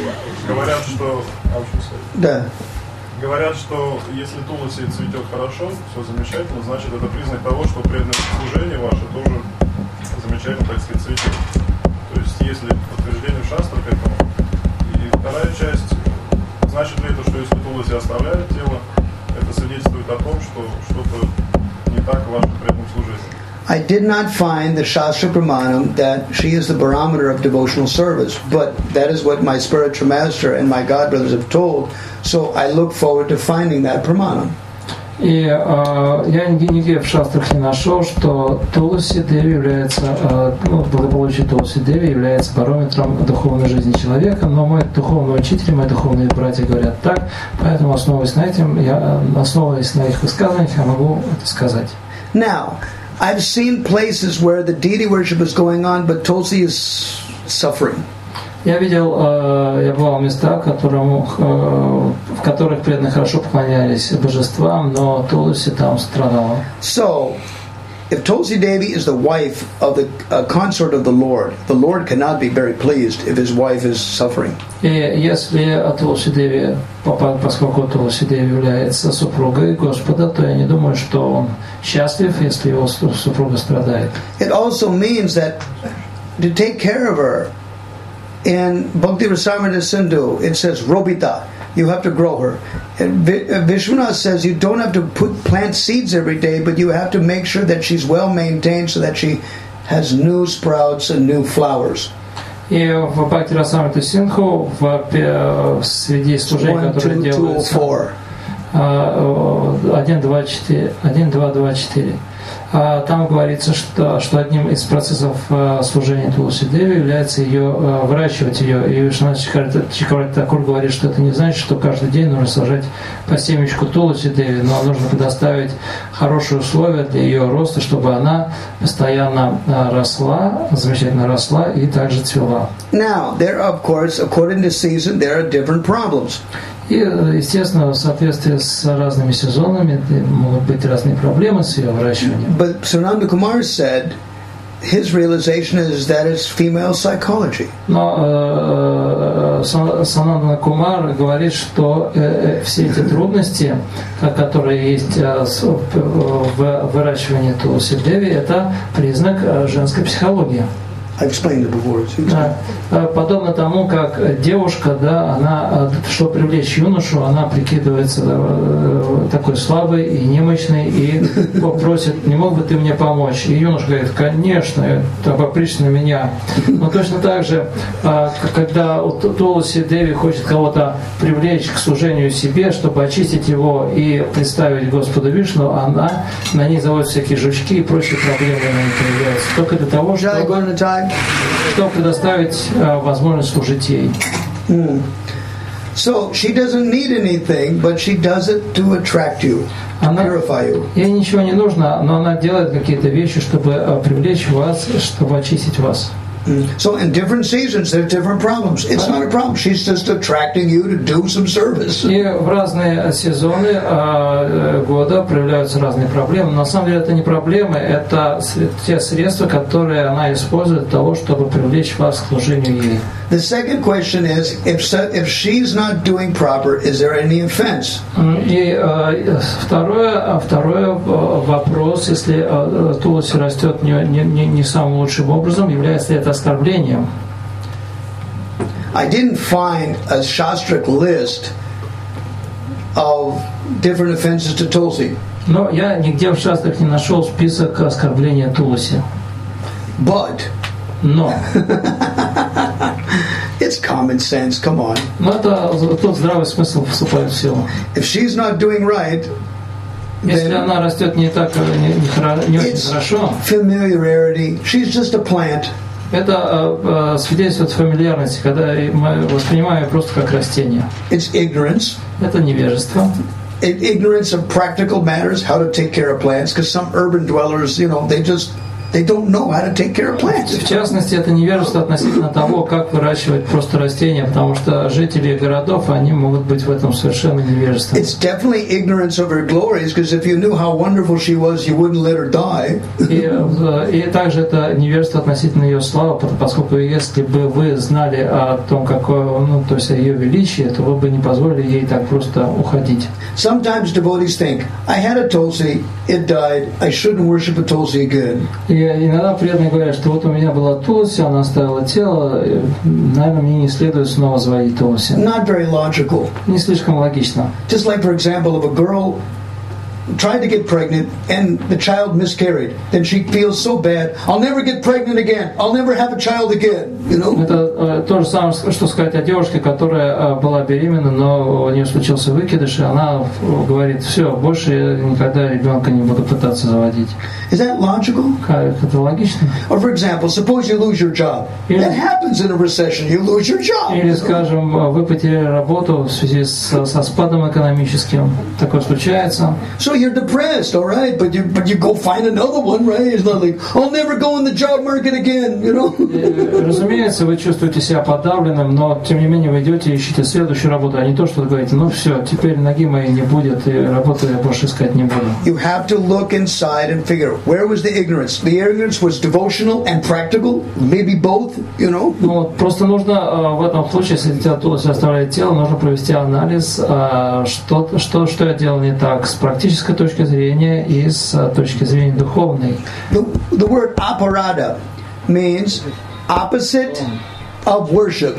говорят, что... Да. Говорят, что если Туласи цветет хорошо, все замечательно, значит это признак того, что преданное служение ваше тоже замечательно, так сказать, цветет. То есть есть ли подтверждение в шастрах к этому? И вторая часть, значит ли это, что если Туласи оставляет тело, это свидетельствует о том, что что-то не так в вашем преданном служении? I did not find the Shastra Pramanam that she is the barometer of devotional service, but that is what my spiritual master and my godbrothers have told, so I look forward to finding that Pramanam. И э, я нигде в шастрах не нашел, что Туласи Деви является, э, ну, благополучие Туласи Деви является барометром духовной жизни человека, но мой духовный учитель, мои духовные братья говорят так, поэтому, основываясь на этом, я, основываясь на их высказываниях, я могу это сказать. Now, I've seen places where the deity worship is going on, but Tulsi is suffering. Я видел, э, я бывал в местах, которому, э, в которых преданные хорошо поклонялись божествам, но Туласи там страдала. So, if Tulsi Devi is the wife of the uh, consort of the Lord, the Lord cannot be very pleased if his wife is suffering. И если Туласи Деви, поскольку Туласи Деви является супругой Господа, то я не думаю, что он счастлив, если его супруга страдает. It also means that to take care of her, in Bhakti Rasamrita Sindhu, it says Robita, you have to grow her. And Vishwanath says you don't have to put plant seeds every day, but you have to make sure that she's well maintained so that she has new sprouts and new flowers. И в Бхакти Расамрита Синдху в среди служений, которые делаются один, два, четыре, один, два, два, четыре. Там говорится, что, что одним из процессов служения Туласи Деви является ее выращивать ее. И Вишванат Чакраварти Такур говорит, что это не значит, что каждый день нужно сажать по семечку Туласи Деви, но нужно предоставить хорошие условия для ее роста, чтобы она постоянно росла, замечательно росла и также цвела. Now, there, of course, according to season, there are different problems. И, естественно, в соответствии с разными сезонами могут быть разные проблемы с ее выращиванием. But Sananda Kumar said his realization is that it's female psychology. Но э, Сананда Кумар говорит, что э, все эти трудности, которые есть э, в выращивании Туласи Деви, это признак э, женской психологии. I explained it before. Подобно тому, как девушка, да, она, чтобы привлечь юношу, она прикидывается такой слабой и немощной и просит, не мог бы ты мне помочь? И юноша говорит, конечно, обопрись на меня. Но точно так же, когда Туласи Деви хочет кого-то привлечь к служению себе, чтобы очистить его и представить Господу Вишну, она на ней заводит всякие жучки и прочие проблемы на ней появляются. Только для того, чтобы чтобы предоставить uh, возможность служить ей. Mm. So she doesn't need anything, but she does it to attract you, to она, purify you. Ей ничего не нужно, но она делает какие-то вещи, чтобы uh, привлечь вас, чтобы очистить вас. Mm. So in different seasons, there's different problems. It's not a problem. She's just attracting you to do some service. И в разные сезоны э, года проявляются разные проблемы. Но на самом деле это не проблемы, это те средства, которые она использует для того, чтобы привлечь вас к служению ей. The second question is, if so, if she's not doing proper, is there any offense? И э, второе, второе вопрос, если э, Туласи растет не, не, не самым лучшим образом, является ли это оскорблением? I didn't find a shastric list of different offenses to Tulsi. Но я нигде в шастрах не нашел список оскорбления Туласи. But Но it's common sense. Come on. Но это тут здравый смысл вступает в силу. If she's not doing right, если она растет не так, не, не, не очень хорошо, familiarity. She's just a plant. Это э, свидетельствует фамильярности, когда мы воспринимаем ее просто как растение. It's ignorance. Это невежество. Ignorance of practical matters, how to take care of plants, because some urban dwellers, you know, they just They don't know how to take care of plants. В частности, это невежество относительно того, как выращивать просто растения, потому что жители городов, они могут быть в этом совершенно невежеством. It's definitely ignorance of her glories, because if you knew how wonderful she was, you wouldn't let her die. И, и также это невежество относительно ее славы, поскольку если бы вы знали о том, какое, ну, то есть о ее величии, то вы бы не позволили ей так просто уходить. Sometimes devotees think, I had a Tulsi, it died, I shouldn't worship a Tulsi again. И иногда преданные говорят, что вот у меня была Тулси, она оставила тело, наверное, мне не следует снова заводить Тулси. Not very logical. Не слишком логично. Just like, for example, if a girl tried to get pregnant and the child miscarried, then she feels so bad, I'll never get pregnant again, I'll never have a child again, you know? Это э, то же самое, что сказать о девушке, которая э, была беременна, но у нее случился выкидыш, и она говорит, все, больше я никогда ребенка не буду пытаться заводить. Is that logical? Как это логично? Or for example, suppose you lose your job. Или, that happens in a recession, you lose your job. Или, скажем, вы потеряли работу в связи с, со спадом экономическим. Такое случается. So you're depressed, all right, but you but you go find another one, right? It's not like I'll never go in the job market again, you know. И, разумеется, вы чувствуете себя подавленным, но тем не менее вы идете и ищете следующую работу, а не то, что вы говорите, ну все, теперь ноги моей не будет, и работу я больше искать не буду. You have to look inside and figure where was the ignorance. The ignorance was devotional and practical, maybe both, you know. Ну просто нужно э, в этом случае, если тебя Тулси оставляет тело, нужно провести анализ, э, что что что я делал не так с практической точки зрения и с точки зрения духовной. The, the word aparada means opposite of worship.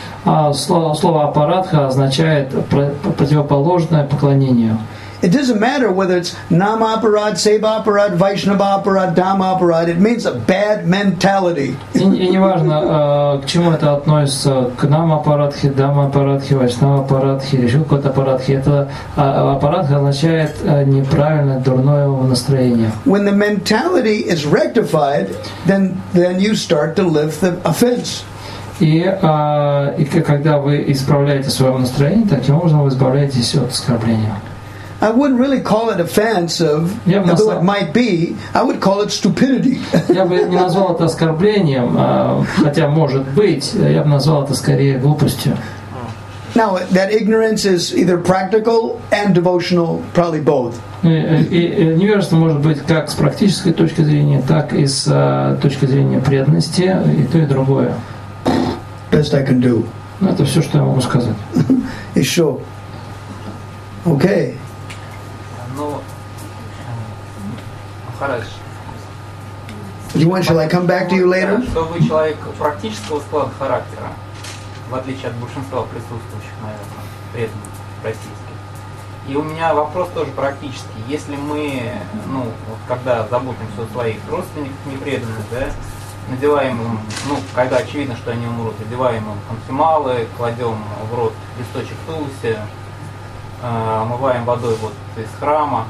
А слово, слово апарадха означает противоположное поклонению. It doesn't matter whether it's Nama Aparad, Seva Aparad, Vaishnava Aparad, Dhamma Aparad. It means a bad mentality. И, и не важно, к чему это относится, к Нама Апарадхе, Дhamma Апарадхе, Вайшнава Апарадхе, или еще какой-то Апарадхе. Это Апарадха означает неправильное, дурное настроение. When the mentality is rectified, then then you start to lift the offense. И, и когда вы исправляете свое настроение, таким образом вы избавляетесь от оскорбления. I wouldn't really call it offensive, although it might be. I would call it stupidity. Я бы не назвал это оскорблением, хотя может быть, я бы назвал это скорее глупостью. Now, that ignorance is either practical and devotional, probably both. И, и невежество может быть как с практической точки зрения, так и с точки зрения преданности, и то, и другое. Best I can do. Ну, это все, что я могу сказать. Еще. Okay. Ну, хорошо. You want, shall I come back to you later? Что вы человек практического склада характера, в отличие от большинства присутствующих, наверное, преданных российских. И у меня вопрос тоже практический. Если мы, ну, вот когда заботимся о своих родственниках непреданных, да, надеваем им, ну, когда очевидно, что они умрут, надеваем им конфималы, кладем в рот листочек тулси, омываем водой вот из храма,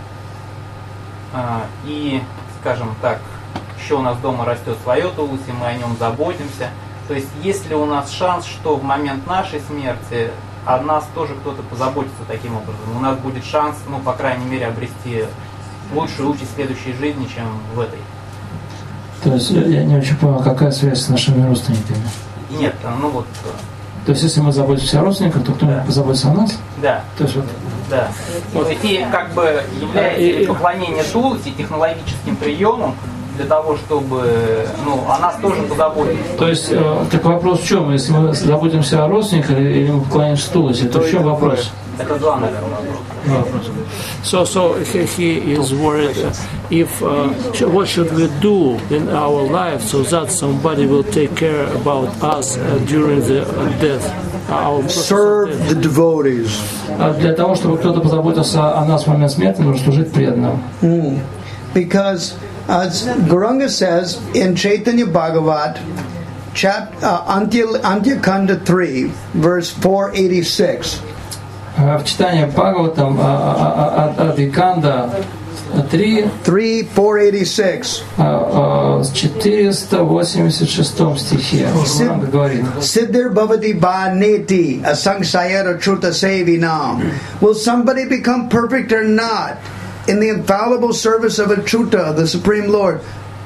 и, скажем так, еще у нас дома растет свое тулси, мы о нем заботимся. То есть есть ли у нас шанс, что в момент нашей смерти о нас тоже кто-то позаботится таким образом? У нас будет шанс, ну, по крайней мере, обрести лучшую участь в следующей жизни, чем в этой. То есть я не очень понял, какая связь с нашими родственниками? Нет, ну вот... То есть, если мы заботимся о родственниках, то кто-нибудь да. позаботится о нас? Да. То есть, вот. Да. Вот. И как бы является поклонение Тулси технологическим приемом для того, чтобы, ну, о нас тоже позаботиться. То есть, э, так вопрос в чем? Если мы заботимся о родственниках или мы поклоняемся Тулси, то в чем вопрос? Это два, наверное, вопроса. So, so he, he is worried if uh, what should we do in our life so that somebody will take care about us uh, during the uh, death. Our Serve death. The devotees. Для того, чтобы кто-то позаботился о нас в момент смерти, нужно служить преданным. Mm. Because as Gauranga says in Chaitanya Bhagavat, chapter uh, Antya, Antya Kanda three, verse four eighty-six. В читании Бхагаватам Адиканда три four eighty-six четыреста восемьдесят шестом стихе Гуранга говорит: Siddhir bhavati ba neti asangsayara chuta sevinam. Will somebody become perfect or not in the infallible service of Achyuta, the Supreme Lord?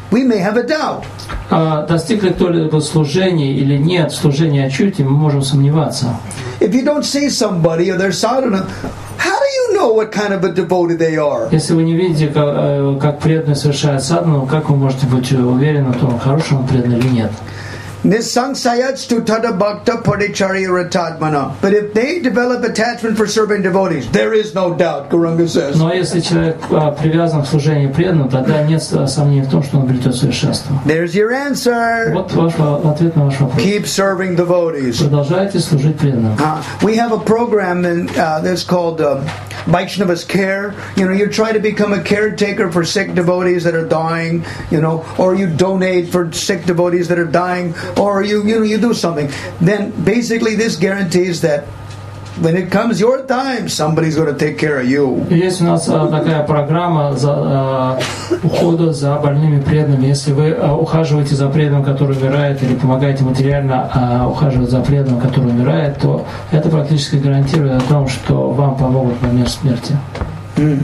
we may have a doubt. А достигли кто-либо служения или нет служения отчете, мы можем сомневаться. If you don't see somebody or they're sadhana, how do you know what kind of a devotee they are? Если вы не видите, как, как преданный совершает садхану, как вы можете быть уверены в том, хороший он преданный или нет? Nisangsayatstu tada bhakta padicharya ratadmana. But if they develop attachment for serving devotees, there is no doubt, Gauranga says. Но если человек привязан к служению преданным, тогда нет сомнений в том, что он обретет совершенство. There's your answer. Вот ваш ответ на ваш вопрос. Keep serving devotees. Продолжайте служить преданным. Uh, we have a program in, uh, that's called uh, Vaishnava's Care. You know, you try to become a caretaker for sick devotees that are dying, you know, or you donate for sick devotees that are dying, or you you know you do something. Then basically this guarantees that when it comes your time, somebody's going to take care of you. Есть у нас такая программа за, ухода за больными преданными. Если вы ухаживаете за преданным, который умирает, или помогаете материально ухаживать за преданным, который умирает, то это практически гарантирует о том, что вам помогут в момент смерти. Mm.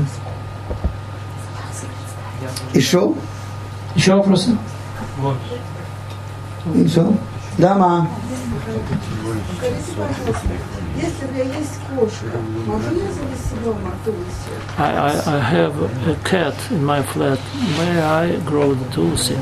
Еще? Еще вопросы? Еще? Да, ма. Если у меня есть кошка, могу я завести дома тулси? I, I, I have a cat in my flat. May I grow the tulsi?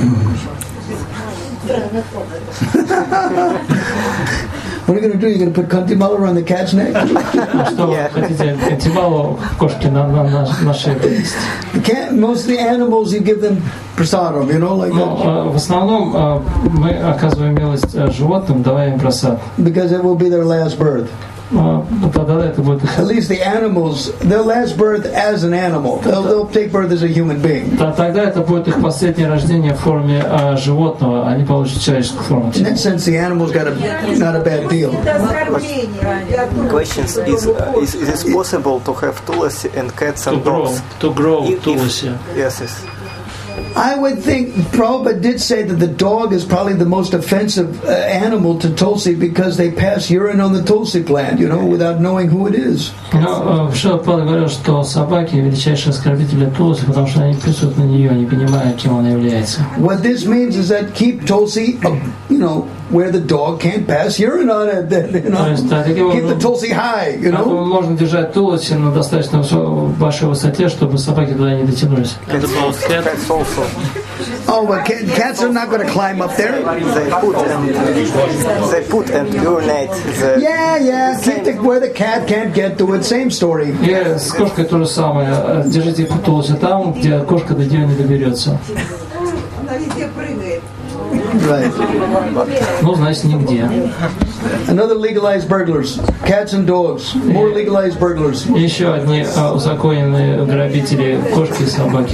What are you going to do? You're going to put Kantimala around the cat's neck? Что вы хотите? Кантималу кошки на, на, на, на шее повесить? Most of the animals, you give them prasadam, you know, like that. В основном мы оказываем милость животным, давая им просад. Because it will be their last birth. Тогда это будет. At least the animals, their last birth as an animal. They'll, they'll take birth as a human being. Тогда это будет их последнее рождение в форме животного, они получат человеческую форму. In that sense, the animals got a not a bad deal. Questions is uh, is is it possible to have tulsi and cats and dogs? To grow tulsi. Yes, yes. I would think Prabhupada did say that the dog is probably the most offensive uh, animal to Tulsi because they pass urine on the Tulsi plant, you know, without knowing who it is. Но Прабхупада говорил, что собаки величайшие оскорбители Тулси, потому что они писают на нее, не понимая, кем она является. What this means is that keep Tulsi, uh, you know, where the dog can't pass urine on it. That, you know, keep the Tulsi high, you know. Можно держать Тулси на достаточно большой высоте, чтобы собаки туда не дотянулись. Cats also. Oh, but cats are not going to climb up there. They put and they put and urinate. The yeah, yeah. Keep the, where the cat can't get to it. Same story. Yeah, с кошкой то же самое. Держите Тулси там, где кошка до нее не доберется. Она везде прыгает. Right. Ну, значит, нигде. Another legalized burglars, cats and dogs. More legalized burglars. Еще одни узаконенные грабители, кошки и собаки.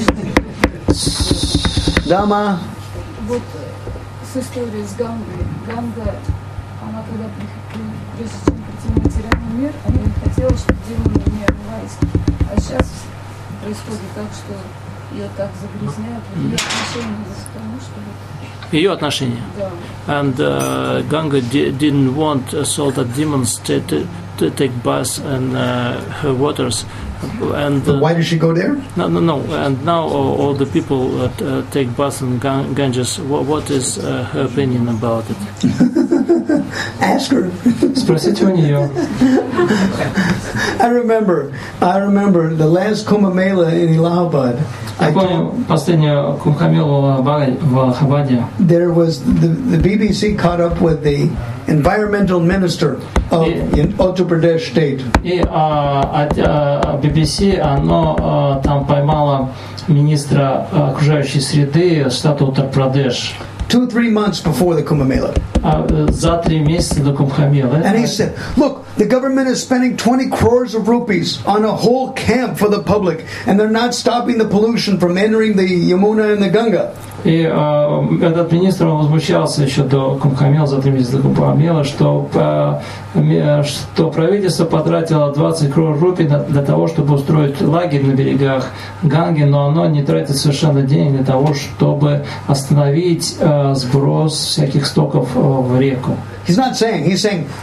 Дама. Вот с историей с Гангой. Ганга, она когда прежде чем прийти в материальный мир, она не хотела, чтобы демоны не омывались. А сейчас происходит так, что ее так загрязняют. Ее отношения к тому, что... Ее отношения? Да. And uh, Ganga di- didn't want uh, so that demons to, to, to take baths in uh, her waters. And uh, why did she go there? No, no, no. And now all, all the people uh, uh, take baths in Gan- Ganges. What, what is uh, her opinion about it? Ask her. Спросите у нее. I remember, I remember the last Kumbh Mela in Allahabad. Я помню последнюю Кумбхамелу в Аллахабаде. There was the, the B B C caught up with the environmental minister of Uttar Pradesh state. И а, а, би би си, оно а, там поймало министра окружающей среды штата Уттар-Прадеш. Two, three months before the Kumbh Mela. За три месяца до Кумбхамелы. And he said, look, the government is spending twenty crores of rupees on a whole camp for the public, and they're not stopping the pollution from entering the Yamuna and the Ganga. И э, этот министр, он возмущался еще до Кумбхамела, за три месяца до Кумбхамела, что, э, что правительство потратило двадцать крор рупий для того, чтобы устроить лагерь на берегах Ганги, но оно не тратит совершенно денег для того, чтобы остановить э, сброс всяких стоков э, в реку. He's not saying, he's saying,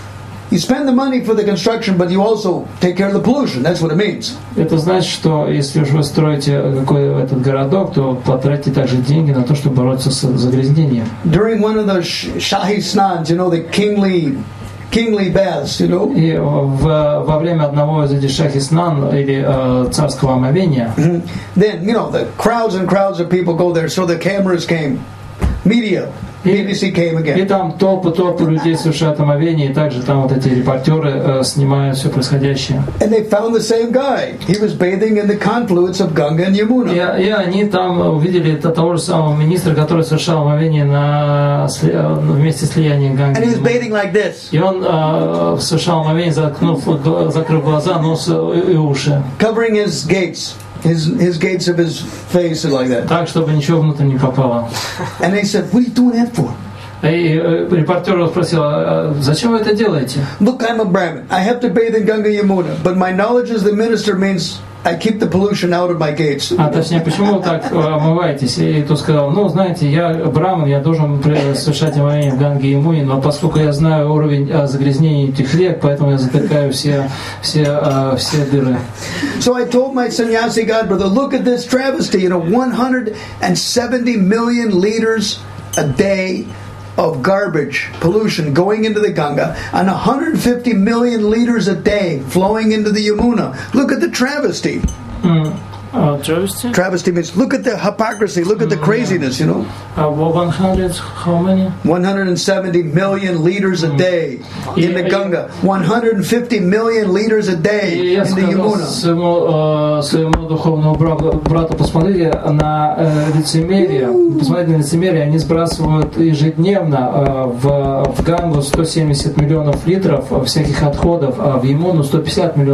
You spend the money for the construction, but you also take care of the pollution. That's what it means. Это значит, что если уж вы строите какой этот городок, то потратьте также деньги на то, чтобы бороться с загрязнением. During one of the Shahi Snans, you know, the kingly kingly baths, you know. И в, во время одного из этих шахи снан или э, царского омовения, mm-hmm. Then, you know, the crowds and crowds of people go there, so the cameras came, media. И, B B C came again. И там толпы, толпы людей совершают омовение, и также там вот эти репортеры э, снимают все происходящее. And they found the same guy. He was bathing in the confluence of Ganga and Yamuna. И, и они там увидели того же самого министра, который совершал омовение на вместе слияния Ганги. And he was bathing like this. И он э, совершал омовение, закрыв, закрыв глаза, нос и уши. Covering his gates. His his gates of his face and like that. Так, чтобы ничего внутрь не попало. And they said, "What are you doing that for?" И репортер спросил, зачем вы это делаете? Look, I'm a Brahmin. I have to bathe in Ganga Yamuna, but my knowledge as the minister means I keep the pollution out of my gates. А точнее, почему вы так омываетесь? И тот сказал, ну, знаете, я браман, я должен совершать омовение в Ганге и Ямуне, но поскольку я знаю уровень загрязнения этих рек, поэтому я затыкаю все, все, все дыры. So I told my sannyasi god brother, look at this travesty, you know, one hundred seventy million liters a day of garbage, pollution going into the Ganga, and one hundred fifty million liters a day flowing into the Yamuna. Look at the travesty. Mm. Uh, travesty? Travesty means look at the hypocrisy, look at the craziness, you know. Uh, one hundred, how many? one hundred seventy million liters a day in the Ganga. one hundred fifty million liters a day in the Yamuna. Своему, своему духовному брату, посмотрите на лицемерие, посмотрите на лицемерие, они сбрасывают ежедневно в, в Гангу сто семьдесят миллионов литров всяких отходов, а в Ямуну сто пятьдесят миллионов.